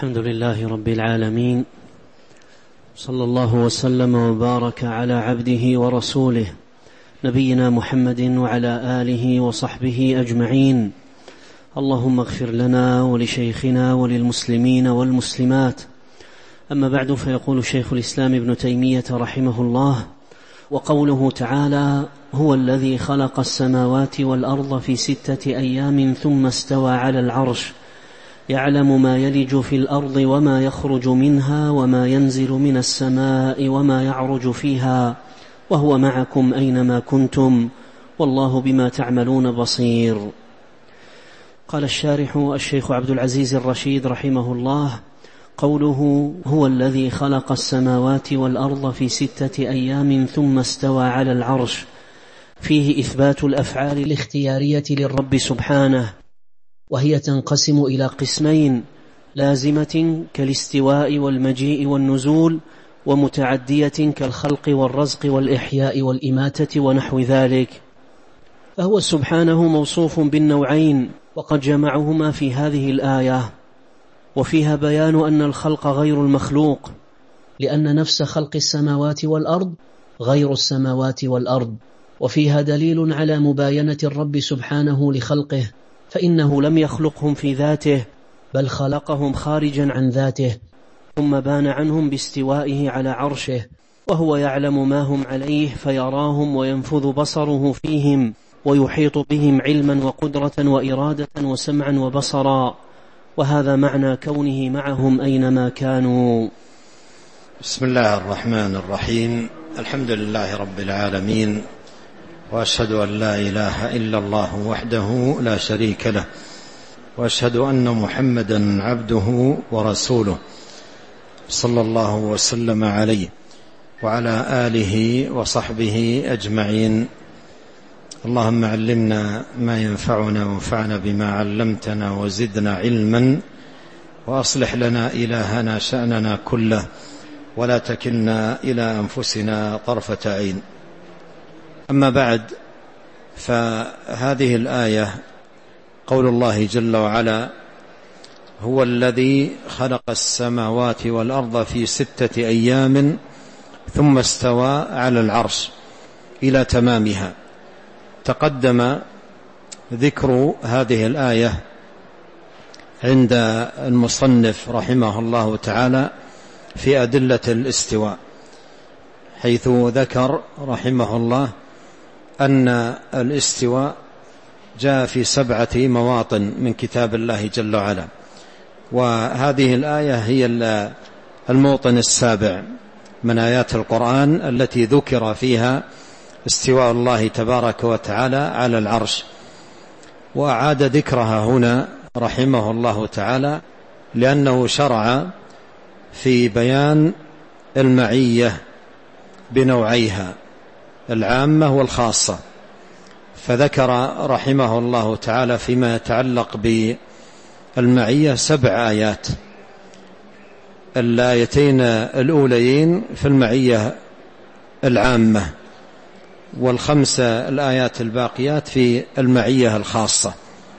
الحمد لله رب العالمين، صلى الله وسلم وبارك على عبده ورسوله نبينا محمد وعلى آله وصحبه أجمعين. اللهم اغفر لنا ولشيخنا وللمسلمين والمسلمات. أما بعد، فيقول شيخ الإسلام ابن تيمية رحمه الله: وقوله تعالى: هو الذي خلق السماوات والأرض في 6 أيام ثم استوى على العرش يعلم ما يلج في الأرض وما يخرج منها وما ينزل من السماء وما يعرج فيها وهو معكم أينما كنتم والله بما تعملون بصير. قال الشارح الشيخ عبد العزيز الرشيد رحمه الله: قوله هو الذي خلق السماوات والأرض في 6 أيام ثم استوى على العرش فيه إثبات الأفعال الاختيارية للرب سبحانه، وهي تنقسم إلى قسمين: لازمة كالاستواء والمجيء والنزول، ومتعدية كالخلق والرزق والإحياء والإماتة ونحو ذلك. فهو سبحانه موصوف بالنوعين، وقد جمعهما في هذه الآية، وفيها بيان أن الخلق غير المخلوق، لأن نفس خلق السماوات والأرض غير السماوات والأرض، وفيها دليل على مباينة الرب سبحانه لخلقه، فإنه لم يخلقهم في ذاته بل خلقهم خارجا عن ذاته، ثم بان عنهم باستوائه على عرشه، وهو يعلم ما هم عليه فيراهم وينفذ بصره فيهم ويحيط بهم علما وقدرة وإرادة وسمعا وبصرا، وهذا معنى كونه معهم أينما كانوا. بسم الله الرحمن الرحيم. الحمد لله رب العالمين، وأشهد أن لا إله إلا الله وحده لا شريك له، وأشهد أن محمدا عبده ورسوله صلى الله وسلم عليه وعلى آله وصحبه أجمعين. اللهم علمنا ما ينفعنا وانفعنا بما علمتنا وزدنا علما، وأصلح لنا إلهنا شأننا كله، ولا تكلنا إلى أنفسنا طرفة عين. أما بعد، فهذه الآية قول الله جل وعلا: هو الذي خلق السماوات والأرض في 6 أيام ثم استوى على العرش إلى تمامها. تقدم ذكر هذه الآية عند المصنف رحمه الله تعالى في أدلة الاستواء، حيث ذكر رحمه الله أن الاستواء جاء في 7 مواطن من كتاب الله جل وعلا، وهذه الآية هي الموطن السابع من آيات القرآن التي ذكر فيها استواء الله تبارك وتعالى على العرش، وأعاد ذكرها هنا رحمه الله تعالى لأنه شرع في بيان المعية بنوعيها العامة والخاصة، فذكر رحمه الله تعالى فيما يتعلق بالمعية 7 آيات. الآيتين الأوليين في المعية العامة، وال5 الآيات الباقيات في المعية الخاصة.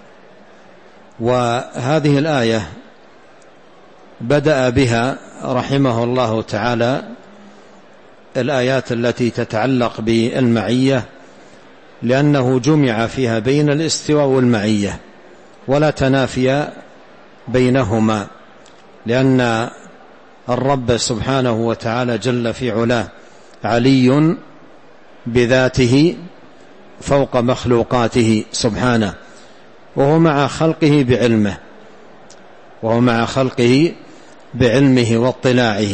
وهذه الآية بدأ بها رحمه الله تعالى الآيات التي تتعلق بالمعية، لأنه جمع فيها بين الاستواء والمعية ولا تنافي بينهما، لأن الرب سبحانه وتعالى جل في علاه علي بذاته فوق مخلوقاته سبحانه، وهو مع خلقه بعلمه، وهو مع خلقه بعلمه واطلاعه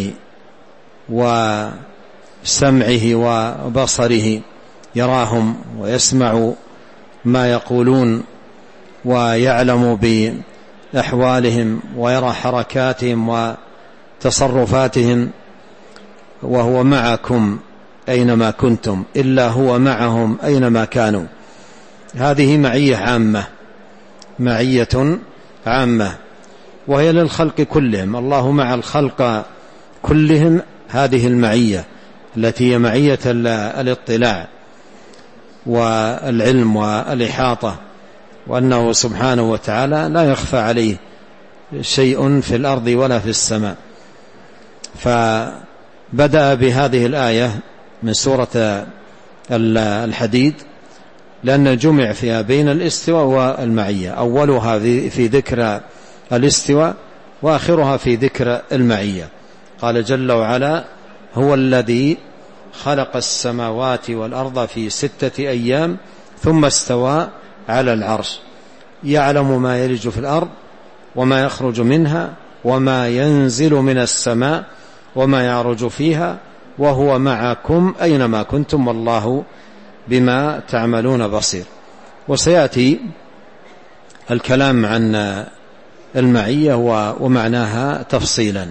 وسمعه وبصره، يراهم ويسمع ما يقولون ويعلم بأحوالهم ويرى حركاتهم وتصرفاتهم. وهو معكم أينما كنتم، إلا هو معهم أينما كانوا. هذه معية عامة، معية عامة، وهي للخلق كلهم. الله مع الخلق كلهم، هذه المعية التي هي معية الاطلاع والعلم والإحاطة، وأنه سبحانه وتعالى لا يخفى عليه شيء في الأرض ولا في السماء. فبدأ بهذه الآية من سورة الحديد لأن جمع فيها بين الاستواء والمعية، أولها في ذكر الاستواء وآخرها في ذكر المعية. قال جل وعلا: هو الذي خلق السماوات والأرض في 6 أيام ثم استوى على العرش يعلم ما يلج في الأرض وما يخرج منها وما ينزل من السماء وما يعرج فيها وهو معكم أينما كنتم والله بما تعملون بصير. وسيأتي الكلام عن المعية ومعناها تفصيلا.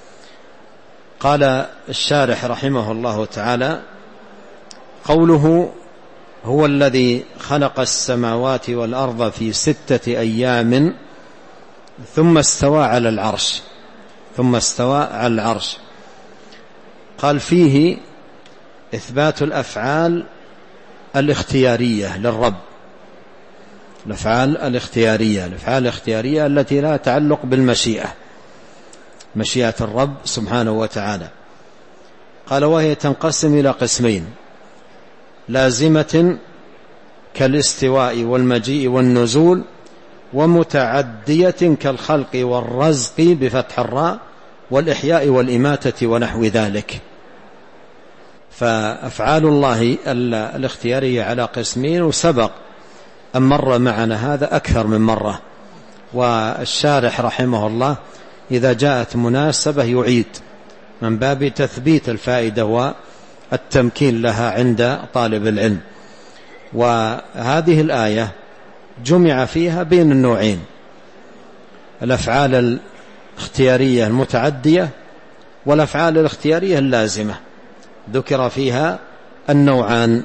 قال الشارح رحمه الله تعالى: قوله هو الذي خلق السماوات والأرض في 6 أيام ثم استوى على العرش، ثم استوى على العرش، قال فيه إثبات الأفعال الاختيارية للرب، الأفعال الاختيارية التي لا تعلق بالمشيئة، مشيئة الرب سبحانه وتعالى. قال: وهي تنقسم إلى قسمين: لازمة كالاستواء والمجيء والنزول، ومتعدية كالخلق والرزق بفتح الراء والإحياء والإماتة ونحو ذلك. فأفعال الله الاختيارية على قسمين، وسبق أن مر معنا هذا أكثر من مرة. والشارح رحمه الله إذا جاءت مناسبة يعيد من باب تثبيت الفائدة والتمكين لها عند طالب العلم. وهذه الآية جمع فيها بين النوعين: الأفعال الاختيارية المتعدية والأفعال الاختيارية اللازمة. ذكر فيها النوعان،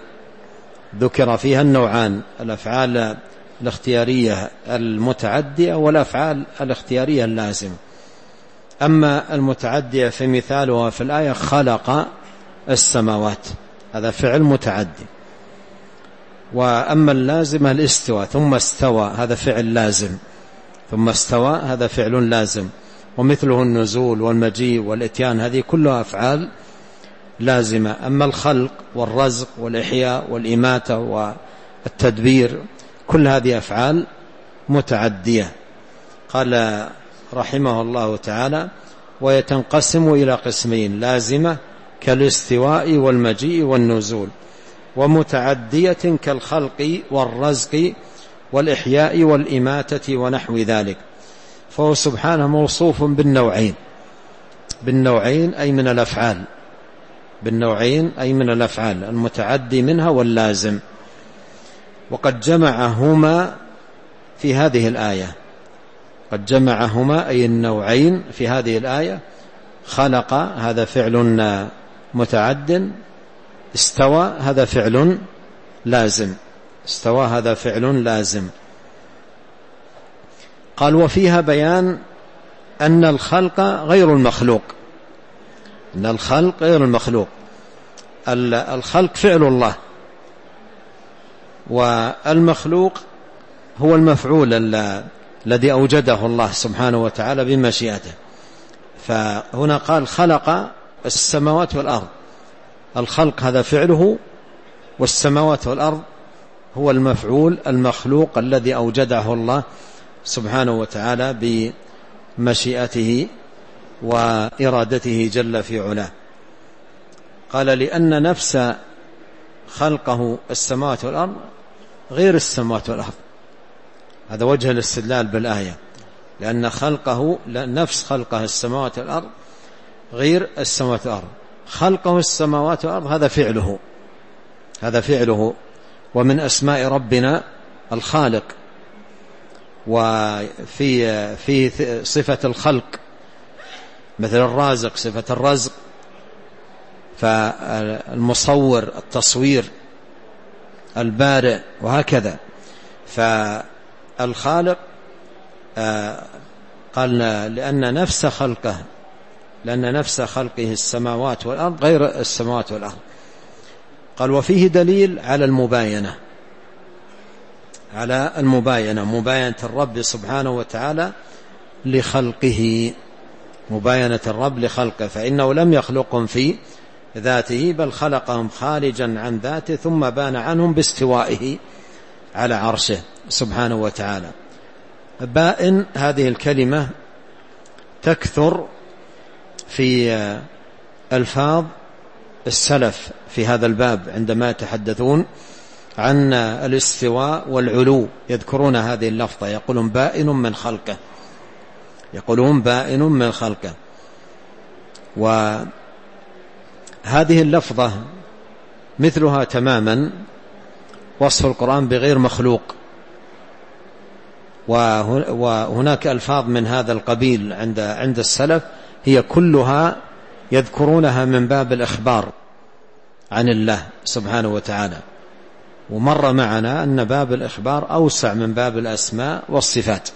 الأفعال الاختيارية المتعدية والأفعال الاختيارية اللازمة. أما المتعدية في مثالها في الآية: خلق السماوات، هذا فعل متعدي. وأما اللازمة الاستواء، ثم استوى، هذا فعل لازم، ثم استوى هذا فعل لازم. ومثله النزول والمجيء والإتيان، هذه كلها أفعال لازمة. أما الخلق والرزق والإحياء والإماتة والتدبير كل هذه أفعال متعدية. قال رحمه الله تعالى: ويتنقسم إلى قسمين: لازمة كالاستواء والمجيء والنزول، ومتعدية كالخلق والرزق والإحياء والإماتة ونحو ذلك. فهو سبحانه موصوف بالنوعين أي من الأفعال، المتعدي منها واللازم. وقد جمعهما في هذه الآية، أي النوعين في هذه الآية. خلق هذا فعل متعد، استوى هذا فعل لازم، قال: وفيها بيان أن الخلق غير المخلوق، الخلق فعل الله، والمخلوق هو المفعول الذي أوجده الله سبحانه وتعالى بمشيئته. فهنا قال: خلق السماوات والأرض، الخلق هذا فعله، والسماوات والأرض هو المفعول المخلوق الذي أوجده الله سبحانه وتعالى بمشيئته وإرادته جل في علاه. قال: لأن نفس خلقه السماوات والأرض غير السماوات والأرض، هذا وجه الاستدلال بالآية، لأن نفس خلقه السماوات والأرض غير السماوات والأرض. خلقه السماوات والأرض هذا فعله، ومن أسماء ربنا الخالق. وفي صفة الخلق مثل الرازق، صفة الرزق، فالمصور التصوير، البارئ، وهكذا. فالخالق قال: لأن نفس خلقه السماوات والأرض غير السماوات والأرض. قال: وفيه دليل على المباينة، مباينة الرب سبحانه وتعالى لخلقه، مباينة الرب لخلقه، فإنه لم يخلقهم في ذاته بل خلقهم خارجا عن ذاته ثم بان عنهم باستوائه على عرشه سبحانه وتعالى. بائن هذه الكلمة تكثر في ألفاظ السلف في هذا الباب عندما يتحدثون عن الاستواء والعلو، يذكرون هذه اللفظة، يقولون بائن من خلقه، يقولون بائن من خلقه. وهذه اللفظة مثلها تماما وصف القرآن بغير مخلوق، وهناك ألفاظ من هذا القبيل عند السلف هي كلها يذكرونها من باب الإخبار عن الله سبحانه وتعالى. ومر معنا أن باب الإخبار أوسع من باب الأسماء والصفات،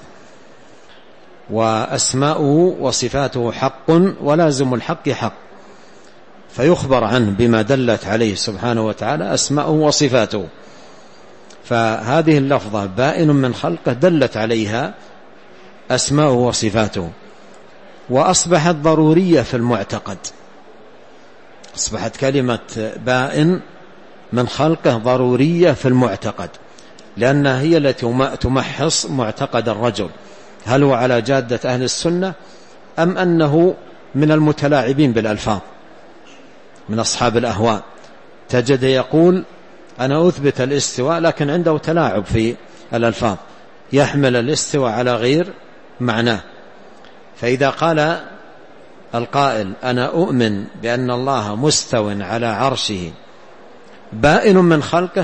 وأسماؤه وصفاته حق ولازم الحق حق، فيخبر عنه بما دلت عليه سبحانه وتعالى أسماؤه وصفاته. فهذه اللفظة بائن من خلقه دلت عليها أسماؤه وصفاته، وأصبحت ضرورية في المعتقد، أصبحت كلمة بائن من خلقه ضرورية في المعتقد، لأنها هي التي تمحص معتقد الرجل، هل هو على جادة أهل السنة أم أنه من المتلاعبين بالألفاظ من أصحاب الأهواء. تجد يقول أنا أثبت الاستواء لكن عنده تلاعب في الألفاظ، يحمل الاستواء على غير معناه. فإذا قال القائل أنا أؤمن بأن الله مستو على عرشه بائن من خلقه،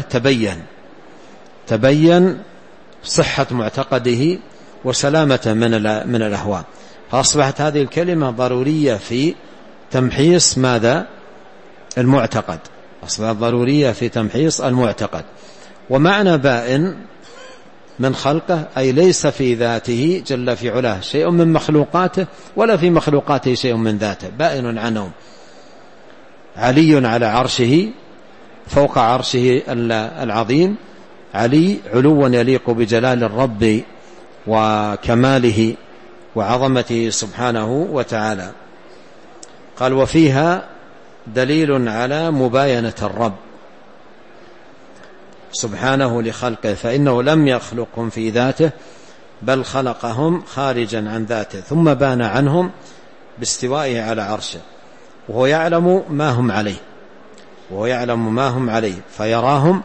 تبين صحة معتقده وسلامة من الأهواء. فأصبحت هذه الكلمة ضرورية في تمحيص ماذا؟ المعتقد، أصبحت ضرورية في تمحيص المعتقد. ومعنى بائن من خلقه أي ليس في ذاته جل في علاه شيء من مخلوقاته ولا في مخلوقاته شيء من ذاته، بائن عنهم. علي على عرشه، فوق عرشه العظيم، علي علوا يليق بجلال الرب وكماله وعظمته سبحانه وتعالى. قال وفيها دليل على مباينة الرب سبحانه لخلقه، فإنه لم يخلقهم في ذاته بل خلقهم خارجا عن ذاته ثم بان عنهم باستوائه على عرشه، وهو يعلم ما هم عليه فيراهم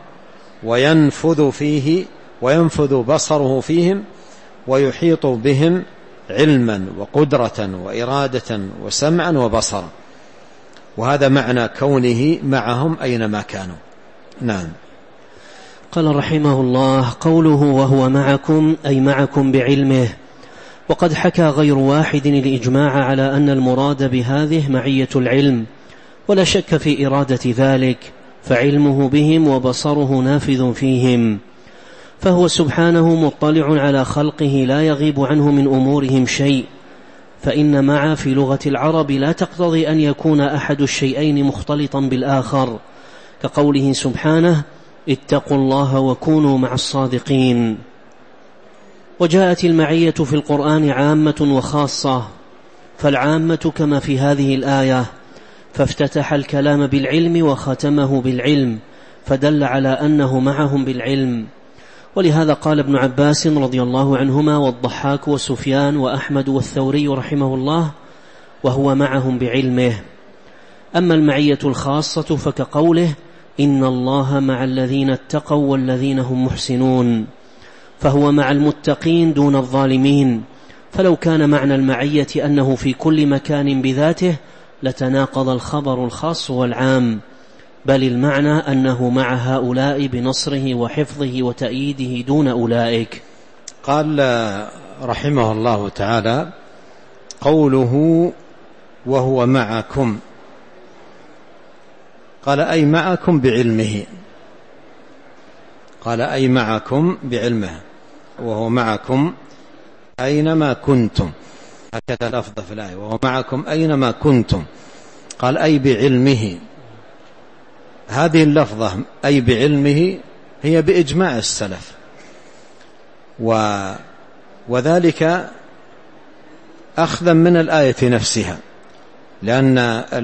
وينفذ بصره فيهم ويحيط بهم علما وقدرة وإرادة وسمعا وبصرا. وهذا معنى كونه معهم أينما كانوا. نعم. قال رحمه الله قوله وهو معكم أي معكم بعلمه. وقد حكى غير واحد الإجماع على أن المراد بهذه معية العلم، ولا شك في إرادة ذلك، فعلمه بهم وبصره نافذ فيهم، فهو سبحانه مطلع على خلقه لا يغيب عنه من أمورهم شيء. فإن مع في لغة العرب لا تقتضي أن يكون أحد الشيئين مختلطا بالآخر، كقوله سبحانه اتقوا الله وكونوا مع الصادقين. وجاءت المعية في القرآن عامة وخاصة، فالعامة كما في هذه الآية، فافتتح الكلام بالعلم وختمه بالعلم، فدل على أنه معهم بالعلم. ولهذا قال ابن عباس رضي الله عنهما والضحاك وسفيان وأحمد والثوري رحمه الله وهو معهم بعلمه. أما المعية الخاصة فكقوله إن الله مع الذين اتقوا والذين هم محسنون، فهو مع المتقين دون الظالمين. فلو كان معنى المعية أنه في كل مكان بذاته لتناقض الخبر الخاص والعام، بل المعنى أنه مع هؤلاء بنصره وحفظه وتأييده دون أولئك. قال رحمه الله تعالى قوله وهو معكم، قال أي معكم بعلمه، قال أي معكم بعلمه، وهو معكم أينما كنتم، هكذا لفظ في الآية وهو معكم أينما كنتم، قال أي بعلمه. هذه اللفظة أي بعلمه هي بإجماع السلف، وذلك أخذا من الآية نفسها، لأن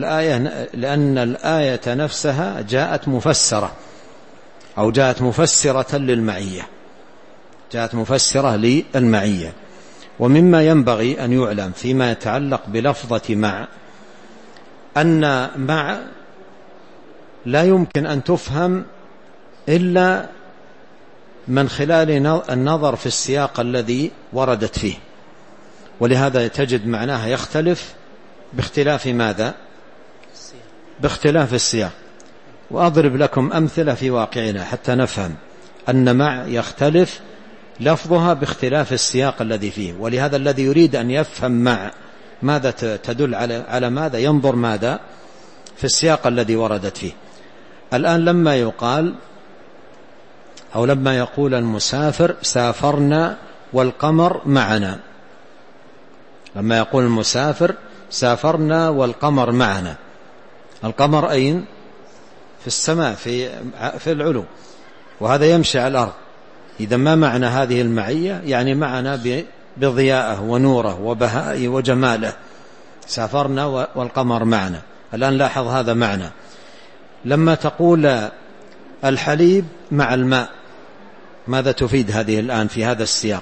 الآية نفسها جاءت مفسرة أو جاءت مفسرة للمعية، جاءت مفسرة للمعية. ومما ينبغي أن يعلم فيما يتعلق بلفظة مع أن مع لا يمكن أن تفهم إلا من خلال النظر في السياق الذي وردت فيه، ولهذا تجد معناها يختلف باختلاف ماذا؟ باختلاف السياق. وأضرب لكم أمثلة في واقعنا حتى نفهم أن مع يختلف لفظها باختلاف السياق الذي فيه. ولهذا الذي يريد أن يفهم مع ماذا تدل على ماذا ينظر ماذا في السياق الذي وردت فيه. الآن لما يقال أو لما يقول المسافر سافرنا والقمر معنا، لما يقول المسافر سافرنا والقمر معنا، القمر أين؟ في السماء، في العلو، وهذا يمشي على الأرض. إذا ما معنى هذه المعية؟ يعني معنا بضياءه ونوره وبهائه وجماله، سافرنا والقمر معنا. الآن لاحظ هذا معنى. لما تقول الحليب مع الماء، ماذا تفيد هذه الآن في هذا السياق؟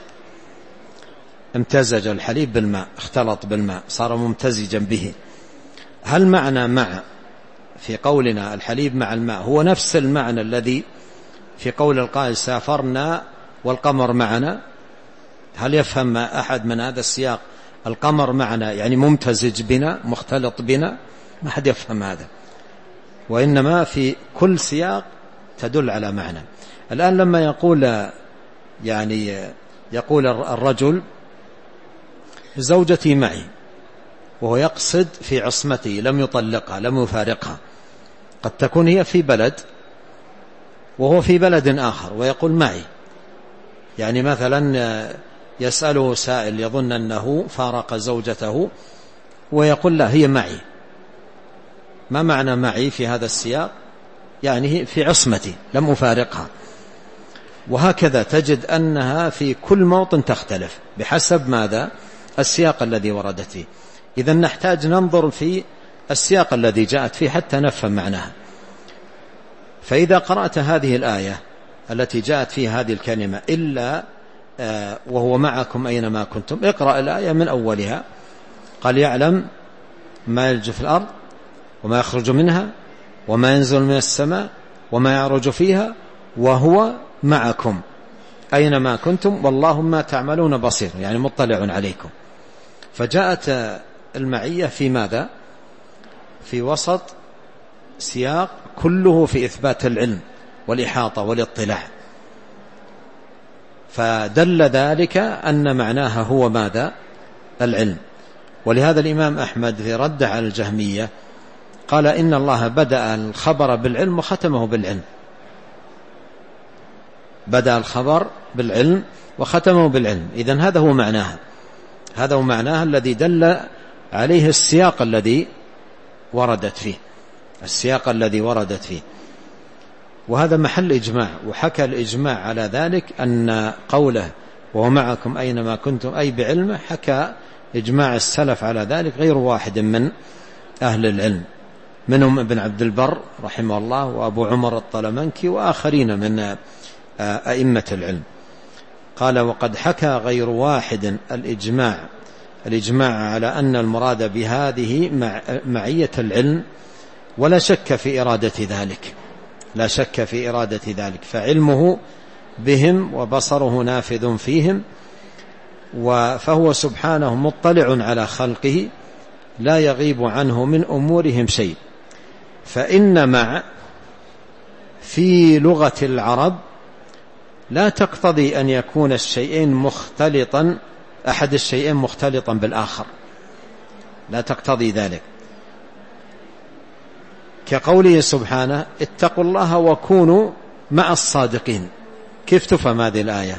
امتزج الحليب بالماء، اختلط بالماء، صار ممتزجا به. هل معنى مع في قولنا الحليب مع الماء هو نفس المعنى الذي في قول القائل سافرنا والقمر معنا؟ هل يفهم أحد من هذا السياق القمر معنا يعني ممتزج بنا مختلط بنا؟ ما حد يفهم هذا، وإنما في كل سياق تدل على معنى. الآن لما يقول الرجل زوجتي معي، وهو يقصد في عصمته، لم يطلقها لم يفارقها، قد تكون هي في بلد وهو في بلد آخر ويقول معي، يعني مثلا يسأله سائل يظن أنه فارق زوجته ويقول لا هي معي. ما معنى معي في هذا السياق؟ يعني في عصمتي لم أفارقها. وهكذا تجد أنها في كل موطن تختلف بحسب ماذا؟ السياق الذي وردت فيه. إذن نحتاج ننظر في السياق الذي جاءت فيه حتى نفهم معناها. فإذا قرأت هذه الآية التي جاءت فيها هذه الكلمة إلا وهو معكم أينما كنتم، اقرأ الآية من أولها. قال يعلم ما يلج في الأرض وما يخرج منها وما ينزل من السماء وما يعرج فيها وهو معكم أينما كنتم والله ما تعملون بصير، يعني مطلع عليكم. فجاءت المعية في ماذا؟ في وسط سياق كله في إثبات العلم والإحاطة والاطلاع، فدل ذلك أن معناها هو ماذا؟ العلم. ولهذا الإمام أحمد في رد على الجهمية قال إن الله بدأ الخبر بالعلم وختمه بالعلم، بدأ الخبر بالعلم وختمه بالعلم. إذن هذا هو معناها، هذا هو معناها الذي دل عليه السياق الذي وردت فيه، السياق الذي وردت فيه. وهذا محل إجماع، وحكى الإجماع على ذلك أن قوله وهو معكم أينما كنتم أي بعلمه، حكى إجماع السلف على ذلك غير واحد من أهل العلم، منهم ابن عبد البر رحمه الله وأبو عمر الطلمنكي وآخرين من أئمة العلم. قال وقد حكى غير واحد الإجماع على أن المراد بهذه معية العلم، ولا شك في إرادة ذلك، لا شك في إرادة ذلك، فعلمه بهم وبصره نافذ فيهم، فهو سبحانه مطلع على خلقه لا يغيب عنه من أمورهم شيء. فإن مع في لغة العرب لا تقتضي أن يكون الشيئين مختلطا، أحد الشيئين مختلطا بالآخر، لا تقتضي ذلك، كقوله سبحانه اتقوا الله وكونوا مع الصادقين. كيف تفهم هذه الآية؟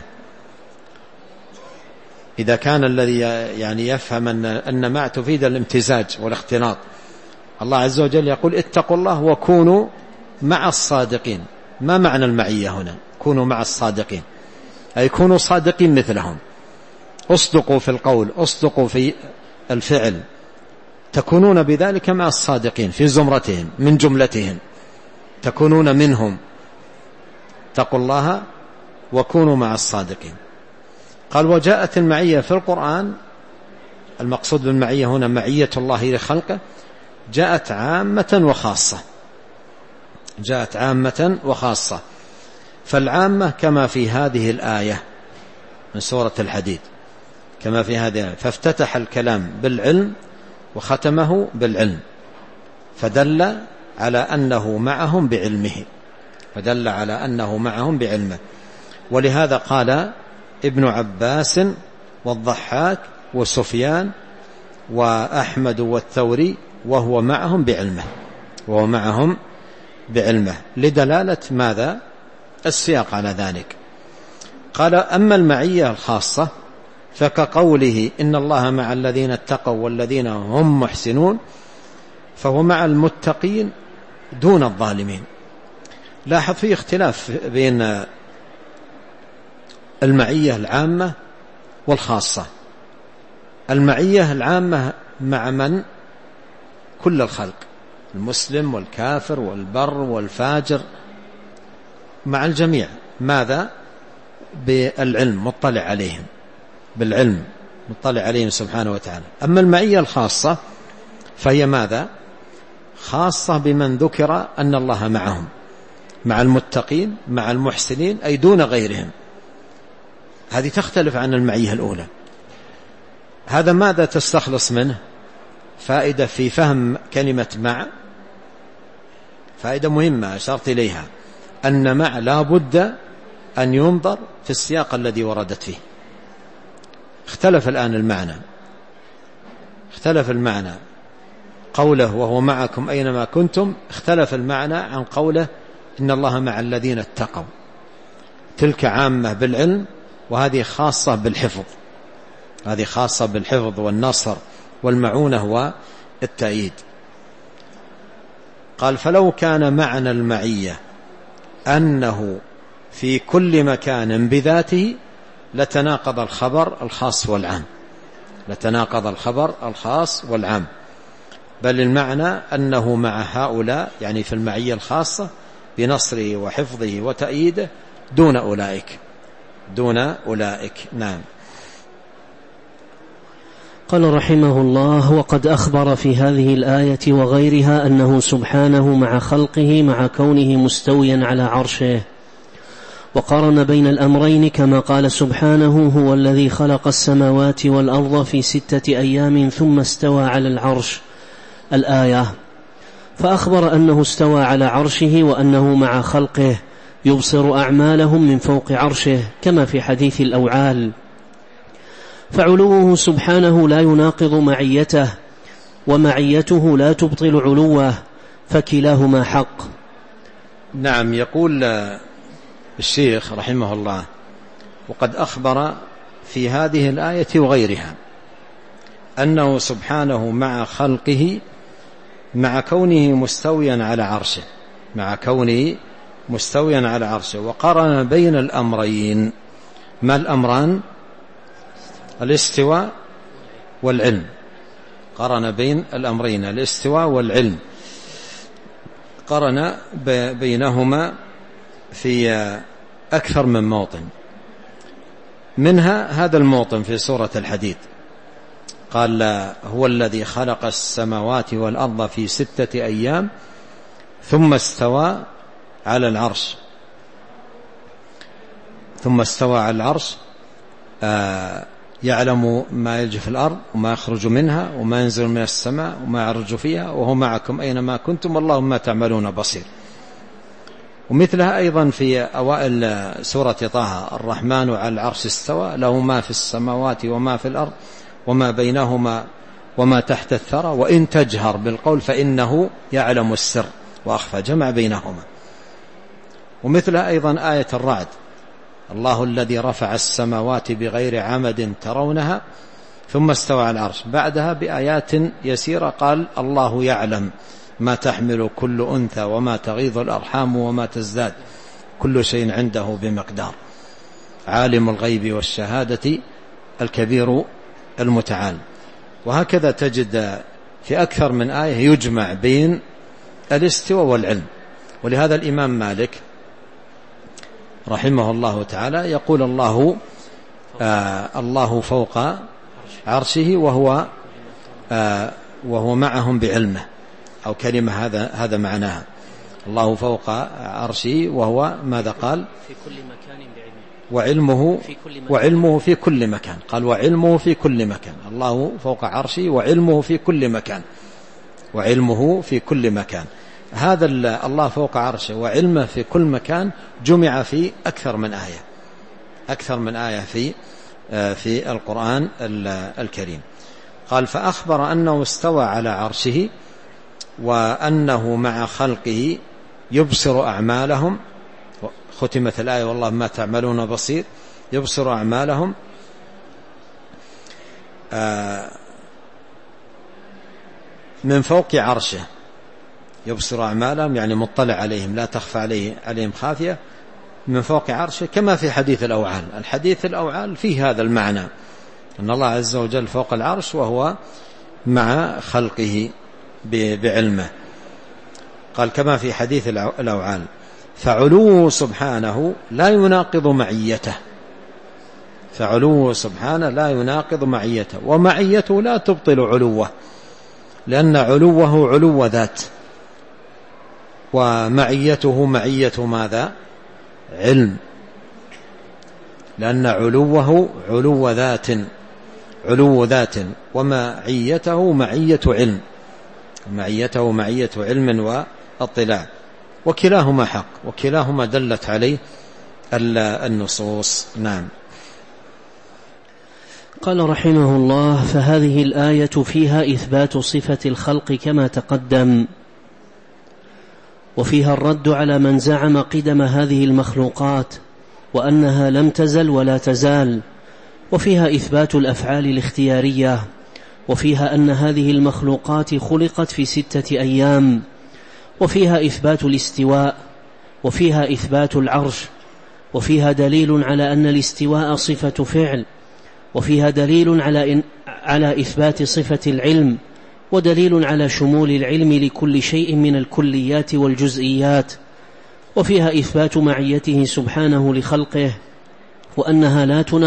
إذا كان الذي يعني يفهم أن مع تفيد الامتزاج والاختلاط، الله عز وجل يقول اتقوا الله وكونوا مع الصادقين. ما معنى المعية هنا؟ كونوا مع الصادقين أي كونوا صادقين مثلهم، اصدقوا في القول، اصدقوا في الفعل تكونون بذلك مع الصادقين في زمرتهم من جملتهم، تكونون منهم. اتقوا الله وكونوا مع الصادقين. قال وجاءت المعية في القرآن، المقصود بالمعية هنا معية الله لخلقه، جاءت عامة وخاصة، جاءت عامة وخاصة. فالعامة كما في هذه الآية من سورة الحديد، كما في هذه الآية، فافتتح الكلام بالعلم وختمه بالعلم، فدل على أنه معهم بعلمه، فدل على أنه معهم بعلمه. ولهذا قال ابن عباس والضحاك وسفيان وأحمد والثوري وهو معهم بعلمه، وهو معهم بعلمه، لدلالة ماذا؟ السياق على ذلك. قال أما المعية الخاصة فكقوله إن الله مع الذين اتقوا والذين هم محسنون، فهو مع المتقين دون الظالمين. لاحظ فيه اختلاف بين المعية العامة والخاصة. المعية العامة مع من؟ كل الخلق، المسلم والكافر والبر والفاجر، مع الجميع. ماذا؟ بالعلم، مطلع عليهم بالعلم، مطلع عليهم سبحانه وتعالى. أما المعية الخاصة فهي ماذا؟ خاصة بمن ذكر أن الله معهم، مع المتقين مع المحسنين، أي دون غيرهم. هذه تختلف عن المعية الأولى. هذا ماذا تستخلص منه؟ فائدة في فهم كلمة مع، فائدة مهمة أشرت إليها، أن مع لا بد أن ينظر في السياق الذي وردت فيه. اختلف الآن المعنى، اختلف المعنى. قوله وهو معكم أينما كنتم اختلف المعنى عن قوله إن الله مع الذين اتقوا. تلك عامة بالعلم، وهذه خاصة بالحفظ، هذه خاصة بالحفظ والنصر والمعونة والتأييد. قال فلو كان معنى المعية أنه في كل مكان بذاته لتناقض الخبر الخاص والعام، لتناقض الخبر الخاص والعام، بل المعنى أنه مع هؤلاء، يعني في المعية الخاصة بنصره وحفظه وتأييده، دون أولئك، دون أولئك. نعم. قال رحمه الله وقد أخبر في هذه الآية وغيرها أنه سبحانه مع خلقه مع كونه مستويا على عرشه، وقارن بين الأمرين كما قال سبحانه هو الذي خلق السماوات والأرض في 6 أيام ثم استوى على العرش الآية، فأخبر أنه استوى على عرشه وأنه مع خلقه يبصر أعمالهم من فوق عرشه كما في حديث الأوعال، فعلوه سبحانه لا يناقض معيته، ومعيته لا تبطل علوه، فكلاهما حق. نعم. يقول الشيخ رحمه الله وقد أخبر في هذه الآية وغيرها أنه سبحانه مع خلقه مع كونه مستويا على عرشه، مع كونه مستويا على عرشه، وقارن بين الأمرين. ما الأمران؟ الاستواء والعلم. قارن بين الأمرين الاستواء والعلم، قارن بينهما في أكثر من موطن، منها هذا الموطن في سورة الحديد. قال هو الذي خلق السماوات والأرض في 6 أيام ثم استوى على العرش، ثم استوى على العرش يعلم ما يلج في الأرض وما يخرج منها وما ينزل من السماء وما يعرج فيها وهو معكم أينما كنتم والله ما تعملون بصير. ومثلها أيضا في أوائل سورة طه الرحمن على العرش استوى له ما في السماوات وما في الأرض وما بينهما وما تحت الثرى وإن تجهر بالقول فإنه يعلم السر وأخفى، جمع بينهما. ومثلها أيضا آية الرعد الله الذي رفع السماوات بغير عمد ترونها ثم استوى على العرش، بعدها بآيات يسيرة قال الله يعلم ما تحمل كل أنثى وما تغيض الأرحام وما تزداد كل شيء عنده بمقدار عالم الغيب والشهادة الكبير المتعال. وهكذا تجد في أكثر من آية يجمع بين الاستواء والعلم. ولهذا الإمام مالك رحمه الله تعالى يقول الله فوق عرشه وهو معهم بعلمه، أو كلمة هذا معناها، الله فوق عرشه وهو ماذا قال؟ في كل مكان بعلمه، وعلمه في كل مكان. قال وعلمه في كل مكان، الله فوق عرشه وعلمه في كل مكان، وعلمه في كل مكان. هذا الله فوق عرشه وعلمه في كل مكان جمع في أكثر من آية في القرآن الكريم. قال فأخبر أنه استوى على عرشه وأنه مع خلقه يبصر أعمالهم، ختمت الآية والله ما تعملون بصير، يبصر أعمالهم من فوق عرشه، يبصر أعمالهم يعني مطلع عليهم لا تخفى عليهم خافية، من فوق عرشه، كما في حديث الأوعال. الحديث الأوعال فيه هذا المعنى، أن الله عز وجل فوق العرش وهو مع خلقه بعلمه. قال كما في حديث الأوعال. فعلوه سبحانه لا يناقض معيته، فعلوه سبحانه لا يناقض معيته، ومعيته لا تبطل علوه، لأن علوه علو ذات، ومعيته معية ماذا؟ علم، لأن علوه علو ذات ومعيته معية علم، معيته معية علم واطلاع، وكلاهما حق، وكلاهما دلت عليه النصوص. نعم. قال رحمه الله: فهذه الآية فيها إثبات صفة الخلق كما تقدم، وفيها الرد على من زعم قدم هذه المخلوقات وأنها لم تزل ولا تزال، وفيها إثبات الأفعال الاختيارية، وفيها أن هذه المخلوقات خلقت في 6 أيام، وفيها إثبات الاستواء، وفيها إثبات العرش، وفيها دليل على أن الاستواء صفة فعل، وفيها دليل على إثبات صفة العلم، ودليل على شمول العلم لكل شيء من الكليات والجزئيات، وفيها إثبات معيته سبحانه لخلقه وأنها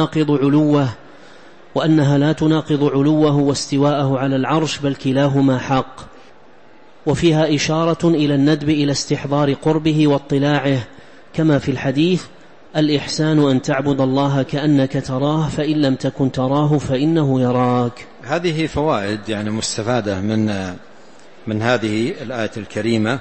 لا تناقض علوه واستواءه على العرش، بل كلاهما حق. وفيها إشارة إلى الندب إلى استحضار قربه واطلاعه، كما في الحديث: الإحسان أن تعبد الله كأنك تراه فإن لم تكن تراه فإنه يراك. هذه فوائد يعني مستفادة من هذه الآية الكريمة،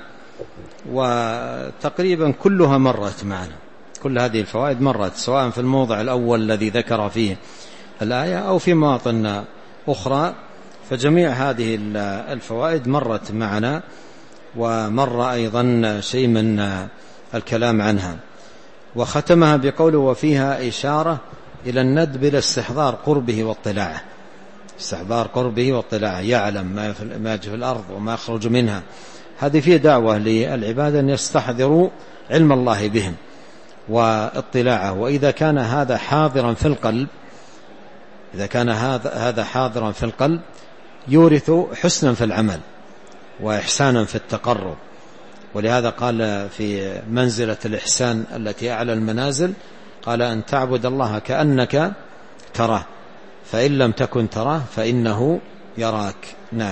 وتقريبا كلها مرت معنا، كل هذه الفوائد مرت سواء في الموضع الأول الذي ذكر فيه الآية أو في مواطن أخرى، فجميع هذه الفوائد مرت معنا، ومر أيضا شيء من الكلام عنها. وختمها بقوله: وفيها إشارة إلى الندب إلى استحضار قربه واطلاعه، استحضار قربه واطلاعه، يعلم ما يجري في الأرض وما يخرج منها. هذه فيه دعوة للعباد أن يستحضروا علم الله بهم واطلاعه. وإذا كان هذا حاضرا في القلب، إذا كان هذا حاضرا في القلب يورث حسنا في العمل وإحسانا في التقرب. ولهذا قال في منزلة الإحسان التي أعلى المنازل، قال: أن تعبد الله كأنك تراه فإن لم تكن تراه فإنه يراك. نعم.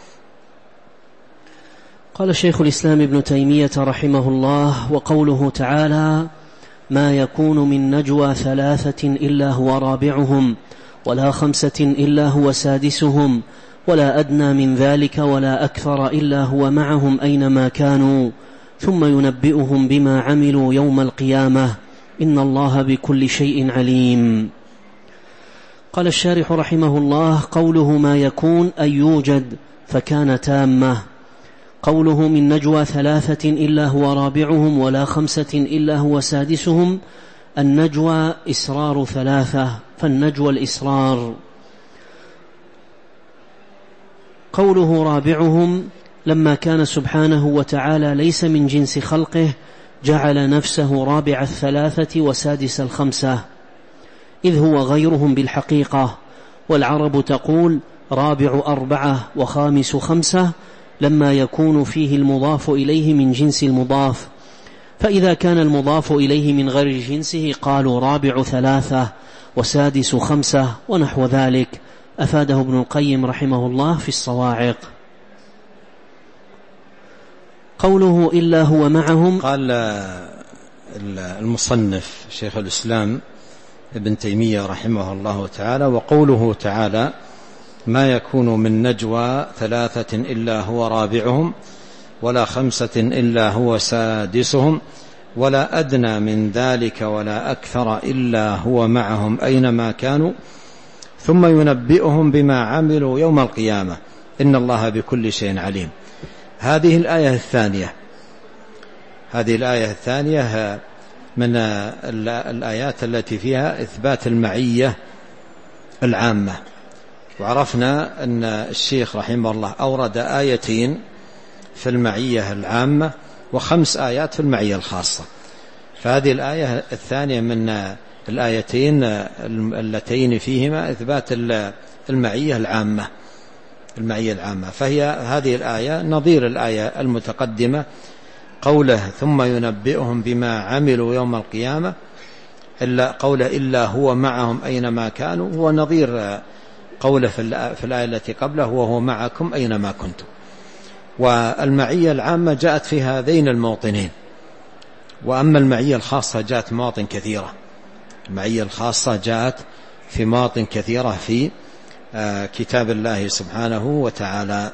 قال شيخ الإسلام ابن تيمية رحمه الله: وقوله تعالى: ما يكون من نجوى 3 إلا هو رابعهم ولا 5 إلا هو سادسهم ولا أدنى من ذلك ولا أكثر إلا هو معهم أينما كانوا ثم ينبئهم بما عملوا يوم القيامة إن الله بكل شيء عليم. قال الشارح رحمه الله: قوله ما يكون أي يوجد فكان تامة. قوله من نجوى 3 إلا هو رابعهم ولا 5 إلا هو سادسهم، النجوى إسرار 3، فالنجوى الإسرار. قوله رابعهم لما كان سبحانه وتعالى ليس من جنس خلقه جعل نفسه رابع 3 وسادس 5، إذ هو غيرهم بالحقيقة. والعرب تقول: رابع 4 وخامس 5 لما يكون فيه المضاف إليه من جنس المضاف، فإذا كان المضاف إليه من غير جنسه قالوا رابع 3 وسادس 5 ونحو ذلك. أفاده ابن القيم رحمه الله في الصواعق. قوله إلا هو معهم، قال المصنف شيخ الإسلام ابن تيمية رحمه الله تعالى: وقوله تعالى: ما يكون من نجوى 3 إلا هو رابعهم ولا 5 إلا هو سادسهم ولا أدنى من ذلك ولا أكثر إلا هو معهم أينما كانوا ثم ينبئهم بما عملوا يوم القيامة إن الله بكل شيء عليم. هذه الآية الثانية من الآيات التي فيها إثبات المعية العامة. وعرفنا أن الشيخ رحمه الله أورد 2 في المعية العامة و5 آيات في المعية الخاصة، فهذه الآية الثانية من الآيتين اللتين فيهما إثبات المعية العامة، فهي هذه الآية نظير الآية المتقدمة، قوله ثم ينبئهم بما عملوا يوم القيامة، قوله إلا هو معهم أينما كانوا، هو نظير قوله في الآية التي قبله وهو معكم أينما كنتم. والمعية العامة جاءت في هذين الموطنين، وأما المعية الخاصة جاءت مواطن كثيرة. المعية الخاصة جاءت في مواطن كثيرة في كتاب الله سبحانه وتعالى.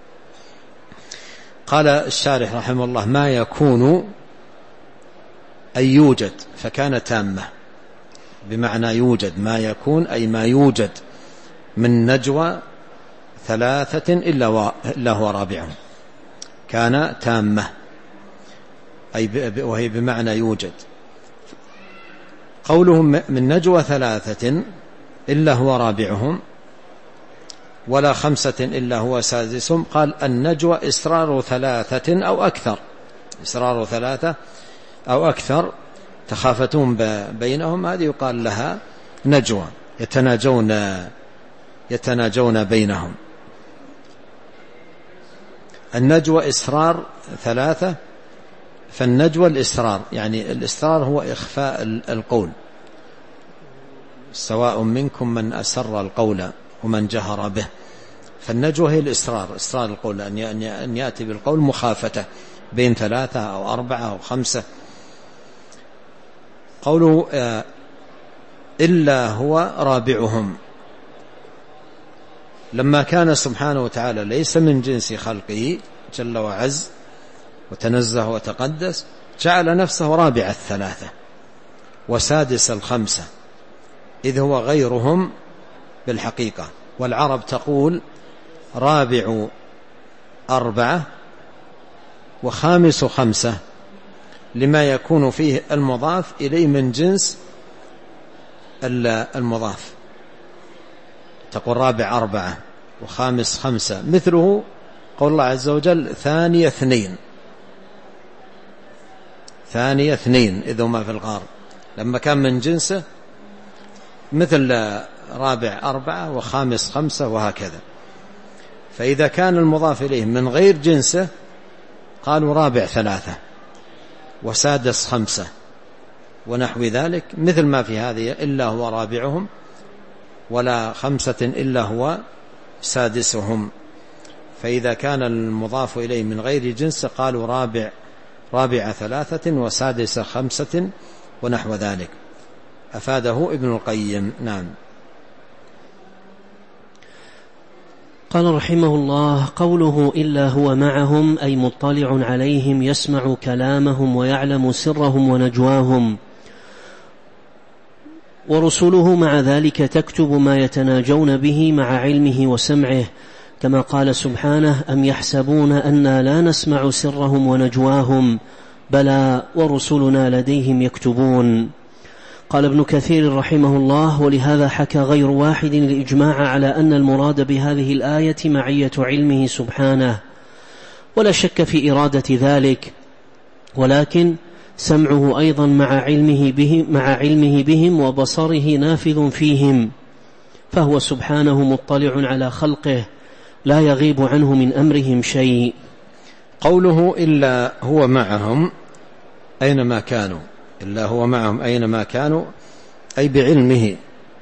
قال الشارح رحمه الله: ما يكون أي يوجد، فكان تامة بمعنى يوجد، ما يكون أي ما يوجد من نجوى 3 إلا هو رابعهم، كان تامة أي وهي بمعنى يوجد. قولهم من نجوى 3 إلا هو رابعهم ولا 5 إلا هو سادسهم، قال النجوى إصرار 3 أو أكثر تخافتون بينهم، هذه يقال لها نجوى، يتناجون بينهم. النجوى إصرار 3، فالنجوى الإصرار، يعني الإصرار هو إخفاء القول، سواء منكم من أسر القول ومن جهر به، فالنجوى هي إصرار القول، أن يأتي بالقول مخافته بين 3 أو 4 أو 5. قوله إلا هو رابعهم، لما كان سبحانه وتعالى ليس من جنس خلقه جل وعز وتنزه وتقدس، جعل نفسه رابع 3 وسادس 5، إذ هو غيرهم بالحقيقة. والعرب تقول رابع 4 وخامس 5، لما يكون فيه المضاف إليه من جنس المضاف، تقول رابع 4 وخامس 5، مثله قول الله عز وجل ثاني 2 إذ هما في الغار، لما كان من جنسه، مثل رابع 4 وخامس 5 وهكذا. فإذا كان المضاف إليه من غير جنسه قالوا رابع 3 وسادس 5 ونحو ذلك، مثل ما في هذه إلا هو رابعهم ولا 5 إلا هو سادسهم. فإذا كان المضاف إليه من غير جنس قالوا رابع 3 وسادس 5 ونحو ذلك. أفاده ابن القيم. نعم. قال رحمه الله: قوله إلا هو معهم أي مطلع عليهم، يسمع كلامهم ويعلم سرهم ونجواهم، ورسله مع ذلك تكتب ما يتناجون به مع علمه وسمعه، كما قال سبحانه: أم يحسبون أنا لا نسمع سرهم ونجواهم بلى ورسلنا لديهم يكتبون. قال ابن كثير رحمه الله: ولهذا حكى غير واحد الإجماع على أن المراد بهذه الآية معية علمه سبحانه، ولا شك في إرادة ذلك، ولكن سمعه أيضا مع علمه بهم وبصره نافذ فيهم، فهو سبحانه مطلع على خلقه لا يغيب عنه من أمرهم شيء. قوله إلا هو معهم أينما كانوا، إلا هو معهم أينما كانوا أي بعلمه،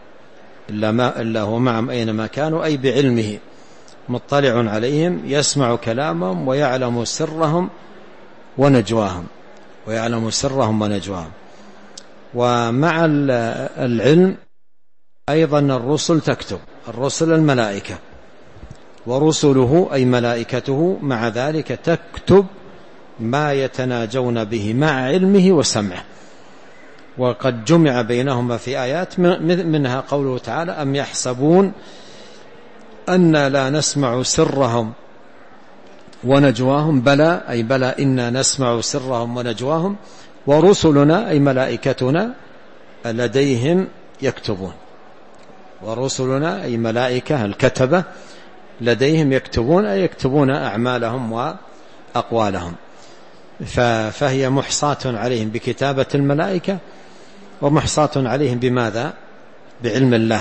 إلا هو معهم أينما كانوا أي بعلمه، مطلع عليهم يسمع كلامهم ويعلم سرهم ونجواهم، ويعلم سرهم ونجواهم. ومع العلم أيضا الرسل تكتب، الرسل الملائكة، ورسله أي ملائكته مع ذلك تكتب ما يتناجون به مع علمه وسمعه. وقد جمع بينهما في آيات منها قوله تعالى أم يحسبون أن لا نسمع سرهم ونجواهم بلى، أي بلى إنا نسمع سرهم ونجواهم، ورسلنا أي ملائكتنا لديهم يكتبون، ورسلنا أي ملائكة الكتبة لديهم يكتبون، أي يكتبون أعمالهم وأقوالهم. فهي محصاة عليهم بكتابة الملائكة، ومحصاة عليهم بماذا؟ بعلم الله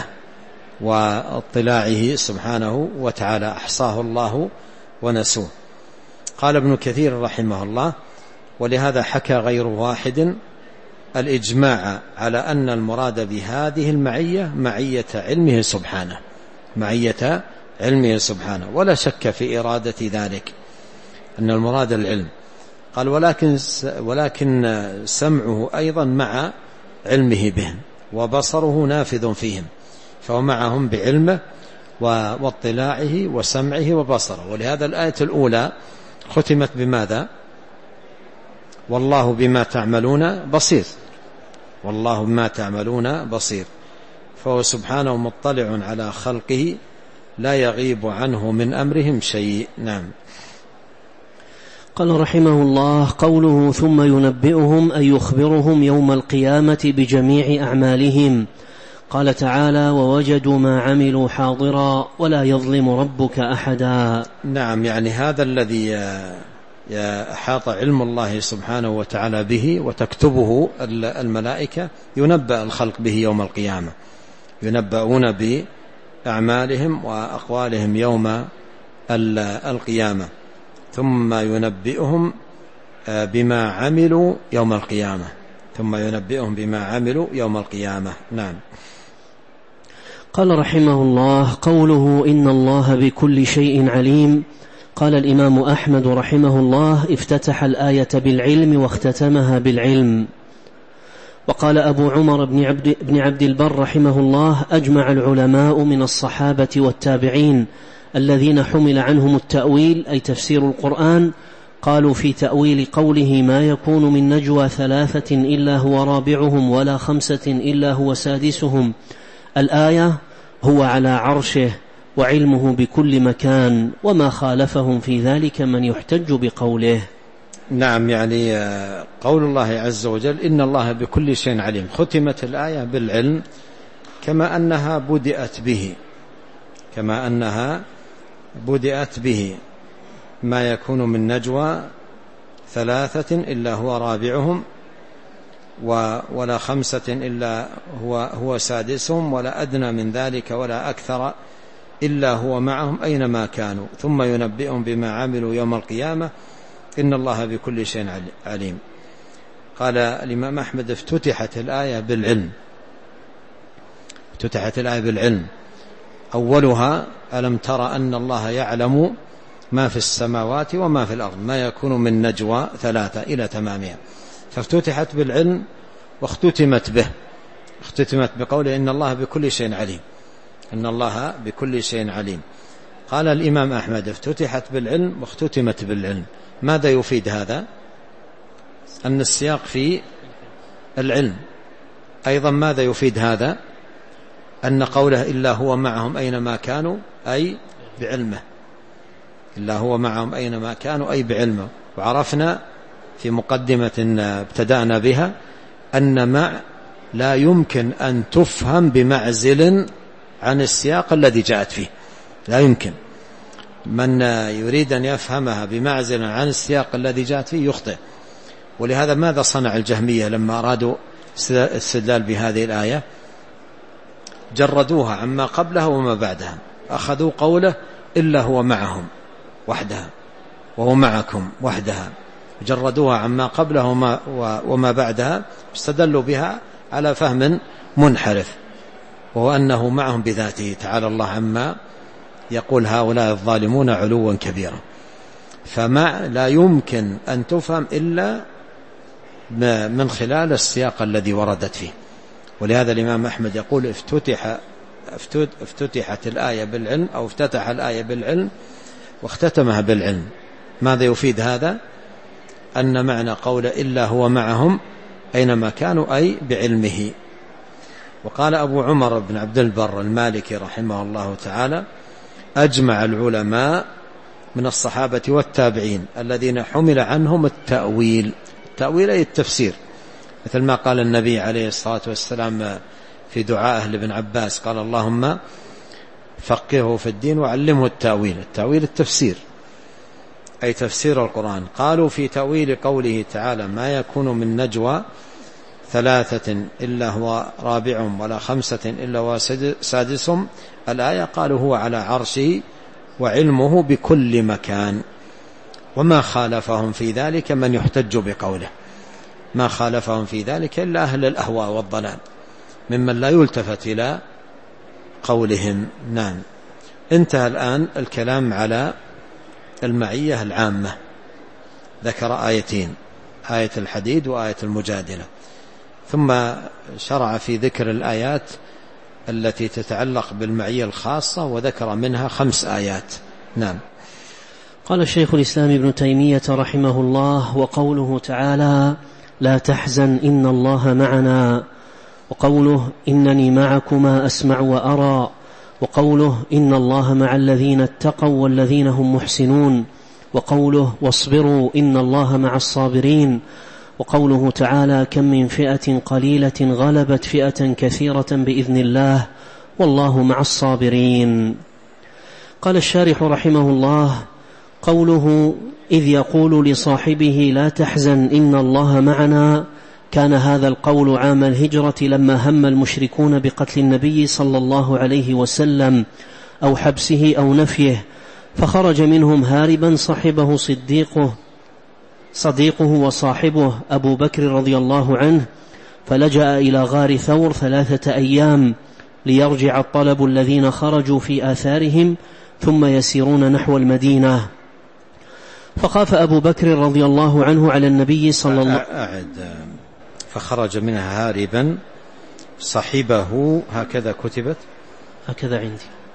واطلاعه سبحانه وتعالى، أحصاه الله ونسوه. قال ابن كثير رحمه الله: ولهذا حكى غير واحد الإجماع على أن المراد بهذه المعية معية علمه سبحانه، معية علمه سبحانه، ولا شك في إرادة ذلك أن المراد العلم. قال ولكن سمعه أيضا مع علمه بهم، وبصره نافذ فيهم، فهو معهم بعلمه واطلاعه وسمعه وبصره. ولهذا الآية الأولى ختمت بماذا؟ والله بما تعملون بصير، والله بما تعملون بصير. فهو سبحانه مطلع على خلقه لا يغيب عنه من أمرهم شيء. نعم. قال رحمه الله: قوله ثم ينبئهم أي يخبرهم يوم القيامة بجميع أعمالهم. قال تعالى: ووجدوا ما عملوا حاضرا ولا يظلم ربك أحدا. نعم، يعني هذا الذي أحاط علم الله سبحانه وتعالى به وتكتبه الملائكة ينبأ الخلق به يوم القيامة، ينبؤون بأعمالهم وأقوالهم يوم القيامة، ثم ينبئهم بما عملوا يوم القيامة، ثم ينبئهم بما عملوا يوم القيامة. نعم. قال رحمه الله: قوله إن الله بكل شيء عليم. قال الإمام أحمد رحمه الله: افتتح الآية بالعلم واختتمها بالعلم. وقال أبو عمر بن عبد البر رحمه الله: أجمع العلماء من الصحابة والتابعين الذين حمل عنهم التأويل أي تفسير القرآن، قالوا في تأويل قوله ما يكون من نجوى ثلاثة إلا هو رابعهم ولا خمسة إلا هو سادسهم الآية هو على عرشه وعلمه بكل مكان، وما خالفهم في ذلك من يحتج بقوله. نعم، يعني قول الله عز وجل إن الله بكل شيء عليم، ختمت الآية بالعلم كما أنها بدأت به، كما أنها بدأت به ما يكون من نجوى ثلاثة إلا هو رابعهم ولا خمسة إلا هو سادسهم ولا أدنى من ذلك ولا أكثر إلا هو معهم أينما كانوا، ثم ينبئهم بما عملوا يوم القيامة إن الله بكل شيء عليم. قال الإمام أحمد: افتتحت الآية بالعلم، افتتحت الآية بالعلم. أولها: ألم تر أن الله يعلم ما في السماوات وما في الأرض ما يكون من نجوى ثلاثة إلى تمامها. فافتتحت بالعلم واختتمت به، اختتمت بقوله إن الله بكل شيء عليم، إن الله بكل شيء عليم. قال الإمام أحمد: افتتحت بالعلم واختتمت بالعلم. ماذا يفيد هذا؟ أن السياق في العلم. أيضا ماذا يفيد هذا؟ أن قوله إلا هو معهم أينما كانوا أي بعلمه، إلا هو معهم أينما كانوا أي بعلمه. وعرفنا في مقدمة ابتدأنا بها أن مع لا يمكن أن تفهم بمعزل عن السياق الذي جاءت فيه، لا يمكن. من يريد أن يفهمها بمعزل عن السياق الذي جاءت فيه يخطئ. ولهذا ماذا صنع الجهمية لما أرادوا الاستدلال بهذه الآية؟ جردوها عما قبلها وما بعدها، أخذوا قوله إلا هو معهم وحدها وهو معكم وحدها، جردوها عما قبلها وما بعدها، استدلوا بها على فهم منحرف، وهو أنه معهم بذاته تعالى الله عما يقول هؤلاء الظالمون علوا كبيرا. فما لا يمكن أن تفهم إلا من خلال السياق الذي وردت فيه. ولهذا الإمام أحمد يقول افتتحت الآية بالعلم، أو افتتح الآية بالعلم واختتمها بالعلم. ماذا يفيد هذا؟ أن معنى قول إلا هو معهم أينما كانوا أي بعلمه. وقال أبو عمر بن عبد البر المالكي رحمه الله تعالى: أجمع العلماء من الصحابة والتابعين الذين حمل عنهم التأويل أي التفسير، مثل ما قال النبي عليه الصلاة والسلام في دعائه لابن عباس، قال: اللهم فقهه في الدين وعلمه التأويل التفسير أي تفسير القرآن. قالوا في تأويل قوله تعالى: ما يكون من نجوى ثلاثة إلا هو رابعهم ولا خمسة إلا هو سادسهم الآية، قالوا هو على عرشه وعلمه بكل مكان. وما خالفهم في ذلك من يحتج بقوله، ما خالفهم في ذلك إلا أهل الأهواء والضلال ممن لا يلتفت إلى قولهم. نعم. انتهى الآن الكلام على المعية العامة، ذكر آيتين، آية الحديد وآية المجادلة، ثم شرع في ذكر الآيات التي تتعلق بالمعية الخاصة، وذكر منها 5 آيات. نعم. قال الشيخ الإسلام ابن تيمية رحمه الله: وقوله تعالى: لا تحزن إن الله معنا، وقوله: إنني معكما أسمع وأرى، وقوله: إن الله مع الذين اتقوا والذين هم محسنون، وقوله: واصبروا إن الله مع الصابرين، وقوله تعالى: كم من فئة قليلة غلبت فئة كثيرة بإذن الله والله مع الصابرين. قال الشارح رحمه الله: قوله: إذ يقول لصاحبه لا تحزن إن الله معنا، كان هذا القول عام الهجرة لما هم المشركون بقتل النبي صلى الله عليه وسلم أو حبسه أو نفيه، فخرج منهم هاربا صديقه وصاحبه أبو بكر رضي الله عنه، فلجأ إلى غار ثور 3 أيام ليرجع الطلب الذين خرجوا في آثارهم ثم يسيرون نحو المدينة. فخاف أبو بكر رضي الله عنه على النبي صلى الله عليه وسلم. فخرج منها هاربا صاحبه، هكذا كتبت، هكذا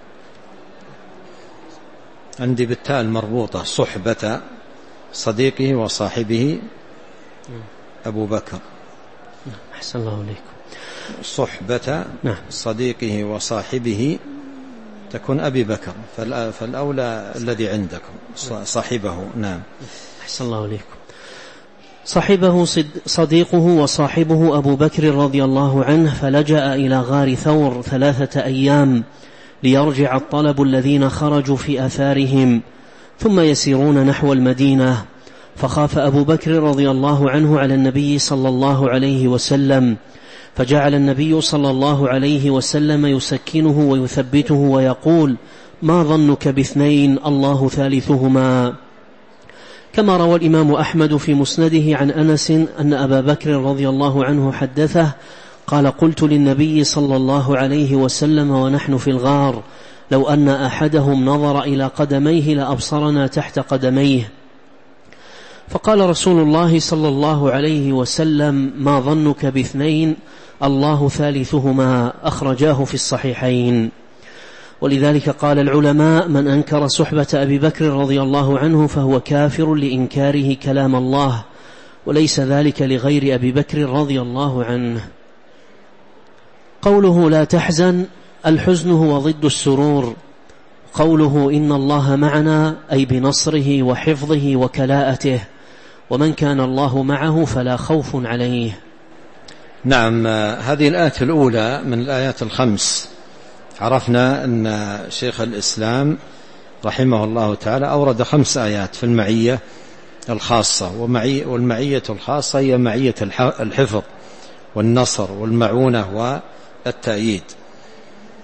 عندي بالتاء المربوطة، صحبة صديقه وصاحبه أبو بكر. أحسن الله عليكم. صحبة صديقه وصاحبه تكون أبي بكر، فالأولى الذي عندكم صاحبه. نعم. أحسن الله عليكم. صاحبه صديقه وصاحبه أبو بكر رضي الله عنه، فلجأ إلى غار ثور 3 أيام ليرجع الطلب الذين خرجوا في آثارهم ثم يسيرون نحو المدينة. فخاف أبو بكر رضي الله عنه على النبي صلى الله عليه وسلم، فجعل النبي صلى الله عليه وسلم يسكنه ويثبته ويقول: ما ظنك باثنين الله ثالثهما. كما روى الإمام أحمد في مسنده عن أنس أن أبا بكر رضي الله عنه حدثه قال: قلت للنبي صلى الله عليه وسلم ونحن في الغار: لو أن أحدهم نظر إلى قدميه لأبصرنا تحت قدميه. فقال رسول الله صلى الله عليه وسلم: ما ظنك باثنين الله ثالثهما، أخرجاه في الصحيحين. ولذلك قال العلماء: من أنكر صحبة أبي بكر رضي الله عنه فهو كافر لإنكاره كلام الله، وليس ذلك لغير أبي بكر رضي الله عنه. قوله لا تحزن، الحزن هو ضد السرور. قوله إن الله معنا أي بنصره وحفظه وكلاءته، ومن كان الله معه فلا خوف عليه. نعم. هذه الآية الأولى من الآيات 5 عرفنا أن شيخ الإسلام رحمه الله تعالى أورد 5 آيات في المعية الخاصة، والمعية الخاصة هي معية الحفظ والنصر والمعونة والتأييد.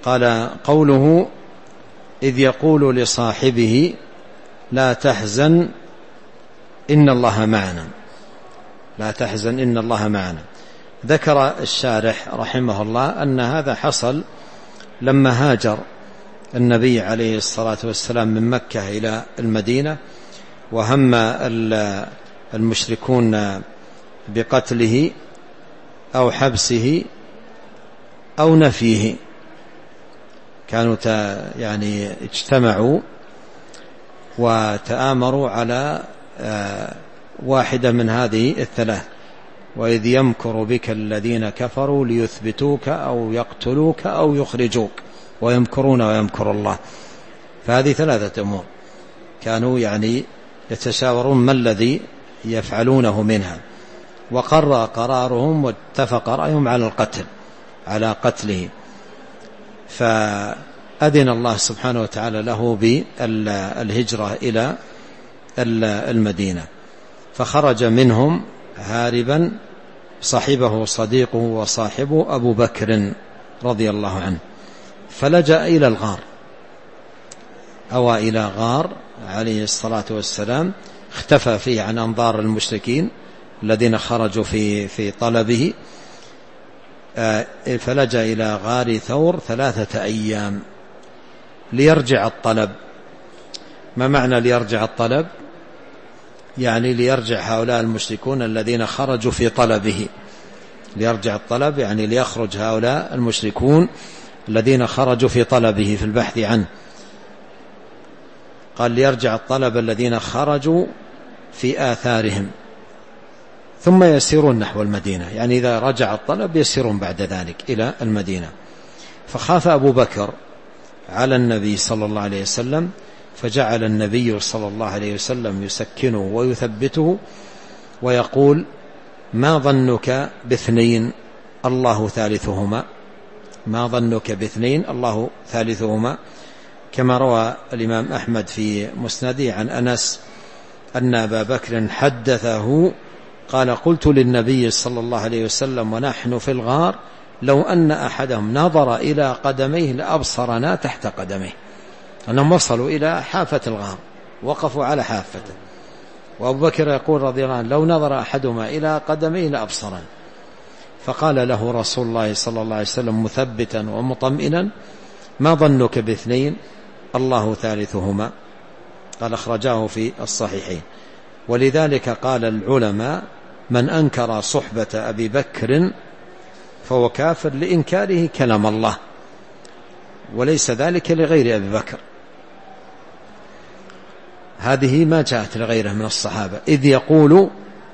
قال قوله إذ يقول لصاحبه لا تحزن إن الله معنا، لا تحزن إن الله معنا. ذكر الشارح رحمه الله أن هذا حصل لما هاجر النبي عليه الصلاة والسلام من مكة إلى المدينة، وهم المشركون بقتله أو حبسه أو نفيه، كانوا يعني اجتمعوا وتآمروا على واحدة من هذه الثلاث: وإذ يمكر بك الذين كفروا ليثبتوك أو يقتلوك أو يخرجوك ويمكرون ويمكر الله. فهذه ثلاثة أمور كانوا يعني يتشاورون ما الذي يفعلونه منها، وقرر قرارهم واتفق رأيهم على القتل، على قتله. فأذن الله سبحانه وتعالى له بالهجرة إلى المدينة، فخرج منهم هاربا صاحبه صديقه وصاحبه أبو بكر رضي الله عنه، فلجأ إلى الغار، أوى إلى غار عليه الصلاة والسلام، اختفى فيه عن أنظار المشركين الذين خرجوا في طلبه، فلجأ إلى غار ثور 3 أيام ليرجع الطلب. ما معنى ليرجع الطلب؟ يعني ليرجع هؤلاء المشركون الذين خرجوا في طلبه. ليرجع الطلب يعني ليخرج هؤلاء المشركون الذين خرجوا في طلبه في البحث عنه. قال ليرجع الطلب الذين خرجوا في آثارهم ثم يسيرون نحو المدينة، يعني إذا رجع الطلب يسيرون بعد ذلك إلى المدينة. فخاف أبو بكر على النبي صلى الله عليه وسلم، فجعل النبي صلى الله عليه وسلم يسكنه ويثبته ويقول: ما ظنك باثنين الله ثالثهما، ما ظنك باثنين الله ثالثهما، كما روى الإمام أحمد في مسنده عن أنس أن أبا بكر حدثه قال: قلت للنبي صلى الله عليه وسلم ونحن في الغار: لو أن أحدهم نظر إلى قدميه لأبصرنا تحت قدميه. أنهم وصلوا إلى حافة الغار، وقفوا على حافته، وأبو بكر يقول رضي الله عنه: لو نظر أحدهما إلى قدميه لأبصرنا. فقال له رسول الله صلى الله عليه وسلم مثبتا ومطمئنا: ما ظنك باثنين الله ثالثهما. قال: أخرجاه في الصحيحين. ولذلك قال العلماء: من أنكر صحبة أبي بكر فهو كافر لإنكاره كلام الله، وليس ذلك لغير أبي بكر. هذه ما جاءت لغيره من الصحابة. إذ يقول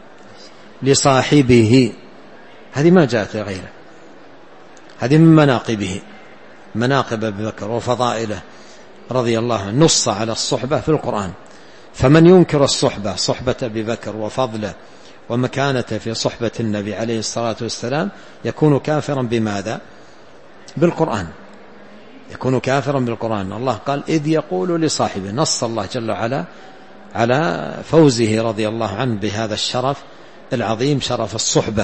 لصاحبه، هذه ما جاءت لغيره، هذه من مناقبه، مناقب أبي بكر وفضائله رضي الله عنه. نص على الصحبة في القرآن، فمن ينكر الصحبة، صحبة أبي بكر وفضله ومكانته في صحبة النبي عليه الصلاة والسلام، يكون كافرا بماذا؟ بالقرآن، يكون كافرا بالقرآن. الله قال: إذ يقول لصاحبه، نص الله جل وعلا على فوزه رضي الله عنه بهذا الشرف العظيم، شرف الصحبة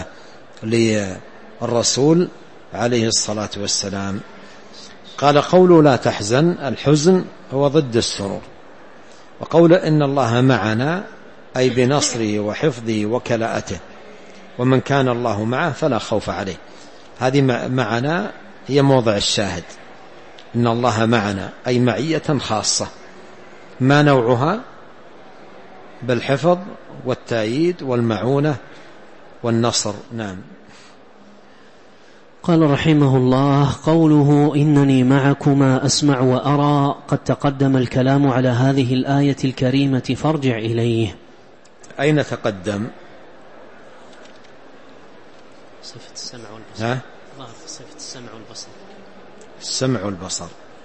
للرسول عليه الصلاة والسلام. قال: قول لا تحزن، الحزن هو ضد السرور، وقول إن الله معنا أي بنصره وحفظه وكلاءته، ومن كان الله معه فلا خوف عليه. هذه معنا هي موضع الشاهد، إن الله معنا أي معية خاصة. ما نوعها؟ بالحفظ والتأييد والمعونة والنصر. نعم. قال رحمه الله: قوله إنني معكما أسمع وأرى، قد تقدم الكلام على هذه الآية الكريمة، فارجع إليه. أين تقدم؟ صفة السمع والبصر. صفة السمع والبصر. السمع والبصر.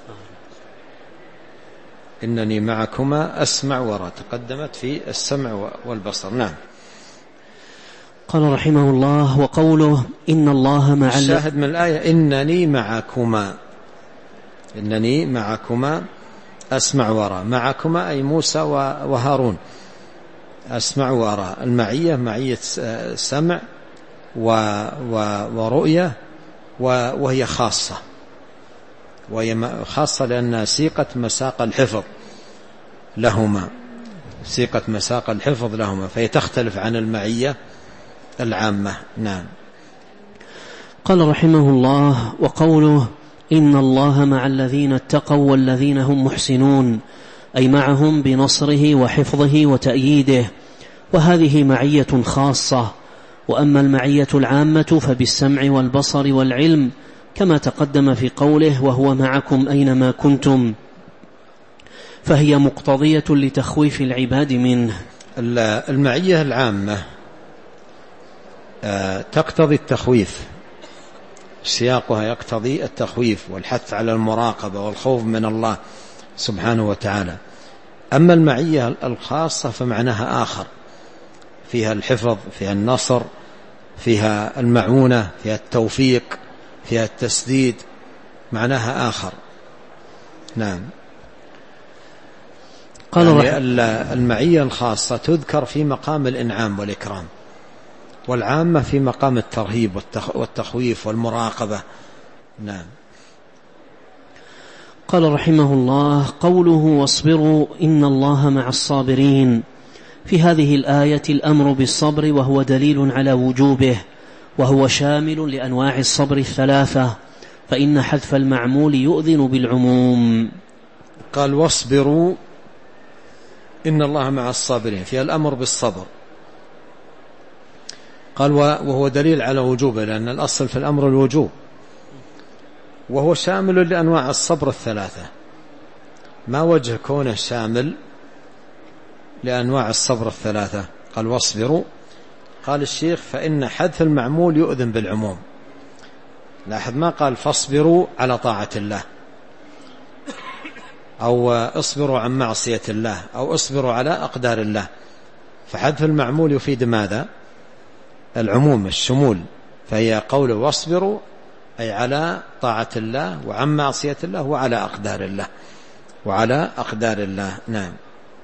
إنني معكما أسمع وأرى، تقدمت في السمع والبصر. نعم. قال رحمه الله: وقوله إن الله مع الشاهد من الآية إنني معكما، إنني معكما أسمع وأرى. معكما أي موسى وهارون. أسمع وأرى، المعية معية سمع ورؤية، وهي خاصة، وهي خاصة لأنها سيقت مساق الحفظ لهما، سيقت مساق الحفظ لهما، فهي تختلف عن المعية العامة. نعم. قال رحمه الله: وقوله إن الله مع الذين اتقوا والذين هم محسنون، أي معهم بنصره وحفظه وتأييده، وهذه معية خاصة. وأما المعية العامة فبالسمع والبصر والعلم، كما تقدم في قوله: وهو معكم أينما كنتم، فهي مقتضية لتخويف العباد منه. المعية العامة تقتضي التخويف، سياقها يقتضي التخويف والحث على المراقبة والخوف من الله سبحانه وتعالى. أما المعية الخاصة فمعناها آخر، فيها الحفظ، فيها النصر، فيها المعونة، فيها التوفيق، فيها التسديد، معناها آخر. نعم. يعني المعية الخاصة تذكر في مقام الإنعام والإكرام، والعامة في مقام الترهيب والتخويف والمراقبة. نعم. قال رحمه الله: قوله واصبروا إن الله مع الصابرين، في هذه الآية الأمر بالصبر، وهو دليل على وجوبه، وهو شامل لأنواع الصبر الثلاثة، فإن حذف المعمول يؤذن بالعموم. قال واصبروا إن الله مع الصابرين، فيها الأمر بالصبر. قال وهو دليل على وجوبه، لأن الأصل في الأمر الوجوب، وهو شامل لأنواع الصبر الثلاثة. ما وجه كونه شامل لأنواع الصبر الثلاثة؟ قال واصبروا، قال الشيخ فإن حذف المعمول يؤذن بالعموم. لاحظ ما قال فاصبروا على طاعة الله، أو اصبروا عن معصية الله، أو اصبروا على أقدار الله. فحذف المعمول يفيد ماذا؟ العموم، الشمول. فهي قوله واصبروا أي على طاعة الله وعن معصية الله وعلى أقدار الله، وعلى أقدار الله. نعم.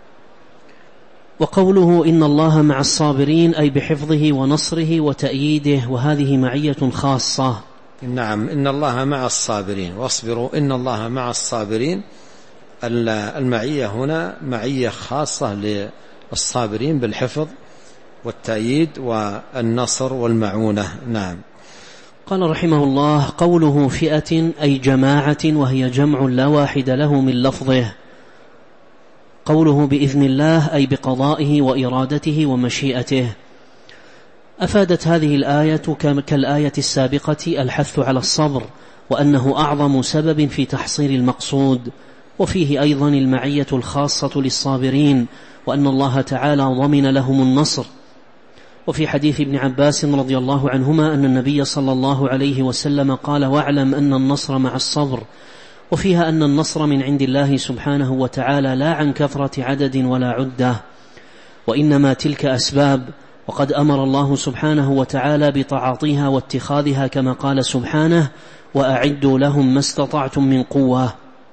وقوله إن الله مع الصابرين أي بحفظه ونصره وتأييده، وهذه معية خاصة. نعم، إن الله مع الصابرين، واصبروا إن الله مع الصابرين. المعية هنا معية خاصة للصابرين بالحفظ والتأييد والنصر والمعونة. نعم. قال رحمه الله: قوله فئة أي جماعة، وهي جمع لا واحد له من لفظه. قوله بإذن الله أي بقضائه وإرادته ومشيئته. أفادت هذه الآية كالآية السابقة الحث على الصبر، وأنه أعظم سبب في تحصيل المقصود، وفيه أيضا المعية الخاصة للصابرين، وأن الله تعالى ضمن لهم النصر. وفي حديث ابن عباس رضي الله عنهما أن النبي صلى الله عليه وسلم قال: واعلم أن النصر مع الصبر. وفيها أن النصر من عند الله سبحانه وتعالى، لا عن كثرة عدد ولا عدة، وإنما تلك أسباب، وقد أمر الله سبحانه وتعالى بتعاطيها واتخاذها، كما قال سبحانه: وأعدوا لهم ما استطعتم من قوة.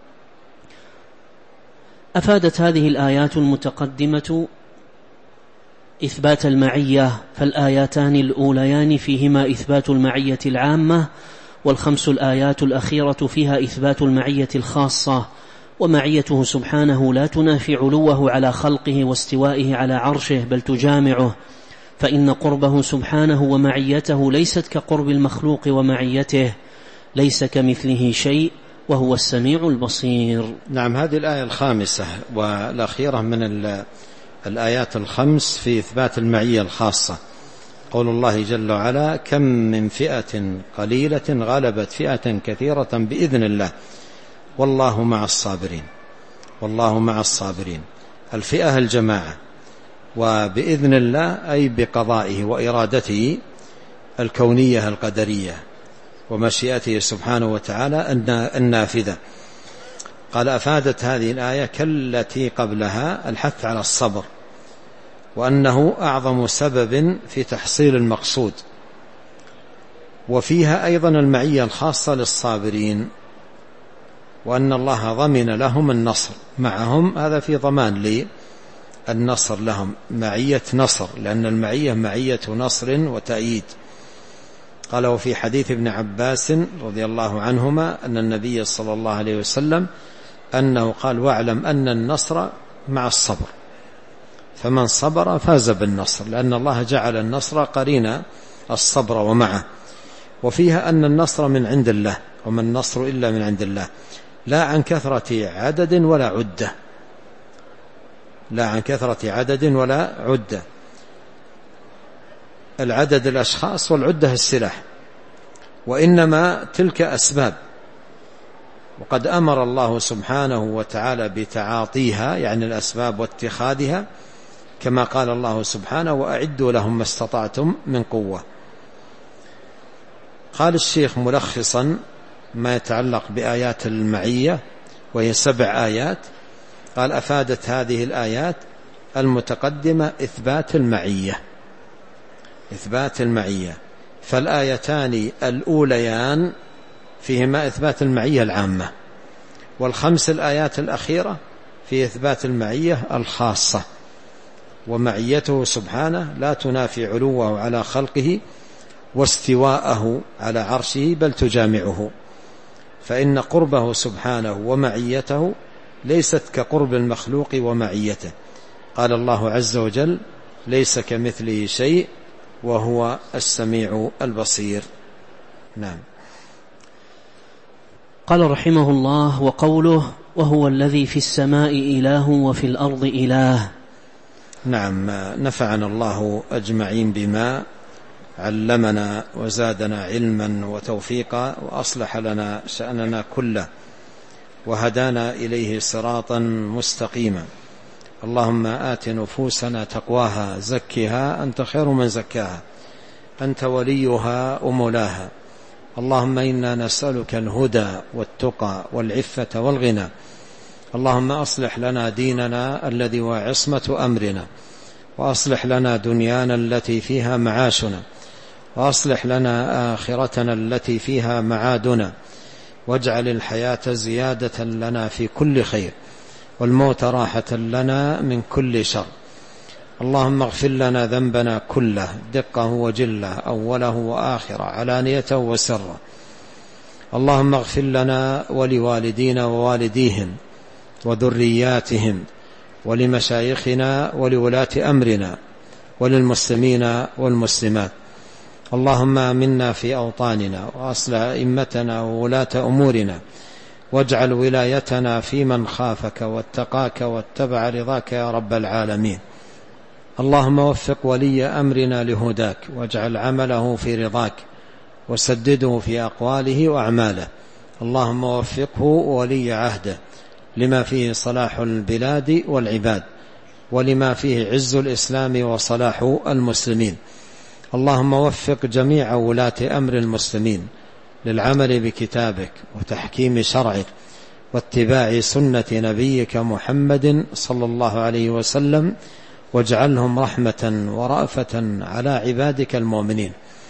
أفادت هذه الآيات المتقدمة إثبات المعية، فالآياتان الأوليان فيهما إثبات المعية العامة، والخمس الآيات الأخيرة فيها إثبات المعية الخاصة. ومعيته سبحانه لا تنافي علوه على خلقه واستوائه على عرشه، بل تجامعه، فإن قربه سبحانه ومعيته ليست كقرب المخلوق ومعيته، ليس كمثله شيء وهو السميع البصير. نعم. هذه الآية الخامسة والأخيرة من الآيات الخمس في إثبات المعية الخاصة، قول الله جل وعلا: كم من فئة قليلة غلبت فئة كثيرة بإذن الله والله مع الصابرين. والله مع الصابرين، الفئة الجماعة، وبإذن الله أي بقضائه وإرادته الكونية القدرية ومشيئته سبحانه وتعالى النافذة. قال: أفادت هذه الآية كالتي قبلها الحث على الصبر، وأنه أعظم سبب في تحصيل المقصود، وفيها أيضا المعية الخاصة للصابرين، وأن الله ضمن لهم النصر معهم. هذا في ضمان للنصر لهم، معية نصر، لأن المعية معية نصر وتأييد. قال: وفي حديث ابن عباس رضي الله عنهما أن النبي صلى الله عليه وسلم أنه قال: واعلم أن النصر مع الصبر، فمن صبر فاز بالنصر، لأن الله جعل النصر قرين الصبر ومعه. وفيها أن النصر من عند الله، وما النصر إلا من عند الله، لا عن كثرة عدد ولا عدة، لا عن كثرة عدد ولا عدة. العدد الأشخاص والعدة السلاح، وإنما تلك أسباب، وقد أمر الله سبحانه وتعالى بتعاطيها، يعني الأسباب واتخاذها، كما قال الله سبحانه: وأعدوا لهم ما استطعتم من قوة. قال الشيخ ملخصا ما يتعلق بآيات المعية، وهي 7 آيات، قال: أفادت هذه الآيات المتقدمة إثبات المعية، إثبات المعية. فالآيتان الأوليان فيهما إثبات المعية العامة، وال5 الآيات الأخيرة في إثبات المعية الخاصة. ومعيته سبحانه لا تنافي علوه على خلقه واستواءه على عرشه، بل تجامعه، فإن قربه سبحانه ومعيته ليست كقرب المخلوق ومعيته. قال الله عز وجل: ليس كمثله شيء وهو السميع البصير. نعم. قال رحمه الله: وقوله: وهو الذي في السماء إله وفي الأرض إله. نعم، نفعنا الله أجمعين بما علمنا وزادنا علما وتوفيقا، وأصلح لنا شأننا كله، وهدانا إليه صراطا مستقيما. اللهم آت نفوسنا تقواها، زكها أنت خير من زكاها، أنت وليها ومولاها. اللهم إنا نسألك الهدى والتقى والعفة والغنى. اللهم أصلح لنا ديننا الذي هو عصمة أمرنا، وأصلح لنا دنيانا التي فيها معاشنا، وأصلح لنا آخرتنا التي فيها معادنا، واجعل الحياة زيادة لنا في كل خير، والموت راحة لنا من كل شر. اللهم اغفر لنا ذنبنا كله، دقه وجله، أوله وآخره، علانيته وسره. اللهم اغفر لنا ولوالدينا ووالديهم وذرياتهم، ولمشايخنا ولولاة أمرنا، وللمسلمين والمسلمات. اللهم آمنا في أوطاننا، وأصلح أئمتنا وولاة أمورنا، واجعل ولايتنا في من خافك واتقاك واتبع رضاك يا رب العالمين. اللهم وفق ولي أمرنا لهداك، واجعل عمله في رضاك، وسدده في أقواله وأعماله. اللهم وفقه ولي عهده لما فيه صلاح البلاد والعباد، ولما فيه عز الإسلام وصلاح المسلمين. اللهم وفق جميع ولاة أمر المسلمين للعمل بكتابك وتحكيم شرعك واتباع سنة نبيك محمد صلى الله عليه وسلم، واجعلهم رحمة ورأفة على عبادك المؤمنين.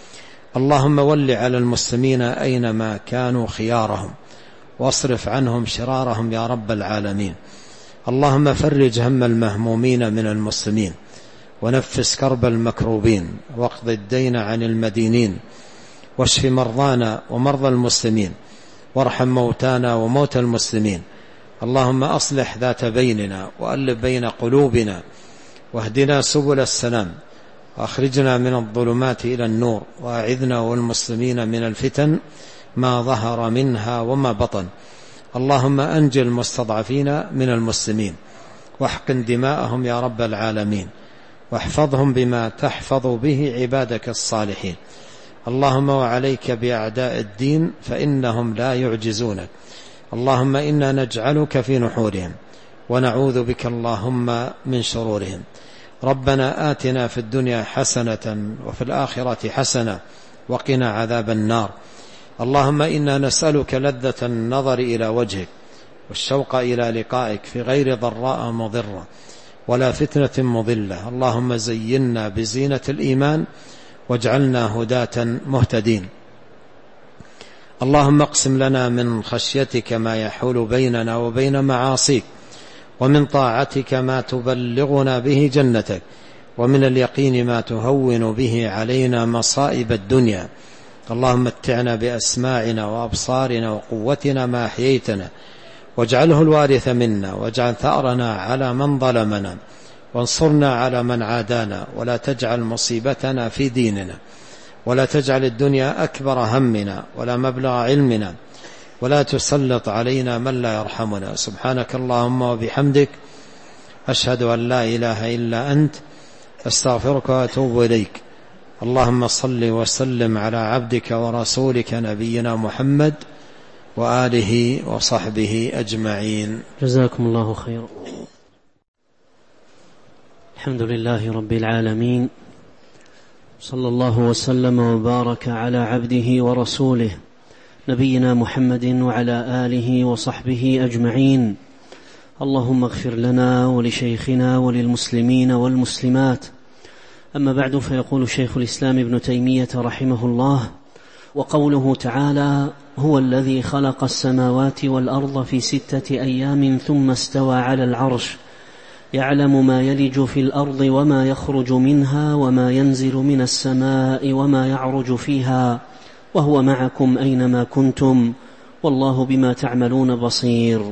اللهم ول على المسلمين أينما كانوا خيارهم، واصرف عنهم شرارهم يا رب العالمين. اللهم فرج هم المهمومين من المسلمين، ونفس كرب المكروبين، واقض الدين عن المدينين، واشف مرضانا ومرضى المسلمين، وارحم موتانا وموتى المسلمين. اللهم أصلح ذات بيننا، وألف بين قلوبنا، واهدنا سبل السلام، وأخرجنا من الظلمات إلى النور، وأعذنا والمسلمين من الفتن ما ظهر منها وما بطن. اللهم أنجِ المستضعفين من المسلمين، واحقن دماءهم يا رب العالمين، واحفظهم بما تحفظ به عبادك الصالحين. اللهم وعليك بأعداء الدين فإنهم لا يعجزونك. اللهم إنا نجعلك في نحورهم، ونعوذ بك اللهم من شرورهم. ربنا آتنا في الدنيا حسنة وفي الآخرة حسنة وقنا عذاب النار. اللهم إنا نسألك لذة النظر إلى وجهك، والشوق إلى لقائك في غير ضراء مضرة ولا فتنة مضلة. اللهم زينا بزينة الإيمان، واجعلنا هداة مهتدين. اللهم اقسم لنا من خشيتك ما يحول بيننا وبين معاصيك، ومن طاعتك ما تبلغنا به جنتك، ومن اليقين ما تهون به علينا مصائب الدنيا. اللهم متعنا بأسماعنا وأبصارنا وقوتنا ما أحييتنا، واجعله الوارث منا، واجعل ثأرنا على من ظلمنا، وانصرنا على من عادانا، ولا تجعل مصيبتنا في ديننا، ولا تجعل الدنيا أكبر همنا ولا مبلغ علمنا، ولا تسلط علينا من لا يرحمنا. سبحانك اللهم وبحمدك، أشهد أن لا إله إلا أنت، أستغفرك وأتوب إليك. اللهم صل وسلم على عبدك ورسولك نبينا محمد وآله وصحبه أجمعين. جزاكم الله خيرا. الحمد لله رب العالمين، صلى الله وسلم وبارك على عبده ورسوله نبينا محمد وعلى آله وصحبه أجمعين. اللهم اغفر لنا ولشيخنا وللمسلمين والمسلمات. أما بعد، فيقول شيخ الإسلام ابن تيمية رحمه الله: وقوله تعالى: هو الذي خلق السماوات والأرض في 6 أيام ثم استوى على العرش يعلم ما يلج في الأرض وما يخرج منها وما ينزل من السماء وما يعرج فيها وهو معكم أينما كنتم والله بما تعملون بصير.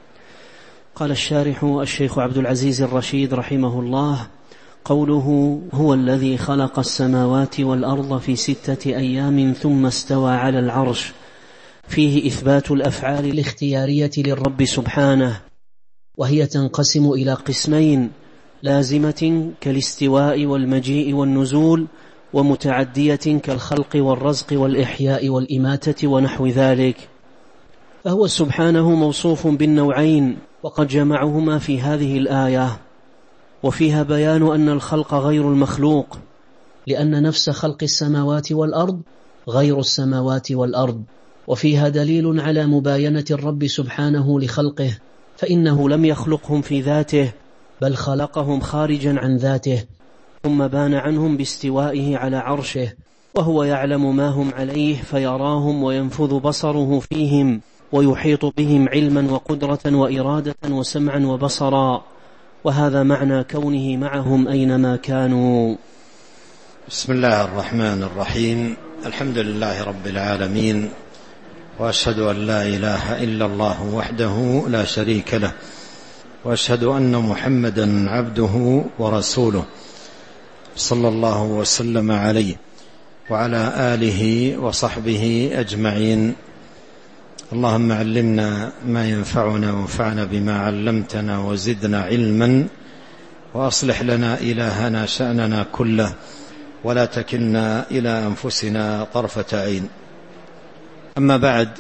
قال الشارح الشيخ عبد العزيز الرشيد رحمه الله: قوله هو الذي خلق السماوات والأرض في 6 أيام ثم استوى على العرش فيه إثبات الأفعال الاختيارية للرب سبحانه، وهي تنقسم إلى قسمين: لازمة كالاستواء والمجيء والنزول، ومتعدية كالخلق والرزق والإحياء والإماتة ونحو ذلك. فهو سبحانه موصوف بالنوعين، وقد جمعهما في هذه الآية، وفيها بيان أن الخلق غير المخلوق، لأن نفس خلق السماوات والأرض غير السماوات والأرض، وفيها دليل على مباينة الرب سبحانه لخلقه، فإنه لم يخلقهم في ذاته بل خلقهم خارجا عن ذاته، ثم بان عنهم باستوائه على عرشه، وهو يعلم ما هم عليه فيراهم وينفذ بصره فيهم ويحيط بهم علما وقدرة وإرادة وسمعا وبصرا، وهذا معنى كونه معهم أينما كانوا. بسم الله الرحمن الرحيم. الحمد لله رب العالمين، وأشهد أن لا إله إلا الله وحده لا شريك له، وأشهد أن محمدا عبده ورسوله، صلى الله وسلم عليه وعلى آله وصحبه أجمعين. اللهم علمنا ما ينفعنا وانفعنا بما علمتنا وزدنا علما، وأصلح لنا إلهنا شأننا كله، ولا تكلنا إلى أنفسنا طرفة عين. أما بعد،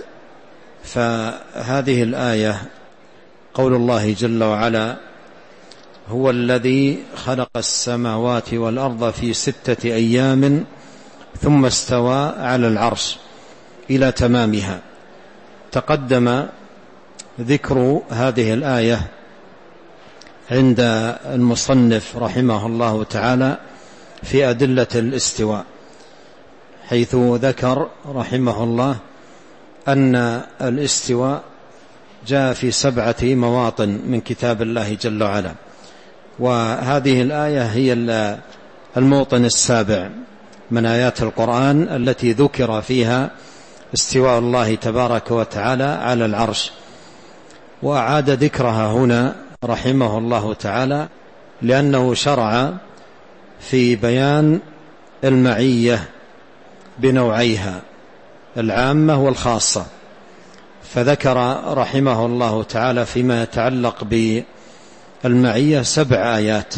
فهذه الآية قول الله جل وعلا: هو الذي خلق السماوات والأرض في 6 أيام ثم استوى على العرش إلى تمامها. تقدم ذكر هذه الآية عند المصنف رحمه الله تعالى في أدلة الاستواء، حيث ذكر رحمه الله أن الاستواء جاء في 7 مواطن من كتاب الله جل وعلا، وهذه الآية هي الموطن السابع من آيات القرآن التي ذكر فيها استواء الله تبارك وتعالى على العرش، وأعاد ذكرها هنا رحمه الله تعالى لأنه شرع في بيان المعية بنوعيها، العامة والخاصة. فذكر رحمه الله تعالى فيما يتعلق بالمعية 7 آيات،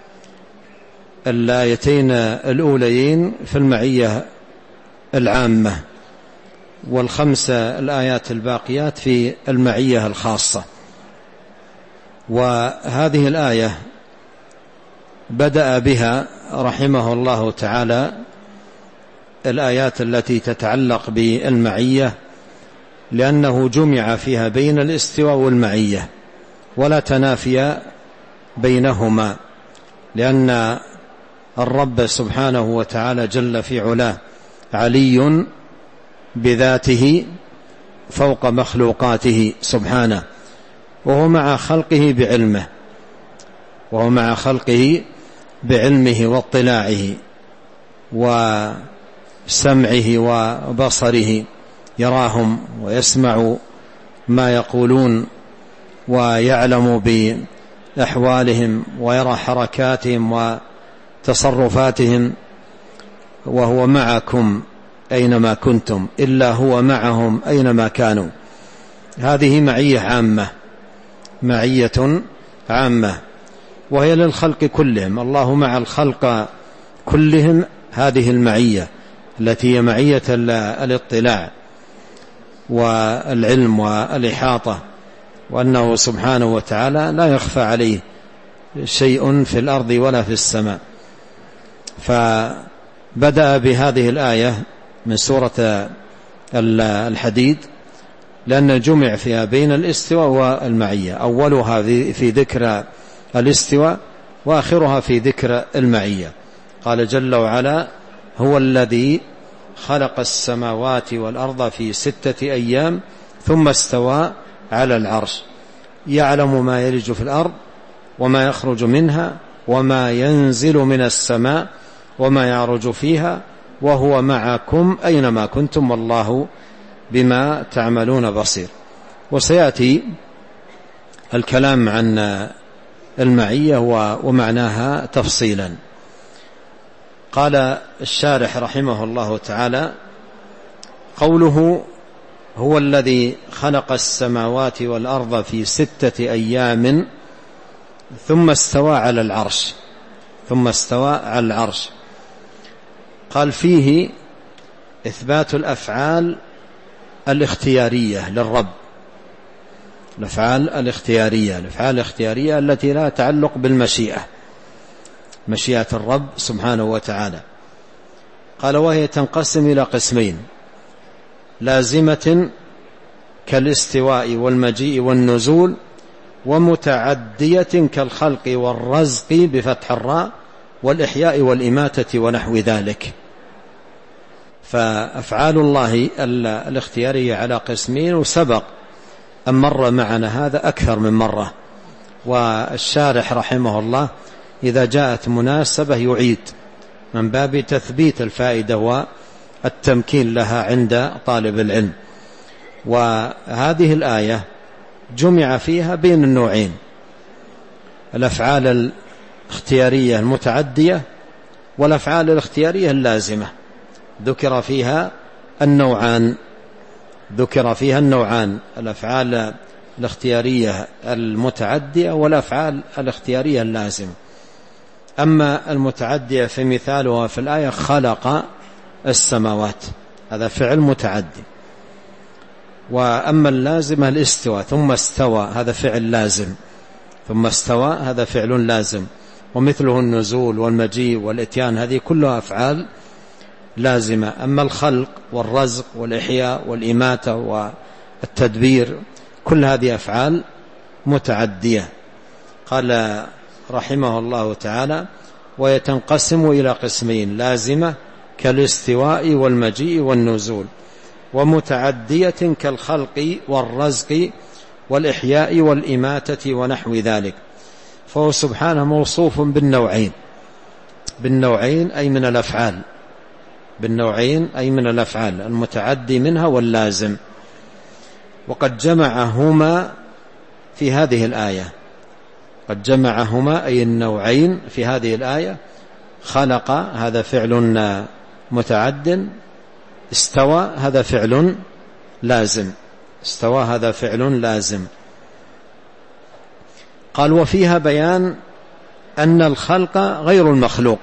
الآيتين الأوليين في المعية العامة، وال5 الآيات الباقيات في المعية الخاصة. وهذه الآية بدأ بها رحمه الله تعالى الآيات التي تتعلق بالمعية، لأنه جمع فيها بين الاستواء والمعية ولا تنافي بينهما، لأن الرب سبحانه وتعالى جل في علاه علي بذاته فوق مخلوقاته سبحانه، وهو مع خلقه بعلمه واطلاعه، سمعه وبصره، يراهم ويسمع ما يقولون ويعلم بأحوالهم ويرى حركاتهم وتصرفاتهم، وهو معكم أينما كنتم إلا هو معهم أينما كانوا. هذه معية عامة، معية عامة، وهي للخلق كلهم، الله مع الخلق كلهم. هذه المعية التي هي معية الاطلاع والعلم والإحاطة، وأنه سبحانه وتعالى لا يخفى عليه شيء في الأرض ولا في السماء. فبدأ بهذه الآية من سورة الحديد لأن جمع فيها بين الاستواء والمعية، أولها في ذكر الاستواء وآخرها في ذكر المعية. قال جل وعلا: هو الذي خلق السماوات والأرض في 6 أيام ثم استوى على العرش يعلم ما يلج في الأرض وما يخرج منها وما ينزل من السماء وما يعرج فيها وهو معكم أينما كنتم والله بما تعملون بصير. وسيأتي الكلام عن المعية ومعناها تفصيلا. قال الشارح رحمه الله تعالى: قوله هو الذي خلق السماوات والأرض في 6 أيام ثم استوى على العرش، ثم استوى على العرش، قال فيه إثبات الأفعال الاختيارية للرب، الأفعال الاختيارية، الأفعال الاختيارية التي لا تعلق بالمشيئة، مشيئة الرب سبحانه وتعالى. قال وهي تنقسم إلى قسمين: لازمة كالاستواء والمجيء والنزول، ومتعدية كالخلق والرزق بفتح الراء والإحياء والإماتة ونحو ذلك. فأفعال الله الاختيارية على قسمين، وسبق أن مر معنا هذا أكثر من مرة. والشارح رحمه الله إذا جاءت مناسبة يعيد من باب تثبيت الفائدة والتمكين لها عند طالب العلم. وهذه الآية جمع فيها بين النوعين: الأفعال الاختيارية المتعدية والأفعال الاختيارية اللازمة. ذكر فيها النوعان، الأفعال الاختيارية المتعدية والأفعال الاختيارية اللازمة. أما المتعدية في مثالها في الآية: خلق السماوات، هذا فعل متعدي. وأما اللازمة الاستواء، ثم استوى، هذا فعل لازم، ثم استوى هذا فعل لازم. ومثله النزول والمجيء والإتيان، هذه كلها أفعال لازمة. أما الخلق والرزق والإحياء والإماتة والتدبير، كل هذه أفعال متعدية. قال رحمه الله تعالى: ويتنقسم إلى قسمين: لازمة كالاستواء والمجيء والنزول، ومتعدية كالخلق والرزق والإحياء والإماتة ونحو ذلك. فهو سبحانه موصوف بالنوعين أي من الأفعال، المتعدي منها واللازم. وقد جمعهما في هذه الآية، قد جمعهما أي النوعين في هذه الآية. خلق هذا فعل متعد، استوى هذا فعل لازم، قال وفيها بيان أن الخلق غير المخلوق،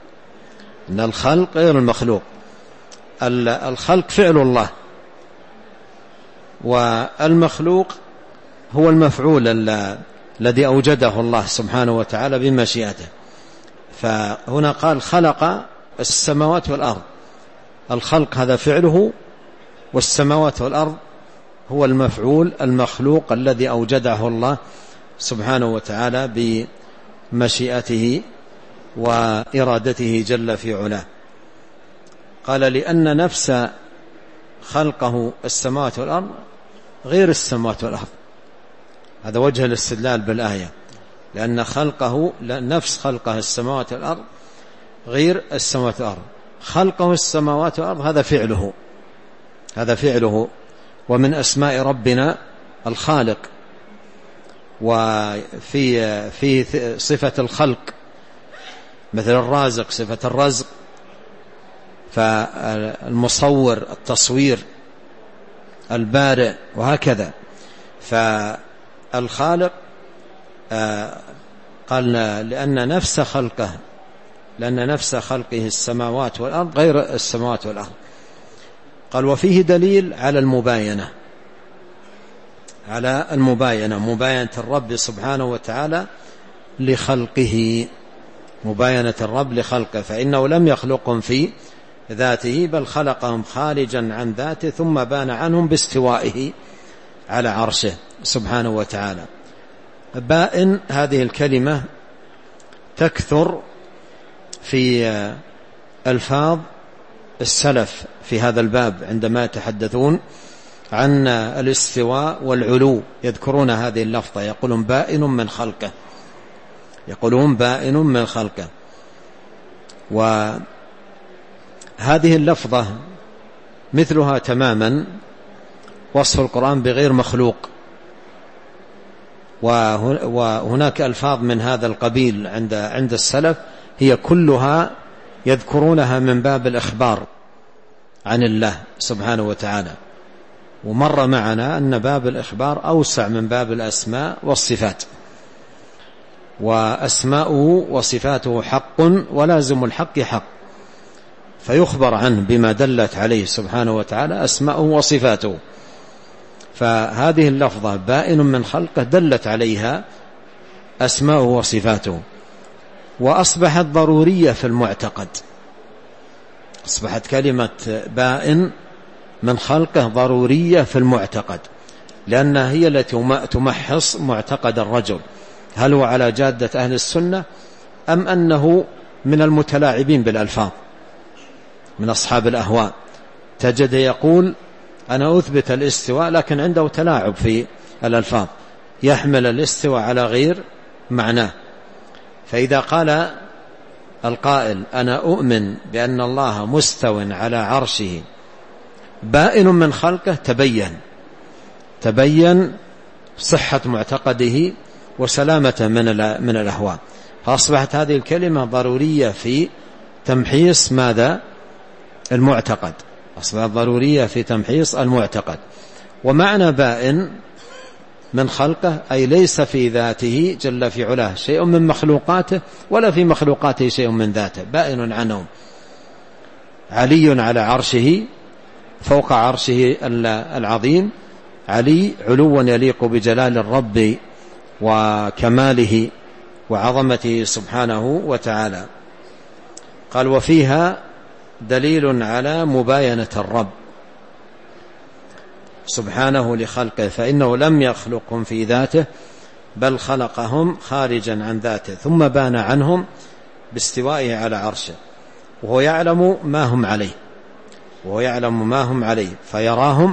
الخلق فعل الله، والمخلوق هو المفعول الذي أوجده الله سبحانه وتعالى بمشيئته. فهنا قال خلق السماوات والأرض، الخلق هذا فعله، والسماوات والأرض هو المفعول المخلوق الذي أوجده الله سبحانه وتعالى بمشيئته وإرادته جل في علاه. قال لأن نفس خلقه السماوات والأرض غير السماوات والأرض، هذا وجه الاستدلال بالآية، لأن خلقه نفس خلقه السماوات والأرض غير السماوات والأرض. خلقه السماوات والأرض هذا فعله ومن أسماء ربنا الخالق. وفي صفة الخلق مثل الرازق صفة الرزق، فالمصور التصوير، البارئ، وهكذا. فالخالق قال لأن نفس خلقه السماوات والأرض غير السماوات والأرض. قال وفيه دليل على مباينة الرب سبحانه وتعالى لخلقه، فإنه لم يخلقهم في ذاته بل خلقهم خارجا عن ذاته ثم بان عنهم باستوائه على عرشه سبحانه وتعالى. بائن هذه الكلمة تكثر في ألفاظ السلف في هذا الباب عندما يتحدثون عن الاستواء والعلو، يذكرون هذه اللفظة، يقولون بائن من خلقه. وهذه اللفظة مثلها تماما وصف القرآن بغير مخلوق. وهناك ألفاظ من هذا القبيل عند السلف هي كلها يذكرونها من باب الإخبار عن الله سبحانه وتعالى. ومر معنا أن باب الإخبار أوسع من باب الأسماء والصفات، وأسماؤه وصفاته حق ولازم الحق حق، فيخبر عنه بما دلت عليه سبحانه وتعالى أسماؤه وصفاته. فهذه اللفظة بائن من خلقه دلت عليها أسماؤه وصفاته، وأصبحت ضرورية في المعتقد. أصبحت كلمة بائن من خلقه ضرورية في المعتقد، لأنها هي التي تمحص معتقد الرجل، هل هو على جادة أهل السنة أم أنه من المتلاعبين بالألفاظ من أصحاب الأهواء. تجد يقول أنا أثبت الاستواء لكن عنده تلاعب في الألفاظ، يحمل الاستواء على غير معناه. فإذا قال القائل أنا أؤمن بأن الله مستو على عرشه بائن من خلقه، تبين صحة معتقده وسلامة من الأهواء. فأصبحت هذه الكلمة ضرورية في تمحيص ماذا؟ المعتقد. أصبحت ضرورية في تمحيص المعتقد. ومعنى بائن من خلقه أي ليس في ذاته جل في علاه شيء من مخلوقاته ولا في مخلوقاته شيء من ذاته، بائن عنهم. علي على عرشه، فوق عرشه العظيم، علي علوا يليق بجلال الرب وكماله وعظمته سبحانه وتعالى. قال وفيها دليل على مباينة الرب سبحانه لخلقه، فإنه لم يخلقهم في ذاته بل خلقهم خارجا عن ذاته ثم بان عنهم باستوائه على عرشه، وهو يعلم ما هم عليه فيراهم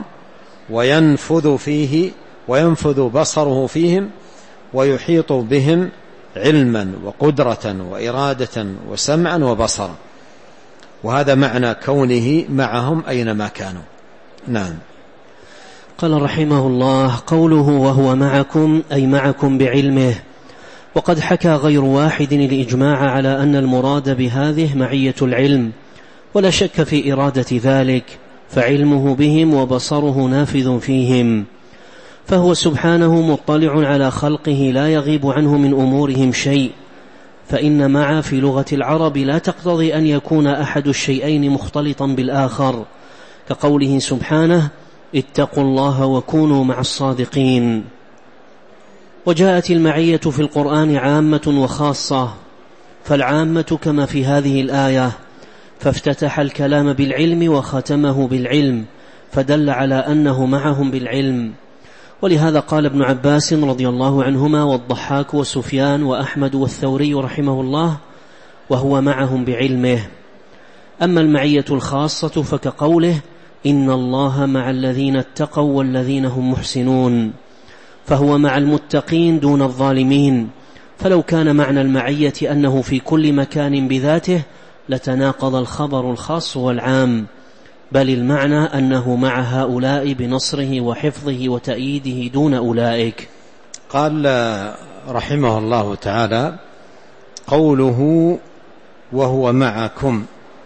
وينفذ بصره فيهم ويحيط بهم علما وقدرة وإرادة وسمعا وبصرا. وهذا معنى كونه معهم أينما كانوا. نعم. قال رحمه الله: قوله وهو معكم أي معكم بعلمه. وقد حكى غير واحد الإجماع على أن المراد بهذه معية العلم، ولا شك في إرادة ذلك، فعلمه بهم وبصره نافذ فيهم، فهو سبحانه مطلع على خلقه لا يغيب عنه من أمورهم شيء. فإن مع في لغة العرب لا تقتضي أن يكون أحد الشيئين مختلطا بالآخر، كقوله سبحانه: اتقوا الله وكونوا مع الصادقين. وجاءت المعية في القرآن عامة وخاصة، فالعامة كما في هذه الآية، فافتتح الكلام بالعلم وختمه بالعلم، فدل على أنه معهم بالعلم. ولهذا قال ابن عباس رضي الله عنهما والضحاك وسفيان وأحمد والثوري رحمه الله: وهو معهم بعلمه. أما المعية الخاصة فكقوله: إن الله مع الذين اتقوا والذين هم محسنون، فهو مع المتقين دون الظالمين. فلو كان معنى المعية أنه في كل مكان بذاته لتناقض الخبر الخاص والعام، بل المعنى أنه مع هؤلاء بنصره وحفظه وتأييده دون أولئك. قال رحمه الله تعالى: قوله وهو معكم،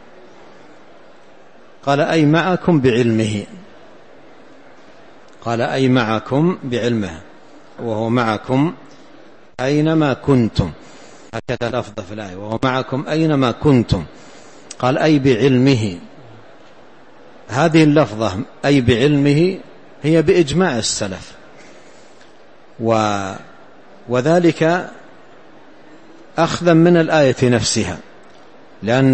قال أي معكم بعلمه، قال أي معكم بعلمه، وهو معكم أينما كنتم، هكذا لفظ في الآية، وهو معكم أينما كنتم، قال أي بعلمه. هذه اللفظة أي بعلمه هي بإجماع السلف، وذلك أخذا من الآية نفسها، لأن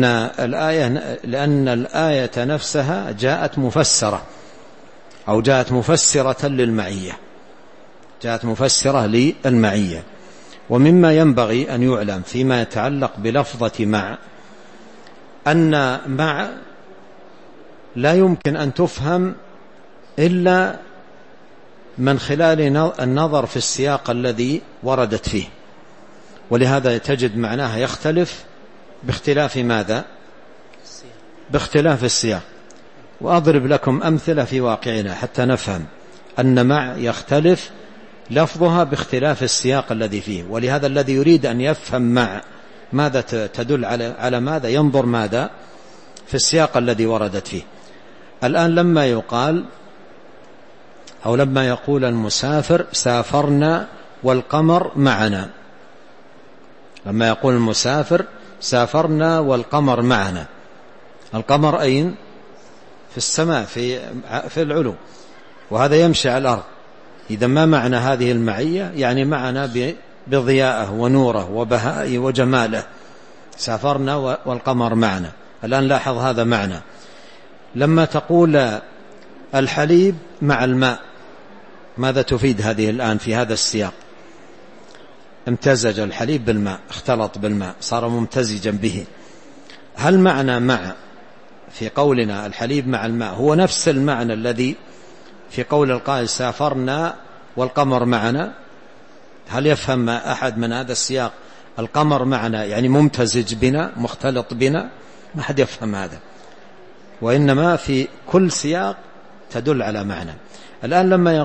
الآية نفسها جاءت مفسرة، أو جاءت مفسرة للمعية، جاءت مفسرة للمعية. ومما ينبغي أن يعلم فيما يتعلق بلفظة مع، أن مع لا يمكن أن تفهم إلا من خلال النظر في السياق الذي وردت فيه، ولهذا تجد معناها يختلف باختلاف ماذا؟ باختلاف السياق. وأضرب لكم أمثلة في واقعنا حتى نفهم أن مع يختلف لفظها باختلاف السياق الذي فيه. ولهذا الذي يريد أن يفهم مع ماذا تدل على ماذا ينظر ماذا في السياق الذي وردت فيه. الآن لما يقال أو لما يقول المسافر سافرنا والقمر معنا، لما يقول المسافر سافرنا والقمر معنا، القمر أين؟ في السماء، في العلو، وهذا يمشي على الأرض. إذا ما معنى هذه المعية؟ يعني معنا بضياءه ونوره وبهائه وجماله، سافرنا والقمر معنا. الآن لاحظ هذا معنى. لما تقول الحليب مع الماء، ماذا تفيد هذه الآن في هذا السياق؟ امتزج الحليب بالماء، اختلط بالماء، صار ممتزجا به. هل معنى مع في قولنا الحليب مع الماء هو نفس المعنى الذي في قول القائل سافرنا والقمر معنا؟ هل يفهم أحد من هذا السياق القمر معنا يعني ممتزج بنا مختلط بنا؟ ما حد يفهم هذا، وإنما في كل سياق تدل على معنى. الآن لما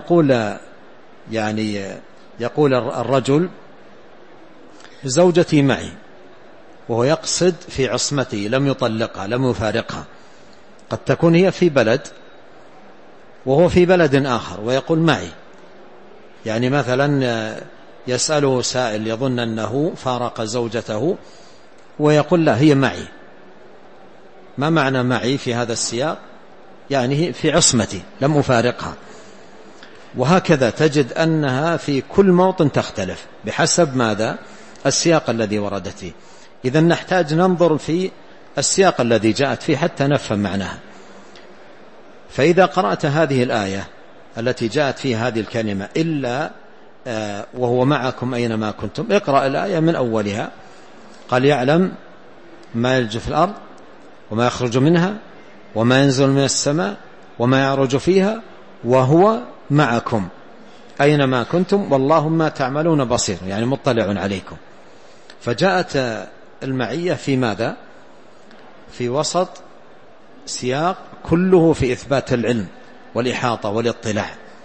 يقول الرجل زوجتي معي، وهو يقصد في عصمتي، لم يطلقها لم يفارقها، قد تكون هي في بلد وهو في بلد آخر ويقول معي، يعني مثلا يسأله سائل يظن أنه فارق زوجته ويقول لا هي معي. ما معنى معي في هذا السياق؟ يعني في عصمتي لم أفارقها. وهكذا تجد أنها في كل موطن تختلف بحسب ماذا؟ السياق الذي وردت فيه. إذن نحتاج ننظر في السياق الذي جاءت فيه حتى نفهم معناها. فإذا قرأت هذه الآية التي جاءت فيها هذه الكلمة إلا وهو معكم أينما كنتم، اقرأ الآية من أولها. قال يعلم ما يلج في الأرض وما يخرج منها وما ينزل من السماء وما يعرج فيها وهو معكم أينما كنتم والله ما تعملون بصير، يعني مطلع عليكم. فجاءت المعية في ماذا؟ في وسط سياق كله في إثبات العلم والإحاطة والاطلاع،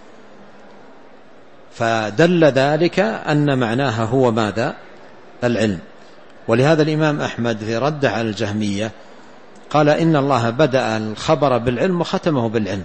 فدل ذلك أن معناها هو ماذا؟ العلم. ولهذا الإمام أحمد في رد على الجهمية قال إن الله بدأ الخبر بالعلم وختمه بالعلم،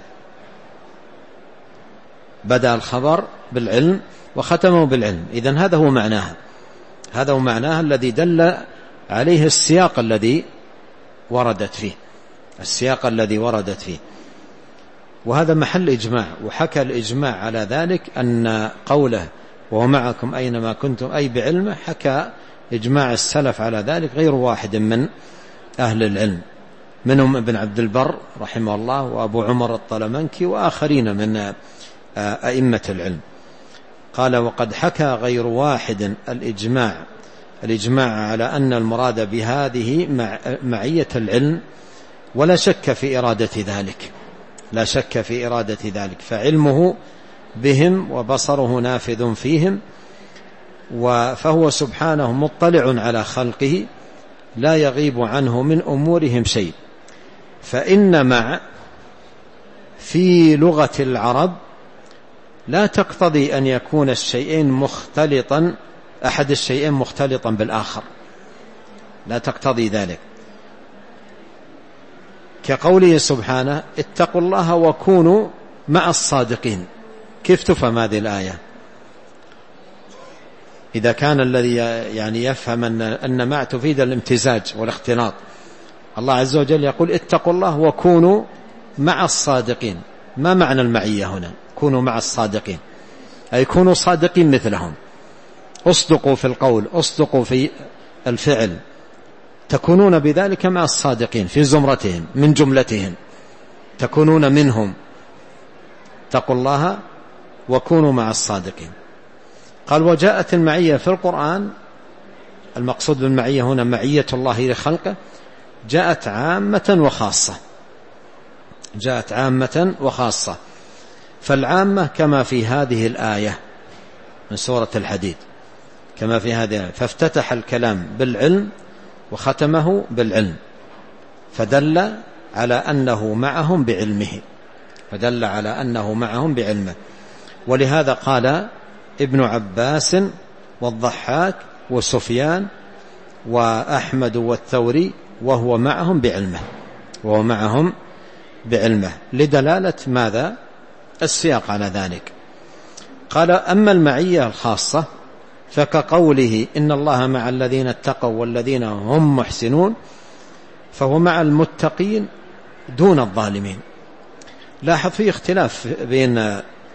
بدأ الخبر بالعلم وختمه بالعلم. إذن هذا هو معناها، هذا هو معناها الذي دل عليه السياق الذي وردت فيه، السياق الذي وردت فيه. وهذا محل إجماع، وحكى الإجماع على ذلك أن قوله وهو معكم أينما كنتم أي بعلمه، حكى إجماع السلف على ذلك غير واحد من أهل العلم، منهم ابن عبد البر رحمه الله وأبو عمر الطلمنكي وآخرين من أئمة العلم. قال وقد حكى غير واحد الإجماع على أن المراد بهذه معية العلم، ولا شك في إرادة ذلك، لا شك في إرادة ذلك، فعلمه بهم وبصره نافذ فيهم، فهو سبحانه مطلع على خلقه لا يغيب عنه من أمورهم شيء. فإن مع في لغة العرب لا تقتضي أن يكون الشيئين مختلطا، أحد الشيئين مختلطا بالآخر، لا تقتضي ذلك، كقوله سبحانه اتقوا الله وكونوا مع الصادقين. كيف تفهم هذه الآية؟ إذا كان الذي يعني يفهم أن مع تفيد الامتزاج والاختلاط، الله عز وجل يقول اتقوا الله وكونوا مع الصادقين. ما معنى المعية هنا؟ كونوا مع الصادقين أي كونوا صادقين مثلهم، اصدقوا في القول، اصدقوا في الفعل، تكونون بذلك مع الصادقين في زمرتهم من جملتهم، تكونون منهم. اتقوا الله وكونوا مع الصادقين. قال وجاءت المعية في القرآن، المقصود بالمعية هنا معية الله لخلقه، جاءت عامة وخاصة، جاءت عامة وخاصة. فالعامة كما في هذه الآية من سورة الحديد، كما في هذه الآية، فافتتح الكلام بالعلم وختمه بالعلم، فدل على أنه معهم بعلمه، فدل على أنه معهم بعلمه. ولهذا قال ابن عباس والضحاك وسفيان وأحمد والثوري وهو معهم بعلمه، وهو معهم بعلمه، لدلالة ماذا؟ السياق على ذلك. قال أما المعية الخاصة فكقوله إن الله مع الذين اتقوا والذين هم محسنون، فهو مع المتقين دون الظالمين. لاحظ فيه اختلاف بين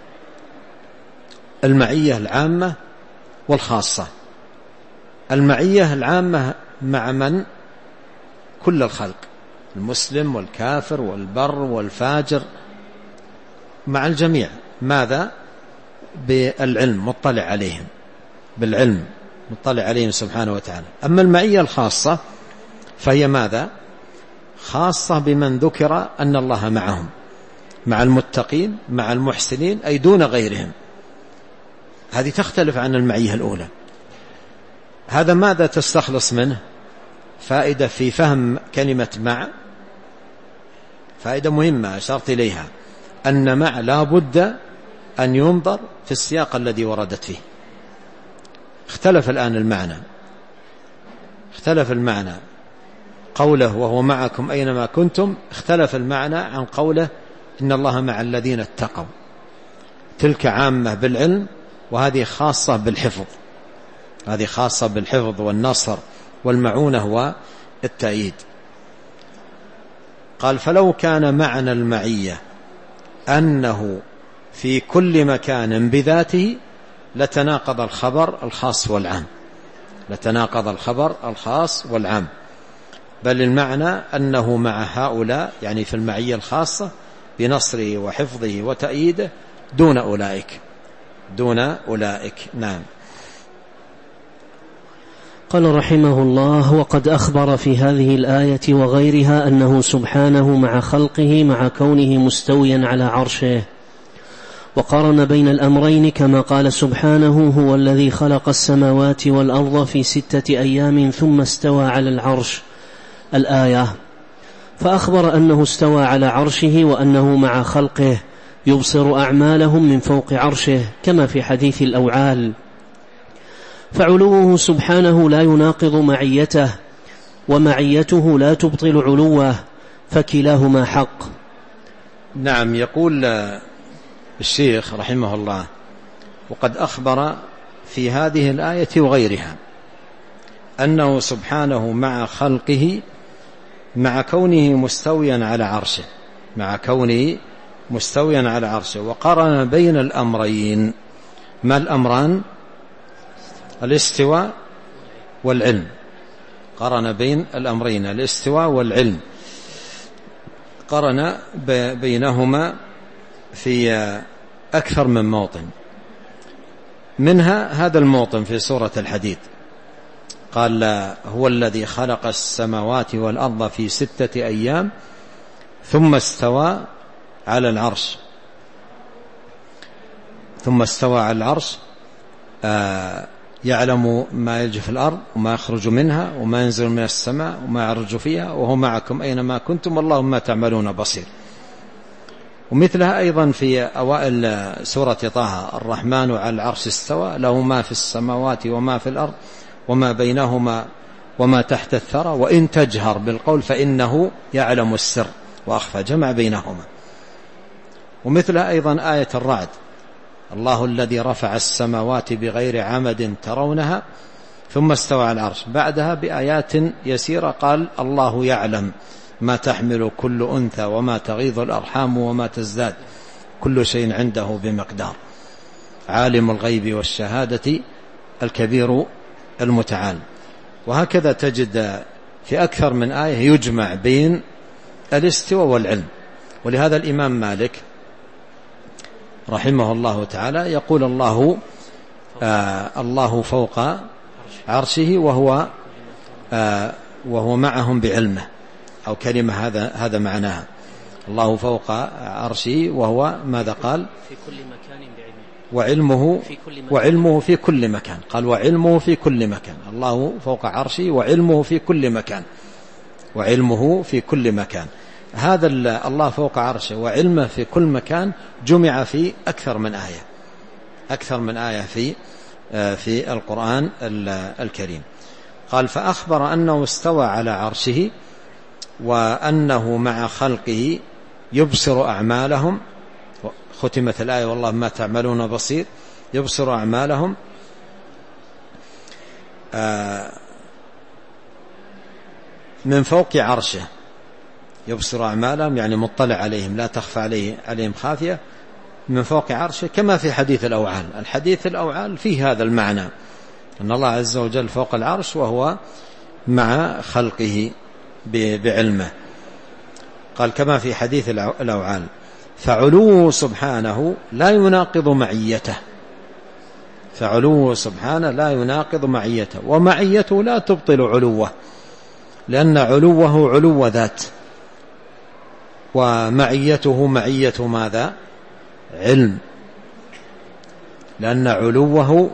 المعية العامة والخاصة. المعية العامة مع من؟ كل الخلق، المسلم والكافر والبر والفاجر، مع الجميع. ماذا؟ بالعلم، مطلع عليهم بالعلم، مطلع عليهم سبحانه وتعالى. أما المعية الخاصة فهي ماذا؟ خاصة بمن ذكر أن الله معهم، مع المتقين مع المحسنين، أي دون غيرهم. هذه تختلف عن المعية الأولى. هذا ماذا تستخلص منه؟ فائدة في فهم كلمة مع، فائدة مهمة أشرت إليها، أن مع لا بد أن ينظر في السياق الذي وردت فيه. اختلف الآن المعنى، اختلف المعنى. قوله وهو معكم أينما كنتم اختلف المعنى عن قوله إن الله مع الذين اتقوا. تلك عامة بالعلم، وهذه خاصة بالحفظ، هذه خاصة بالحفظ والنصر والمعونة والتأييد. قال فلو كان معنى المعية أنه في كل مكان بذاته لتناقض الخبر الخاص والعام، لتناقض الخبر الخاص والعام، بل المعنى أنه مع هؤلاء، يعني في المعية الخاصة بنصره وحفظه وتأييده، دون أولئك، دون أولئك. نعم. قال رحمه الله وقد أخبر في هذه الآية وغيرها أنه سبحانه مع خلقه مع كونه مستويا على عرشه، وقارن بين الأمرين كما قال سبحانه هو الذي خلق السماوات والأرض في 6 أيام ثم استوى على العرش الآية، فأخبر أنه استوى على عرشه وأنه مع خلقه يبصر أعمالهم من فوق عرشه كما في حديث الأوعال، فعلوه سبحانه لا يناقض معيته ومعيته لا تبطل علوه، فكلاهما حق. نعم. يقول الشيخ رحمه الله وقد أخبر في هذه الآية وغيرها أنه سبحانه مع خلقه مع كونه مستويا على عرشه، مع كونه مستويا على عرشه، وقارن بين الأمرين. ما الأمران؟ الاستواء والعلم. قارن بين الأمرين الاستواء والعلم، قارن بينهما في أكثر من موطن، منها هذا الموطن في سورة الحديد، قال هو الذي خلق السماوات والأرض في 6 أيام ثم استوى على العرش، ثم استوى على العرش. يعلم ما يلج في الأرض وما يخرج منها وما ينزل من السماء وما يعرج فيها وهو معكم أينما كنتم والله ما تعملون بصير. ومثلها أيضا في أوائل سورة طه: الرحمن على العرش استوى له ما في السماوات وما في الأرض وما بينهما وما تحت الثرى وإن تجهر بالقول فإنه يعلم السر وأخفى، جمع بينهما. ومثلها أيضا آية الرعد: الله الذي رفع السماوات بغير عمد ترونها ثم استوى على العرش. بعدها بآيات يسيرة قال: الله يعلم ما تحمل كل أنثى وما تغيض الأرحام وما تزداد كل شيء عنده بمقدار، عالم الغيب والشهادة الكبير المتعال. وهكذا تجد في أكثر من آية يجمع بين الاستواء والعلم. ولهذا الإمام مالك رحمه الله تعالى يقول: الله فوق عرشه وهو معهم بعلمه، أو كلمة هذا معناها: الله فوق عرشه وهو ماذا قال؟ في كل مكان بعلمه، وعلمه في كل مكان. قال: وعلمه في كل مكان. الله فوق عرشه وعلمه في كل مكان، وعلمه في كل مكان. هذا الله فوق عرشه وعلمه في كل مكان جمع في أكثر من آية في القرآن الكريم. قال: فأخبر أنه استوى على عرشه وأنه مع خلقه يبصر أعمالهم. ختمت الآية: والله ما تعملون بصير. يبصر أعمالهم من فوق عرشه، يبصر أعمالهم يعني مطلع عليهم، لا تخفى عليهم خافية، من فوق عرشه، كما في حديث الأوعال. الحديث الأوعال فيه هذا المعنى، أن الله عز وجل فوق العرش وهو مع خلقه بعلمه. قال: كما في حديث الأوعال. فعلوه سبحانه لا يناقض معيته، فعلوه سبحانه لا يناقض معيته، ومعيته لا تبطل علوه، لأن علوه علو ذات، ومعيته معية ماذا؟ علم، لأن علوه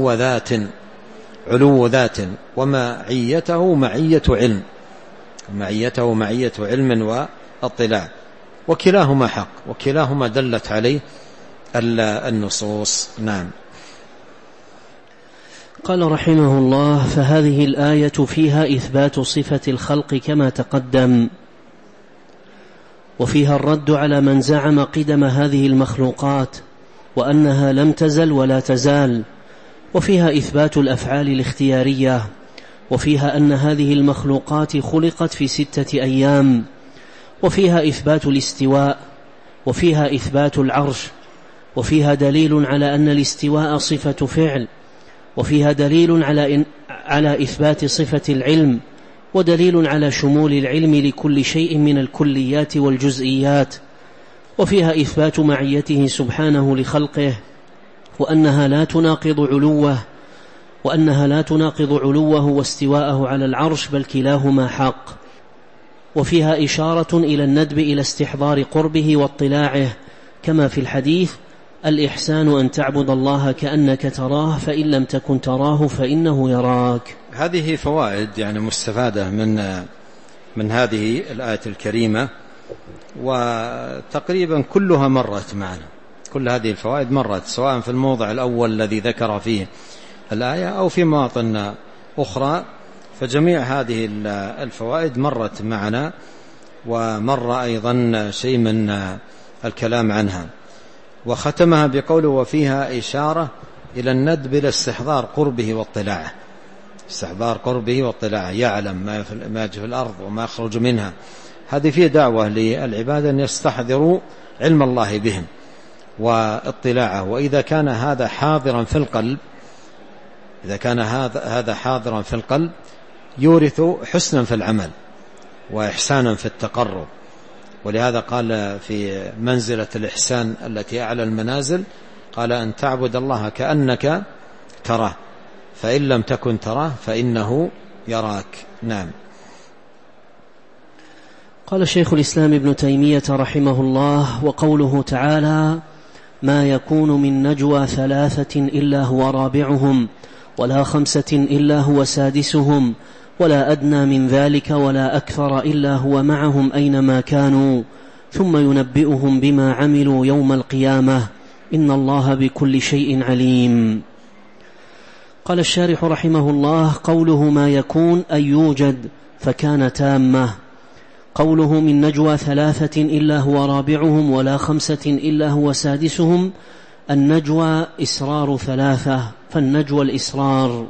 علو ذات ومعيته معية علم، معيته معية علم واطلاع، وكلاهما حق، وكلاهما دلت عليه النصوص. نعم. قال رحمه الله: فهذه الآية فيها إثبات صفة الخلق كما تقدم، وفيها الرد على من زعم قدم هذه المخلوقات وأنها لم تزل ولا تزال، وفيها إثبات الأفعال الاختيارية، وفيها أن هذه المخلوقات خلقت في 6 أيام، وفيها إثبات الاستواء، وفيها إثبات العرش، وفيها دليل على أن الاستواء صفة فعل، وفيها دليل على إثبات صفة العلم، ودليل على شمول العلم لكل شيء من الكليات والجزئيات، وفيها إثبات معيته سبحانه لخلقه وأنها لا تناقض علوه واستواءه على العرش، بل كلاهما حق. وفيها إشارة إلى الندب إلى استحضار قربه واطلاعه، كما في الحديث: الإحسان أن تعبد الله كأنك تراه فإن لم تكن تراه فإنه يراك. هذه فوائد يعني مستفادة من هذه الآية الكريمة، وتقريبا كلها مرت معنا، كل هذه الفوائد مرت، سواء في الموضع الأول الذي ذكر فيه الآية أو في مواطن أخرى، فجميع هذه الفوائد مرت معنا، ومر أيضا شيء من الكلام عنها. وختمها بقوله: وفيها إشارة إلى الندب إلى استحضار قربه واطلاعه، استحضار قربه واطلاعه، يعلم ما يجري في الأرض وما يخرج منها. هذه فيه دعوة للعباد أن يستحضروا علم الله بهم واطلاعه. وإذا كان هذا حاضرا في القلب، إذا كان هذا حاضرا في القلب يورث حسنا في العمل وإحسانا في التقرب. ولهذا قال في منزلة الإحسان التي أعلى المنازل، قال: أن تعبد الله كأنك تراه فإن لم تكن تراه فإنه يراك. نعم. قال شيخ الإسلام ابن تيمية رحمه الله: وقوله تعالى: ما يكون من نجوى 3 إلا هو رابعهم ولا 5 إلا هو سادسهم ولا أدنى من ذلك ولا أكثر إلا هو معهم أينما كانوا ثم ينبئهم بما عملوا يوم القيامة إن الله بكل شيء عليم. قال الشارح رحمه الله: قوله ما يكون أي يوجد فكان تامة. قوله من نجوى 3 إلا هو رابعهم ولا 5 إلا هو سادسهم، النجوى إسرار 3، فالنجوى الإسرار.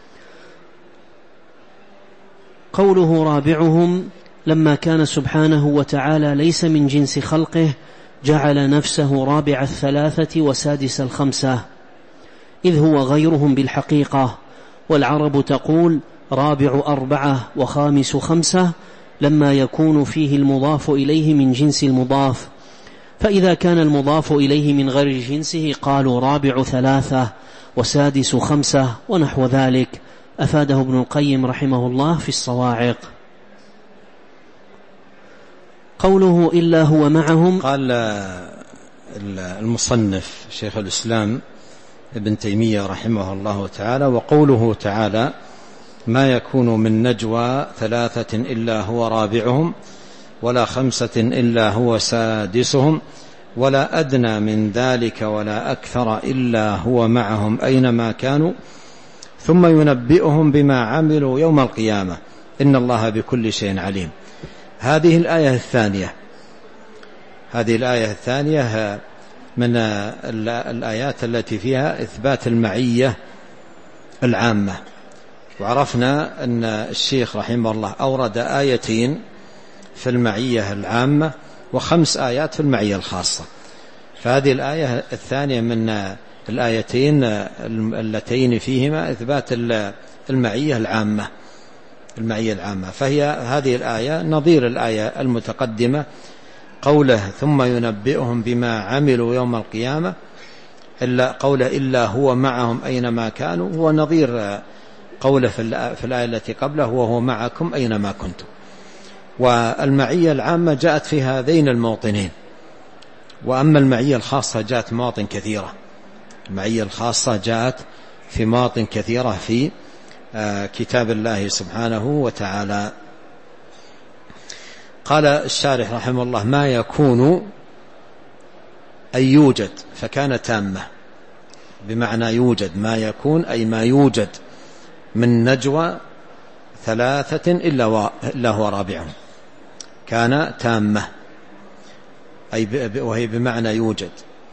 قوله رابعهم لما كان سبحانه وتعالى ليس من جنس خلقه جعل نفسه رابع 3 وسادس 5، إذ هو غيرهم بالحقيقة. والعرب تقول رابع 4 وخامس 5 لما يكون فيه المضاف إليه من جنس المضاف، فإذا كان المضاف إليه من غير جنسه قالوا رابع 3 وسادس 5 ونحو ذلك. أفاده ابن القيم رحمه الله في الصواعق. قوله إلا هو معهم، قال المصنف شيخ الإسلام ابن تيمية رحمه الله تعالى: وقوله تعالى ما يكون من نجوى 3 إلا هو رابعهم ولا 5 إلا هو سادسهم ولا أدنى من ذلك ولا أكثر إلا هو معهم أينما كانوا ثم ينبئهم بما عملوا يوم القيامة إن الله بكل شيء عليم. هذه الآية الثانية من الآيات التي فيها إثبات المعية العامة. وعرفنا أن الشيخ رحمه الله أورد 2 في المعية العامة و5 آيات في المعية الخاصة، فهذه الآية الثانية من الآيتين اللتين فيهما إثبات المعية العامة، فهي هذه الآية نظير الآية المتقدمة قوله ثم ينبئهم بما عملوا يوم القيامة، قوله إلا هو معهم أينما كانوا هو نظير قوله في الآية التي قبله وهو معكم أينما كنتم. والمعية العامة جاءت في هذين الموطنين، وأما المعية الخاصة جاءت مواطن كثيرة. المعية الخاصة جاءت في مواطن كثيرة في كتاب الله سبحانه وتعالى. قال الشارح رحمه الله ما يكون أي يوجد فكان تامة، بمعنى يوجد ما يكون أي ما يوجد من نجوى 3 إلا هو رابعهم كان تامة، أي وهي بمعنى يوجد.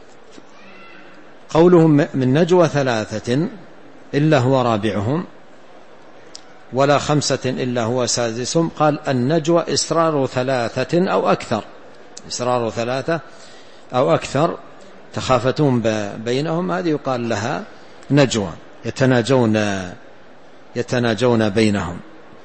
قولهم من نجوى 3 إلا هو رابعهم ولا 5 إلا هو سادسهم، قال النجوى إسرار 3 أو أكثر تخافتون بينهم، هذه يقال لها نجوى، يتناجون بينهم.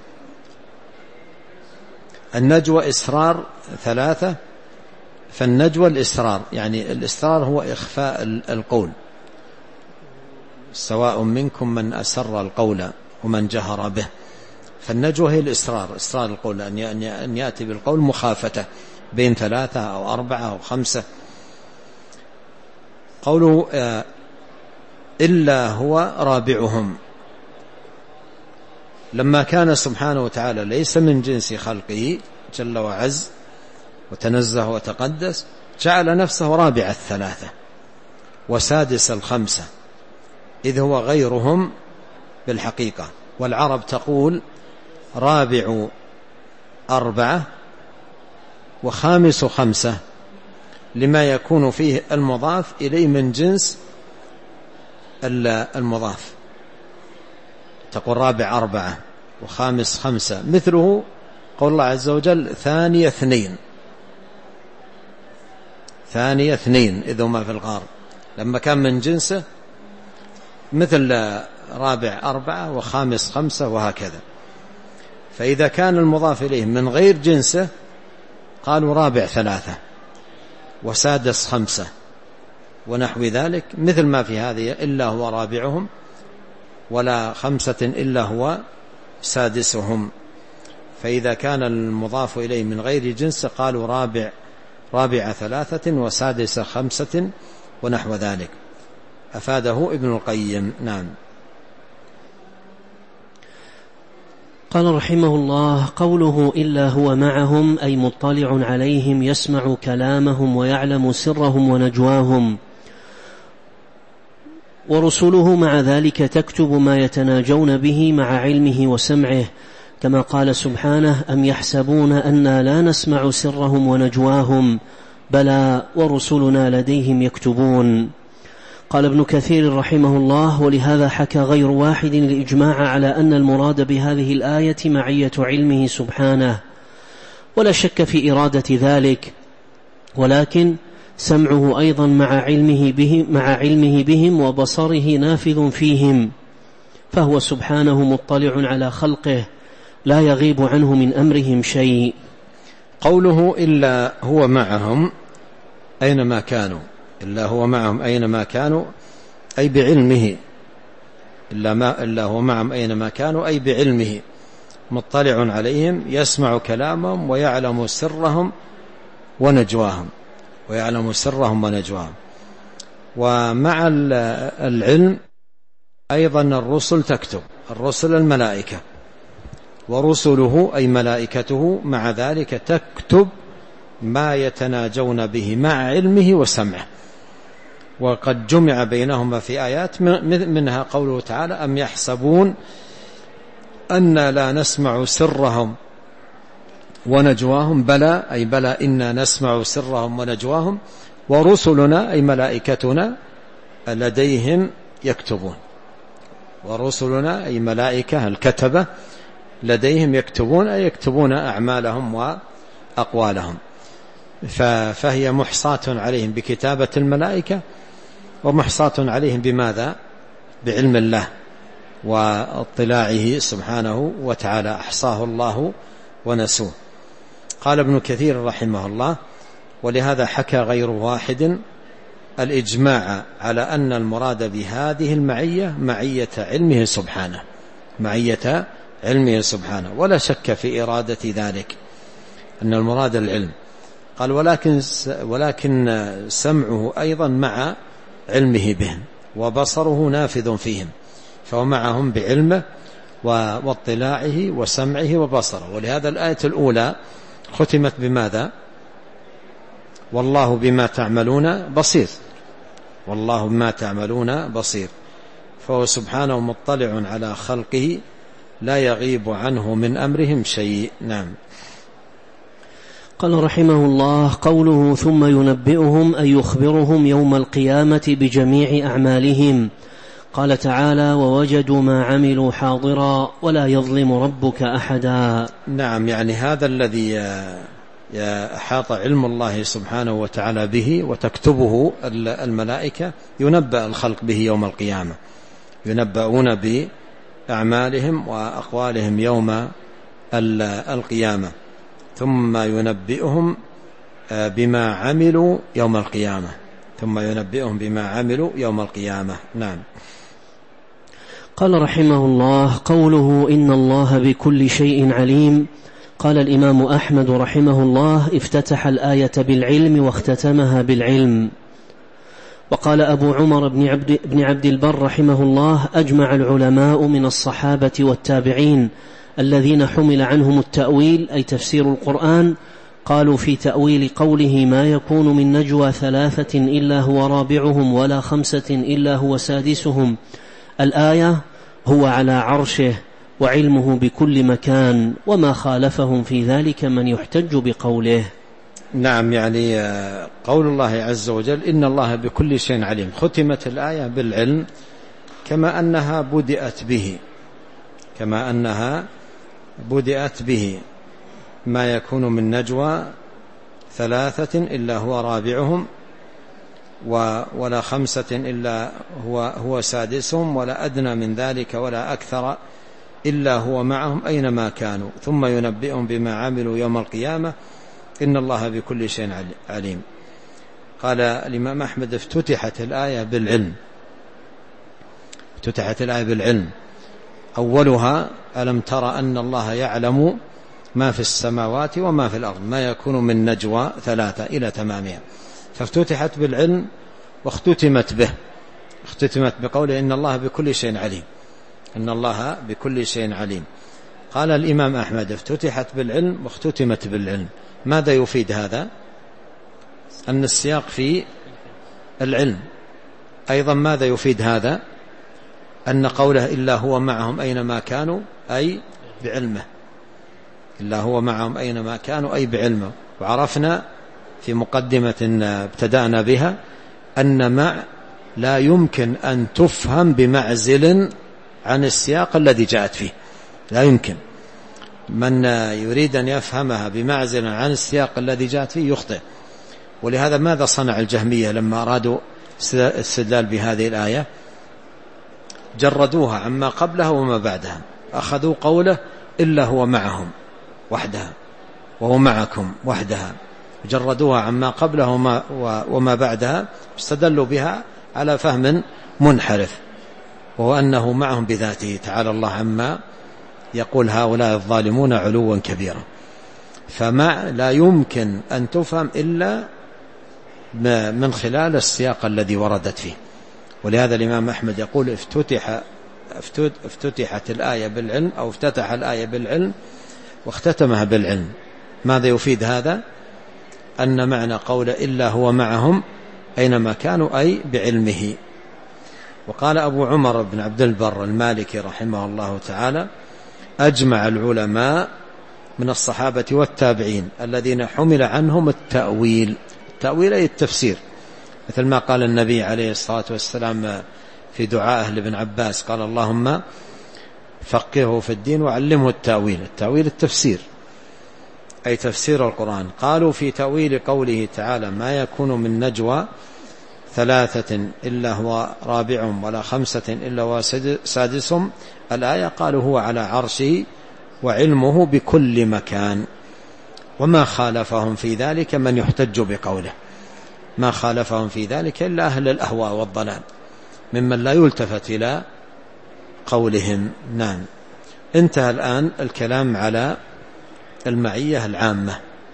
النجوى إسرار 3، فالنجوى الإسرار، يعني الإسرار هو إخفاء القول، سواء منكم من أسر القول ومن جهر به، فالنجوى هي الإسرار، إسرار القول، أن يأتي بالقول مخافته بين 3 أو 4 أو 5. قوله إلا هو رابعهم، لما كان سبحانه وتعالى ليس من جنس خلقه جل وعز وتنزه وتقدس، جعل نفسه رابع 3 وسادس 5، إذ هو غيرهم بالحقيقة. والعرب تقول رابع 4 وخامس 5 لما يكون فيه المضاف إليه من جنس المضاف، تقول رابع 4 وخامس 5، مثله قول الله عز وجل ثاني 2 إذ هما في الغار، لما كان من جنسه مثل رابع 4 وخامس 5 وهكذا. فإذا كان المضاف إليه من غير جنسه قالوا رابع 3 وسادس 5 ونحو ذلك، مثل ما في هذه إلا هو رابعهم ولا 5 إلا هو سادسهم. فإذا كان المضاف إليه من غير جنس قالوا رابع 3 وسادس 5 ونحو ذلك. أفاده ابن القيم. نعم. قال رحمه الله: قوله إلا هو معهم أي مطلع عليهم يسمع كلامهم ويعلم سرهم ونجواهم، ورسله مع ذلك تكتب ما يتناجون به مع علمه وسمعه، كما قال سبحانه: أم يحسبون أنا لا نسمع سرهم ونجواهم بلى ورسلنا لديهم يكتبون. قال ابن كثير رحمه الله: ولهذا حكى غير واحد الإجماع على أن المراد بهذه الآية معية علمه سبحانه، ولا شك في إرادة ذلك، ولكن سمعه أيضا مع علمه بهم وبصره نافذ فيهم، فهو سبحانه مطلع على خلقه لا يغيب عنه من أمرهم شيء. قوله إلا هو معهم أينما كانوا، إلا هو معهم أينما كانوا أي بعلمه، إلا هو معهم أينما كانوا أي بعلمه، مطلع عليهم يسمع كلامهم ويعلم سرهم ونجواهم، ومع العلم أيضا الرسل تكتب، الرسل الملائكة، ورسله أي ملائكته مع ذلك تكتب ما يتناجون به مع علمه وسمعه. وقد جمع بينهما في آيات منها قوله تعالى: أم يحسبون أن لا نسمع سرهم ونجواهم بلى أي بلى إنا نسمع سرهم ونجواهم، ورسلنا أي ملائكتنا لديهم يكتبون، ورسلنا أي ملائكة الكتبة لديهم يكتبون أي يكتبون أعمالهم وأقوالهم، فهي محصاة عليهم بكتابة الملائكة، ومحصاة عليهم بماذا؟ بعلم الله واطلاعه سبحانه وتعالى، أحصاه الله ونسوه. قال ابن كثير رحمه الله: ولهذا حكى غير واحد الإجماع على أن المراد بهذه المعية معية علمه سبحانه، معية علمه سبحانه، ولا شك في إرادة ذلك أن المراد العلم. قال: ولكن سمعه أيضا مع علمه بهم، وبصره نافذ فيهم، فهو معهم بعلمه واطلاعه وسمعه وبصره. ولهذا الآية الأولى ختمت بماذا؟ والله بما تعملون بصير، والله بما تعملون بصير، فهو سبحانه مطلع على خلقه لا يغيب عنه من أمرهم شيء. نعم. قال رحمه الله: قوله ثم ينبئهم أي يخبرهم يوم القيامة بجميع أعمالهم. قال تعالى: ووجدوا ما عملوا حاضرا ولا يظلم ربك أحدا. نعم، يعني هذا الذي أحاط علم الله سبحانه وتعالى به وتكتبه الملائكة ينبأ الخلق به يوم القيامة، ينبؤون بأعمالهم وأقوالهم يوم القيامة، ثم ينبئهم بما عملوا يوم القيامة، ثم ينبئهم بما عملوا يوم القيامة. نعم. قال رحمه الله: قوله إن الله بكل شيء عليم. قال الإمام أحمد رحمه الله: افتتح الآية بالعلم واختتمها بالعلم. وقال أبو عمر بن عبد البر رحمه الله: أجمع العلماء من الصحابة والتابعين الذين حمل عنهم التأويل أي تفسير القرآن، قالوا في تأويل قوله ما يكون من نجوى ثلاثة إلا هو رابعهم ولا خمسة إلا هو سادسهم الآية هو على عرشه وعلمه بكل مكان، وما خالفهم في ذلك من يحتج بقوله. نعم، يعني قول الله عز وجل إن الله بكل شيء عليم، ختمت الآية بالعلم كما أنها بدأت به ما يكون من نجوى ثلاثة إلا هو رابعهم ولا خمسة إلا هو سادسهم ولا أدنى من ذلك ولا أكثر إلا هو معهم أينما كانوا، ثم ينبئهم بما عملوا يوم القيامة إن الله بكل شيء عليم. قال الإمام أحمد: افتتحت الآية بالعلم، أولها ألم تر أن الله يعلم ما في السماوات وما في الأرض ما يكون من نجوى ثلاثة إلى تمامها، فافتتحت بالعلم واختتمت بقوله إن الله بكل شيء عليم، إن الله بكل شيء عليم. قال الإمام أحمد افتتحت بالعلم واختتمت بالعلم. ماذا يفيد هذا؟ أن السياق في العلم. أيضا ماذا يفيد هذا؟ أن قوله إلا هو معهم أينما كانوا أي بعلمه، إلا هو معهم أينما كانوا أي بعلمه. وعرفنا في مقدمة ابتدأنا بها أن مع لا يمكن أن تفهم بمعزل عن السياق الذي جاءت فيه، لا يمكن. من يريد أن يفهمها بمعزل عن السياق الذي جاءت فيه يخطئ. ولهذا ماذا صنع الجهمية لما أرادوا استدلال بهذه الآية؟ جردوها عما قبلها وما بعدها، أخذوا قوله إلا هو معهم وحدها وهو معكم وحدها، جردوها عما قبلها وما بعدها، استدلوا بها على فهم منحرف، وهو أنه معهم بذاته تعالى الله عما يقول هؤلاء الظالمون علوا كبيرا. فمع لا يمكن أن تفهم إلا من خلال السياق الذي وردت فيه. ولهذا الإمام أحمد يقول افتتحت الآية بالعلم، أو افتتح الآية بالعلم واختتمها بالعلم. ماذا يفيد هذا؟ أن معنى قول إلا هو معهم أينما كانوا أي بعلمه. وقال أبو عمر بن عبد البر المالكي رحمه الله تعالى: أجمع العلماء من الصحابة والتابعين الذين حمل عنهم التأويل أي التفسير، مثل ما قال النبي عليه الصلاة والسلام في دعائه لابن عباس، قال اللهم فقهه في الدين وعلمه التأويل التفسير أي تفسير القرآن. قالوا في تأويل قوله تعالى: ما يكون من نجوى ثلاثة إلا هو رابعهم ولا خمسة إلا هو سادسهم، الآية قالوا هو على عرشه وعلمه بكل مكان. وما خالفهم في ذلك من يحتج بقوله، ما خالفهم في ذلك إلا أهل الأهواء والضلال ممن لا يلتفت إلى قولهم. نعم. انتهى الآن الكلام على المعية العامة،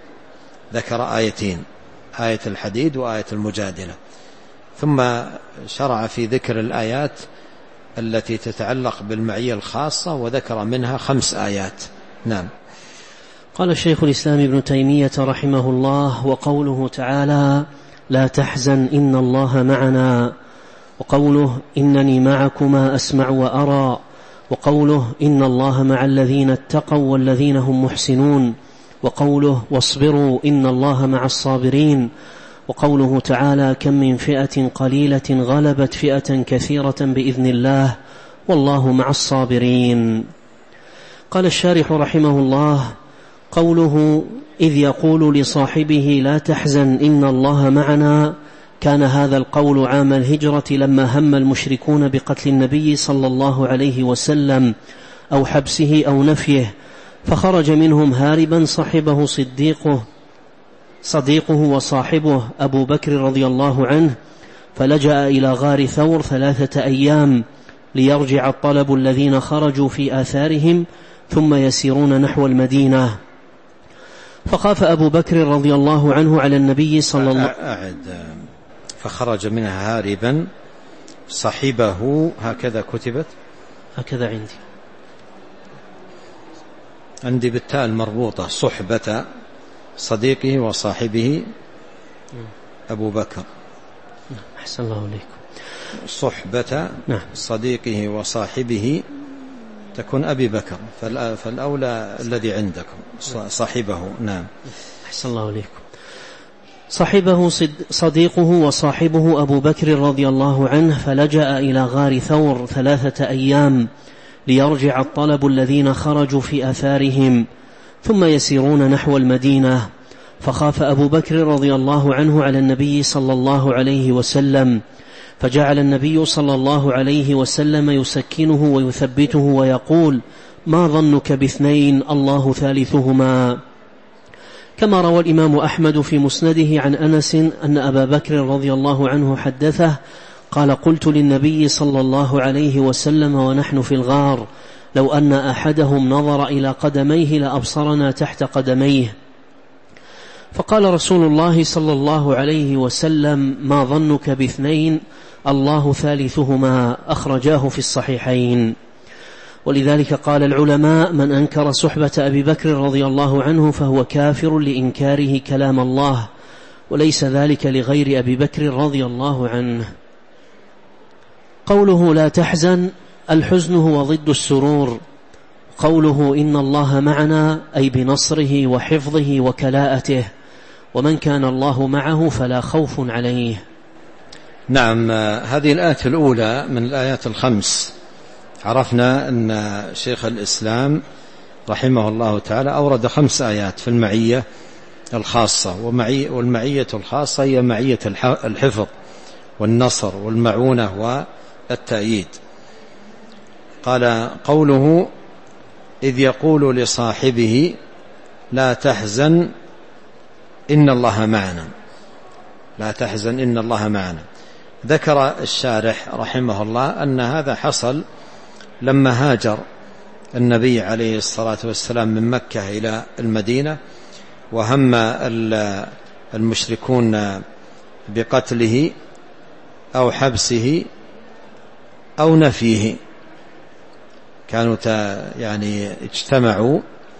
ذكر آيتين، آية الحديد وآية المجادلة، ثم شرع في ذكر الآيات التي تتعلق بالمعية الخاصة، وذكر منها 5 آيات. نعم. قال الشيخ الإسلام ابن تيمية رحمه الله: وقوله تعالى: لا تحزن إن الله معنا، وقوله: إنني معكما أسمع وأرى، وقوله: إن الله مع الذين اتقوا والذين هم محسنون، وقوله: واصبروا إن الله مع الصابرين، وقوله تعالى: كم من فئة قليلة غلبت فئة كثيرة بإذن الله والله مع الصابرين. قال الشارح رحمه الله: قوله إذ يقول لصاحبه لا تحزن إن الله معنا، كان هذا القول عام الهجرة لما هم المشركون بقتل النبي صلى الله عليه وسلم أو حبسه أو نفيه، فخرج منهم هاربا صحبه صديقه وصاحبه أبو بكر رضي الله عنه، فلجأ إلى غار ثور 3 أيام ليرجع الطلب الذين خرجوا في آثارهم ثم يسيرون نحو المدينة. فخاف أبو بكر رضي الله عنه على النبي صلى الله عليه وسلم. فخرج منها هاربا صحبه، هكذا كتبت، هكذا عندي بالتاء المربوطة، صحبة صديقه وصاحبه أبو بكر. أحسن الله عليكم. صحبة صديقه وصاحبه تكون أبي بكر، فالأولى الذي عندكم صاحبه. نعم. أحسن الله عليكم. صاحبه صديقه وصاحبه أبو بكر رضي الله عنه، فلجأ إلى غار ثور 3 أيام ليرجع الطلب الذين خرجوا في آثارهم ثم يسيرون نحو المدينة. فخاف أبو بكر رضي الله عنه على النبي صلى الله عليه وسلم، فجعل النبي صلى الله عليه وسلم يسكنه ويثبته ويقول: ما ظنك باثنين الله ثالثهما. كما روى الإمام أحمد في مسنده عن أنس أن أبا بكر رضي الله عنه حدثه قال: قلت للنبي صلى الله عليه وسلم ونحن في الغار: لو أن أحدهم نظر إلى قدميه لأبصرنا تحت قدميه. فقال رسول الله صلى الله عليه وسلم: ما ظنك باثنين الله ثالثهما، أخرجاه في الصحيحين. ولذلك قال العلماء: من أنكر صحبة أبي بكر رضي الله عنه فهو كافر لإنكاره كلام الله، وليس ذلك لغير أبي بكر رضي الله عنه. قوله لا تحزن، الحزن هو ضد السرور. قوله إن الله معنا أي بنصره وحفظه وكلاءته، ومن كان الله معه فلا خوف عليه. نعم، هذه الآية الأولى من الآيات الخمس. عرفنا أن شيخ الإسلام رحمه الله تعالى أورد 5 آيات في المعية الخاصة، والمعية الخاصة هي معية الحفظ والنصر والمعونة والتأييد. قال قوله إذ يقول لصاحبه لا تحزن إن الله معنا، لا تحزن إن الله معنا. ذكر الشارح رحمه الله أن هذا حصل لما هاجر النبي عليه الصلاة والسلام من مكة إلى المدينة، وهم المشركون بقتله أو حبسه أو نفيه. كانوا يعني اجتمعوا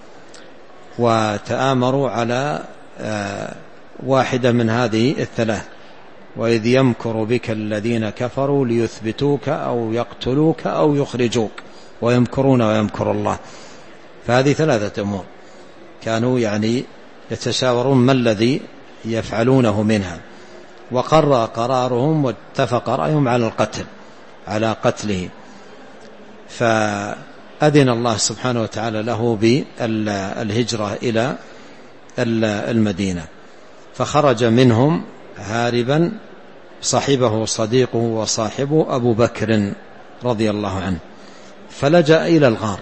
وتآمروا على واحدة من هذه الثلاث: وإذ يمكر بك الذين كفروا ليثبتوك أو يقتلوك أو يخرجوك ويمكرون ويمكر الله. فهذه 3 أمور كانوا يعني يتشاورون ما الذي يفعلونه منها، وقرر قرارهم واتفق رأيهم على القتل، على قتله. فأذن الله سبحانه وتعالى له بالهجرة إلى المدينة، فخرج منهم هاربا صاحبه صديقه وصاحبه أبو بكر رضي الله عنه، فلجأ إلى الغار،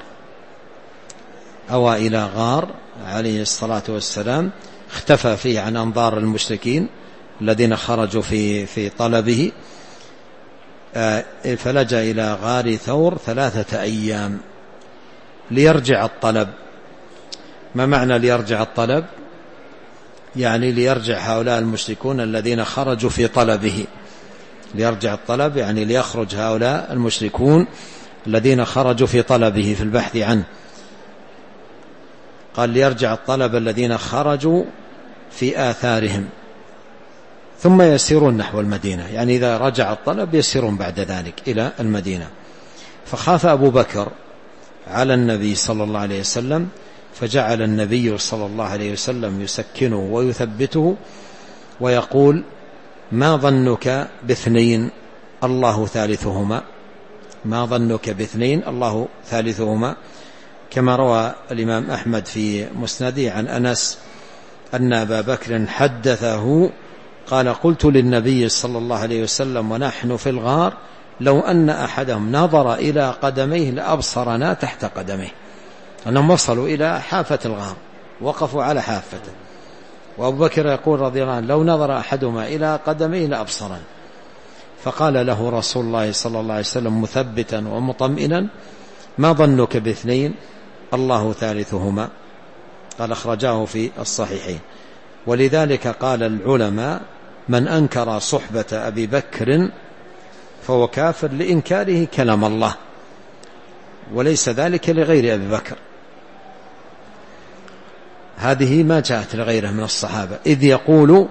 أوى إلى غار عليه الصلاة والسلام، اختفى فيه عن أنظار المشركين الذين خرجوا في طلبه. فلجأ إلى غار ثور 3 أيام ليرجع الطلب. ما معنى ليرجع الطلب؟ يعني ليرجع هؤلاء المشركون الذين خرجوا في طلبه. ليرجع الطلب يعني ليخرج هؤلاء المشركون الذين خرجوا في طلبه في البحث عنه. قال ليرجع الطلب الذين خرجوا في آثارهم ثم يسيرون نحو المدينة، يعني إذا رجع الطلب يسيرون بعد ذلك إلى المدينة. فخاف أبو بكر على النبي صلى الله عليه وسلم، فجعل النبي صلى الله عليه وسلم يسكنه ويثبته ويقول: ما ظنك باثنين الله ثالثهما، ما ظنك باثنين الله ثالثهما. كما روى الإمام أحمد في مسنده عن أنس أن أبا بكر حدثه قال: قلت للنبي صلى الله عليه وسلم ونحن في الغار: لو أن أحدهم نظر إلى قدميه لأبصرنا تحت قدميه. أنهم وصلوا إلى حافة الغار، وقفوا على حافته، وأبو بكر يقول رضي الله عنه: لو نظر أحدهما إلى قدميه لأبصرنا. فقال له رسول الله صلى الله عليه وسلم مثبتا ومطمئنا: ما ظنك باثنين الله ثالثهما. قال أخرجاه في الصحيحين. ولذلك قال العلماء: من أنكر صحبة أبي بكر فهو كافر لإنكاره كلام الله، وليس ذلك لغير أبي بكر. هذه ما جاءت لغيره من الصحابة. إذ يقول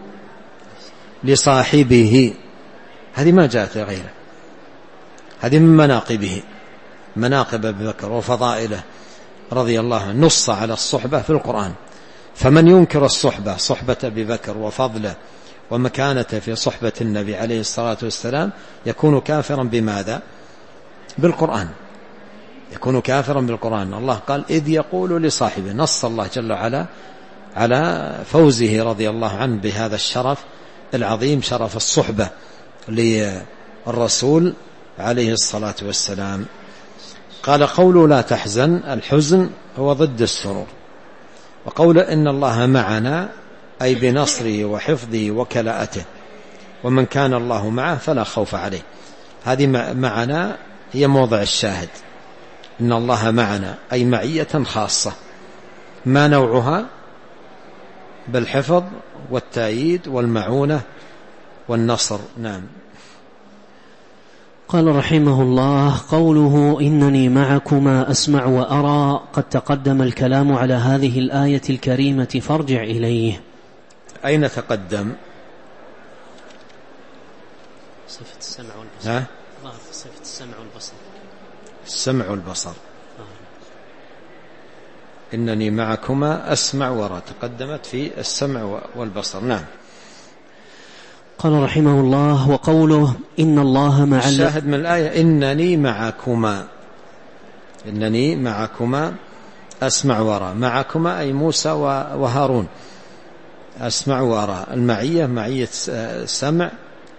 لصاحبه، هذه ما جاءت لغيره، هذه من مناقبه، مناقب أبي بكر وفضائله رضي الله عنه. نص على الصحبة في القرآن. فمن ينكر الصحبة، صحبة أبي بكر وفضله ومكانته في صحبة النبي عليه الصلاة والسلام، يكون كافرا بماذا؟ بالقرآن، يكون كافرا بالقرآن. الله قال: إذ يقول لصاحبه، نص الله جل وعلا على فوزه رضي الله عنه بهذا الشرف العظيم، شرف الصحبة للرسول عليه الصلاة والسلام. قال: قوله لا تحزن، الحزن هو ضد السرور. وقول إن الله معنا أي بنصره وحفظه وكلاءته، ومن كان الله معه فلا خوف عليه. هذه معنا هي موضع الشاهد. إن الله معنا أي معية خاصة. ما نوعها؟ بالحفظ والتأييد والمعونة والنصر. نعم. قال رحمه الله: قوله إنني معكما أسمع وأرى، قد تقدم الكلام على هذه الآية الكريمة فارجع إليه. أين تقدم؟ صفة السمع والبصر. صفة السمع والبصر. السمع والبصر. إنني معكما أسمع وأرى، تقدمت في السمع والبصر. نعم. قال رحمه الله: وقوله إن الله مع الشاهد من الآية إنني معكما، إنني معكما أسمع وأرى. معكما أي موسى وهارون. أسمع وأرى، المعية معية سمع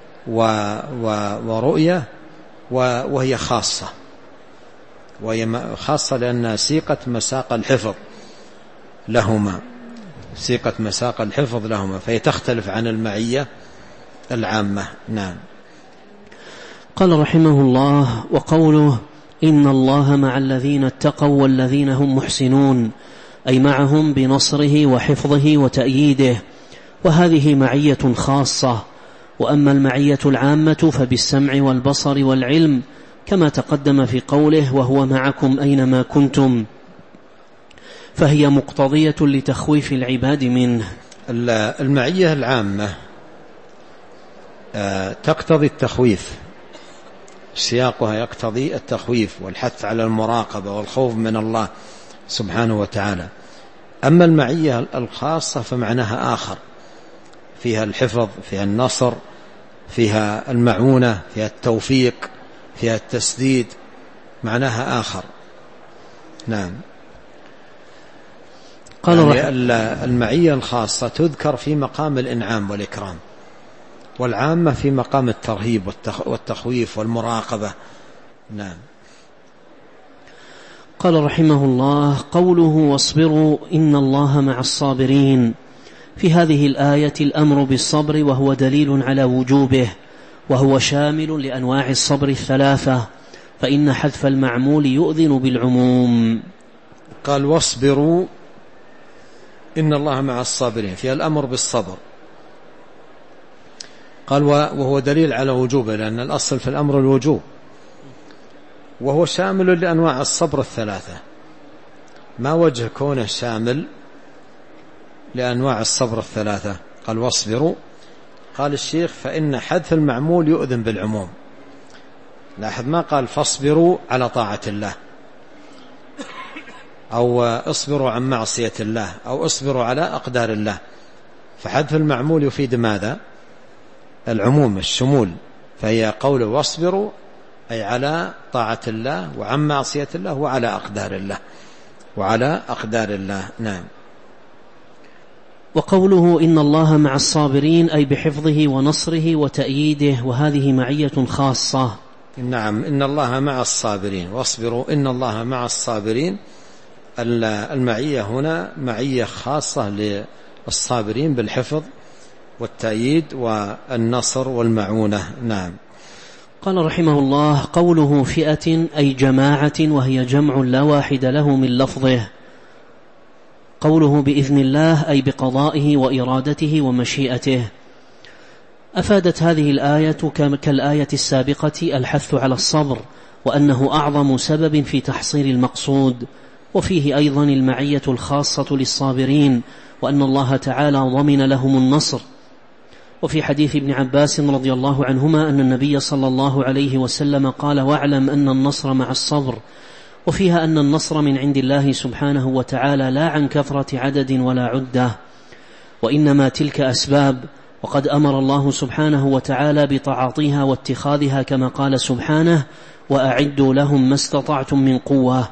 ورؤية، وهي خاصة، وهي خاصة لأنها سيقت مساق الحفظ لهما، سيقت مساق الحفظ لهما، فهي تختلف عن المعية العامة. نعم. قال رحمه الله: وقوله إن الله مع الذين اتقوا والذين هم محسنون، أي معهم بنصره وحفظه وتأييده، وهذه معية خاصة. وأما المعية العامة فبالسمع والبصر والعلم، كما تقدم في قوله وهو معكم أينما كنتم، فهي مقتضية لتخويف العباد منه. المعية العامة تقتضي التخويف، سياقها يقتضي التخويف والحث على المراقبة والخوف من الله سبحانه وتعالى. أما المعية الخاصة فمعناها آخر، فيها الحفظ، فيها النصر، فيها المعونة، فيها التوفيق، فيها التسديد، معناها آخر. نعم. يعني المعية الخاصة تذكر في مقام الإنعام والإكرام، والعامة في مقام الترهيب والتخويف والمراقبة. نعم. قال رحمه الله: قوله واصبروا إن الله مع الصابرين، في هذه الآية الأمر بالصبر، وهو دليل على وجوبه، وهو شامل لأنواع الصبر الثلاثة، فإن حذف المعمول يؤذن بالعموم. قال واصبروا إن الله مع الصابرين، في الأمر بالصبر. قال وهو دليل على وجوبه، لأن الأصل في الأمر الوجوب، وهو شامل لأنواع الصبر الثلاثة. ما وجه كونه شامل لأنواع الصبر الثلاثة؟ قال واصبروا، قال الشيخ فإن حذف المعمول يؤذن بالعموم. لاحظ ما قال فاصبروا على طاعة الله، أو اصبروا عن معصية الله، أو اصبروا على أقدار الله. فحذف المعمول يفيد ماذا؟ العموم، الشمول. فهي قوله واصبروا أي على طاعة الله وعن معصية الله وعلى أقدار الله، وعلى أقدار الله. نعم. وقوله إن الله مع الصابرين أي بحفظه ونصره وتأييده، وهذه معية خاصة. نعم، إن الله مع الصابرين، واصبروا إن الله مع الصابرين. المعية هنا معية خاصة للصابرين بالحفظ والتأييد والنصر والمعونة. نعم. قال رحمه الله: قوله فئة أي جماعة، وهي جمع لا واحد له من لفظه. قوله بإذن الله أي بقضائه وإرادته ومشيئته. أفادت هذه الآية كالآية السابقة الحث على الصبر، وأنه أعظم سبب في تحصيل المقصود، وفيه أيضا المعية الخاصة للصابرين، وأن الله تعالى ضمن لهم النصر. وفي حديث ابن عباس رضي الله عنهما أن النبي صلى الله عليه وسلم قال: واعلم أن النصر مع الصبر. وفيها أن النصر من عند الله سبحانه وتعالى، لا عن كثرة عدد ولا عدة، وإنما تلك أسباب، وقد أمر الله سبحانه وتعالى بتعاطيها واتخاذها، كما قال سبحانه: وأعدوا لهم ما استطعتم من قوة.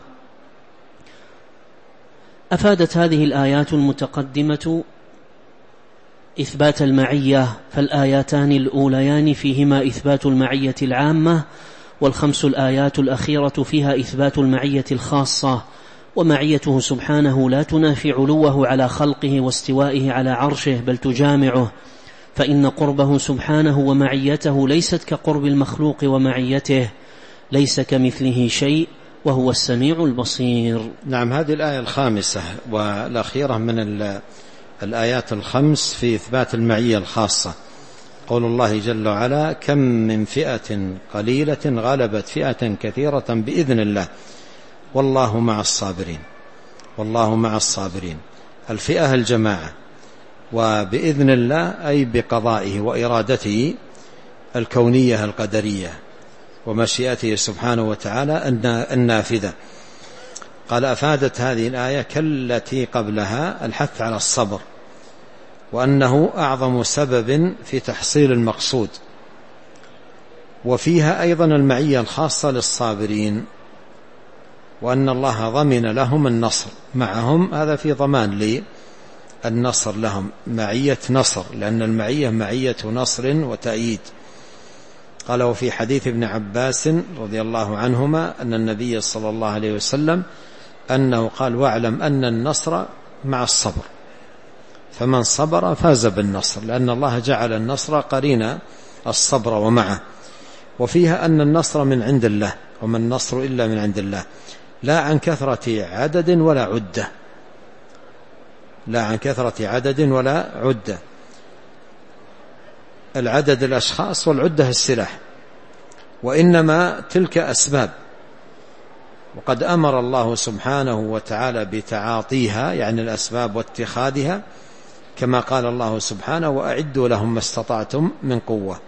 أفادت هذه الآيات المتقدمة إثبات المعية، فالآياتان الأوليان فيهما إثبات المعية العامة، والخمس الآيات الأخيرة فيها إثبات المعية الخاصة. ومعيته سبحانه لا تنافي علوه على خلقه واستوائه على عرشه، بل تجامعه، فإن قربه سبحانه ومعيته ليست كقرب المخلوق ومعيته، ليس كمثله شيء، وهو السميع البصير. نعم. هذه الآية الخامسة والأخيرة من الآيات الخمس في إثبات المعية الخاصة. قول الله جل وعلا: كم من فئة قليلة غلبت فئة كثيرة بإذن الله والله مع الصابرين. والله مع الصابرين. الفئة الجماعة، وبإذن الله أي بقضائه وإرادته الكونية القدرية ومشيئته سبحانه وتعالى النافذة. قال: أفادت هذه الآية كالتي قبلها الحث على الصبر، وأنه أعظم سبب في تحصيل المقصود، وفيها أيضا المعية الخاصة للصابرين، وأن الله ضمن لهم النصر معهم. هذا في ضمان للنصر لهم، معية نصر، لأن المعية معية نصر وتأييد. قال: وفي حديث ابن عباس رضي الله عنهما أن النبي صلى الله عليه وسلم أنه قال: واعلم أن النصر مع الصبر، فمن صبر فاز بالنصر، لأن الله جعل النصر قرين الصبر ومعه. وفيها أن النصر من عند الله، وما النصر إلا من عند الله، لا عن كثرة عدد ولا عدة، لا عن كثرة عدد ولا عدة. العدد الأشخاص والعدة السلاح، وإنما تلك أسباب، وقد أمر الله سبحانه وتعالى بتعاطيها، يعني الأسباب واتخاذها، كما قال الله سبحانه: وأعدوا لهم ما استطعتم من قوة.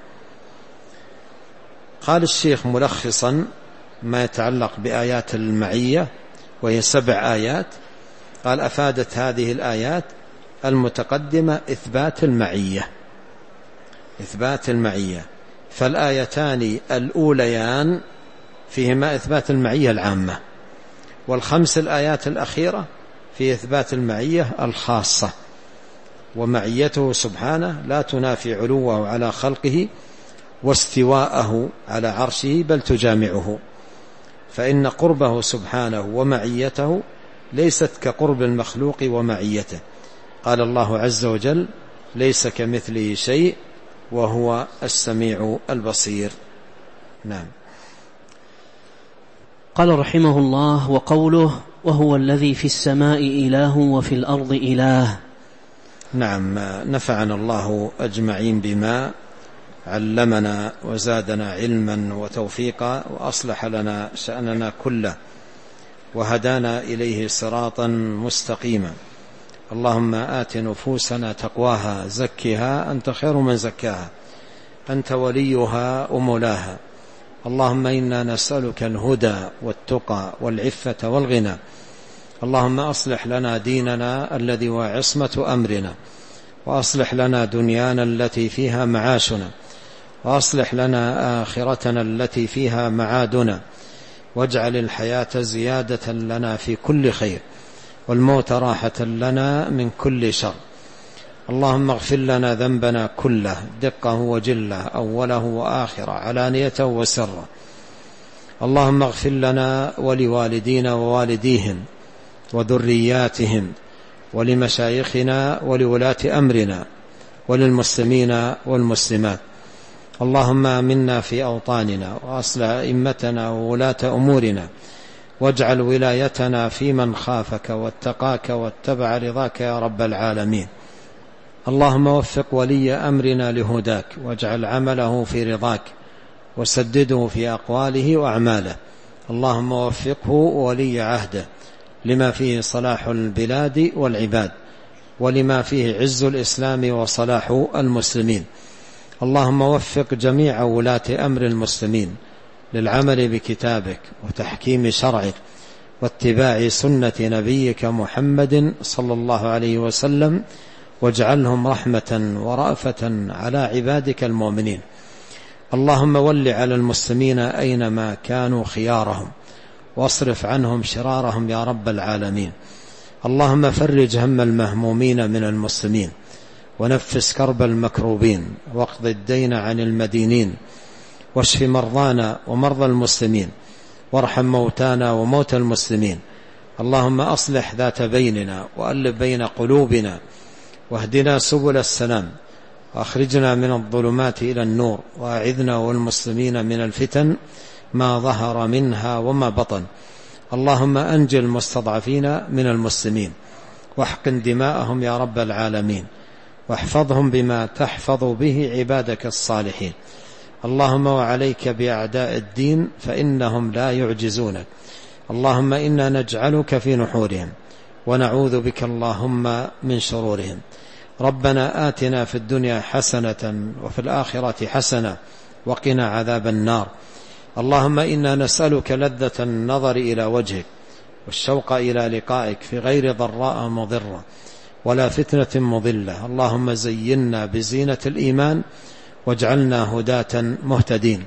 قال الشيخ ملخصا ما يتعلق بآيات المعية، وهي 7 آيات. قال: أفادت هذه الآيات المتقدمة إثبات المعية، إثبات المعية. فالآيتان الأوليان فيهما إثبات المعية العامة، وال5 الآيات الأخيرة في إثبات المعية الخاصة. ومعيته سبحانه لا تنافي علوه على خلقه واستواءه على عرشه، بل تجامعه، فإن قربه سبحانه ومعيته ليست كقرب المخلوق ومعيته. قال الله عز وجل: ليس كمثله شيء وهو السميع البصير. نعم. قال رحمه الله: وقوله: وهو الذي في السماء إله وفي الأرض إله. نعم. نفعنا الله أجمعين بما علمنا وزادنا علما وتوفيقا، وأصلح لنا شأننا كله، وهدانا إليه صراطا مستقيما. اللهم آت نفوسنا تقواها، زكها أنت خير من زكاها، أنت وليها ومولاها. اللهم إنا نسألك الهدى والتقى والعفة والغنى. اللهم أصلح لنا ديننا الذي هو عصمة أمرنا، وأصلح لنا دنيانا التي فيها معاشنا، وأصلح لنا آخرتنا التي فيها معادنا، واجعل الحياة زيادة لنا في كل خير، والموت راحة لنا من كل شر. اللهم اغفر لنا ذنبنا كله، دقه وجله، أوله وآخره، علانيته وسره. اللهم اغفر لنا ولوالدينا ووالديهم وذرياتهم، ولمشايخنا ولولاة أمرنا، وللمسلمين والمسلمات. اللهم آمنا في أوطاننا، وأصلح أئمتنا وولاة أمورنا، واجعل ولايتنا في من خافك واتقاك واتبع رضاك يا رب العالمين. اللهم وفق ولي أمرنا لهداك، واجعل عمله في رضاك، وسدده في أقواله وأعماله. اللهم وفقه ولي عهده لما فيه صلاح البلاد والعباد، ولما فيه عز الإسلام وصلاح المسلمين. اللهم وفق جميع ولاة أمر المسلمين للعمل بكتابك وتحكيم شرعك واتباع سنة نبيك محمد صلى الله عليه وسلم، واجعلهم رحمة ورأفة على عبادك المؤمنين. اللهم ول على المسلمين أينما كانوا خيارهم، واصرف عنهم شرارهم يا رب العالمين. اللهم فرج هم المهمومين من المسلمين، ونفس كرب المكروبين، واقض الدين عن المدينين، واشف مرضانا ومرضى المسلمين، وارحم موتانا وموتى المسلمين. اللهم أصلح ذات بيننا، وألف بين قلوبنا، واهدنا سبل السلام، وأخرجنا من الظلمات إلى النور، وأعذنا والمسلمين من الفتن ما ظهر منها وما بطن. اللهم أنجي المستضعفين من المسلمين، واحقن دماءهم يا رب العالمين، واحفظهم بما تحفظ به عبادك الصالحين. اللهم وعليك بأعداء الدين فإنهم لا يعجزونك. اللهم إنا نجعلك في نحورهم ونعوذ بك اللهم من شرورهم. ربنا آتنا في الدنيا حسنة وفي الآخرة حسنة وقنا عذاب النار. اللهم إنا نسألك لذة النظر إلى وجهك والشوق إلى لقائك في غير ضراء مضرة ولا فتنة مضلة. اللهم زينا بزينة الإيمان واجعلنا هداة مهتدين.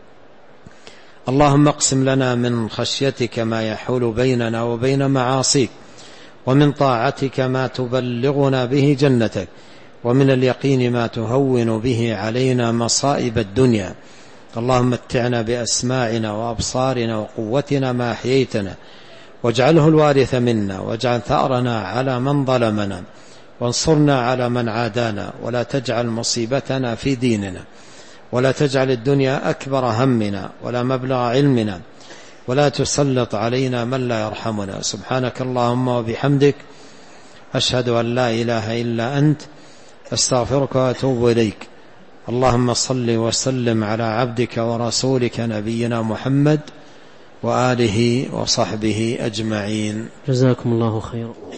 اللهم اقسم لنا من خشيتك ما يحول بيننا وبين معاصيك، ومن طاعتك ما تبلغنا به جنتك، ومن اليقين ما تهون به علينا مصائب الدنيا. اللهم متعنا بأسماعنا وأبصارنا وقوتنا ما أحييتنا، واجعله الوارث منا، واجعل ثأرنا على من ظلمنا، وانصرنا على من عادانا، ولا تجعل مصيبتنا في ديننا، ولا تجعل الدنيا أكبر همنا ولا مبلغ علمنا، ولا تسلط علينا من لا يرحمنا. سبحانك اللهم وبحمدك، أشهد أن لا إله إلا أنت، أستغفرك وأتوب إليك. اللهم صل وسلم على عبدك ورسولك نبينا محمد وآله وصحبه أجمعين. جزاكم الله خيرا.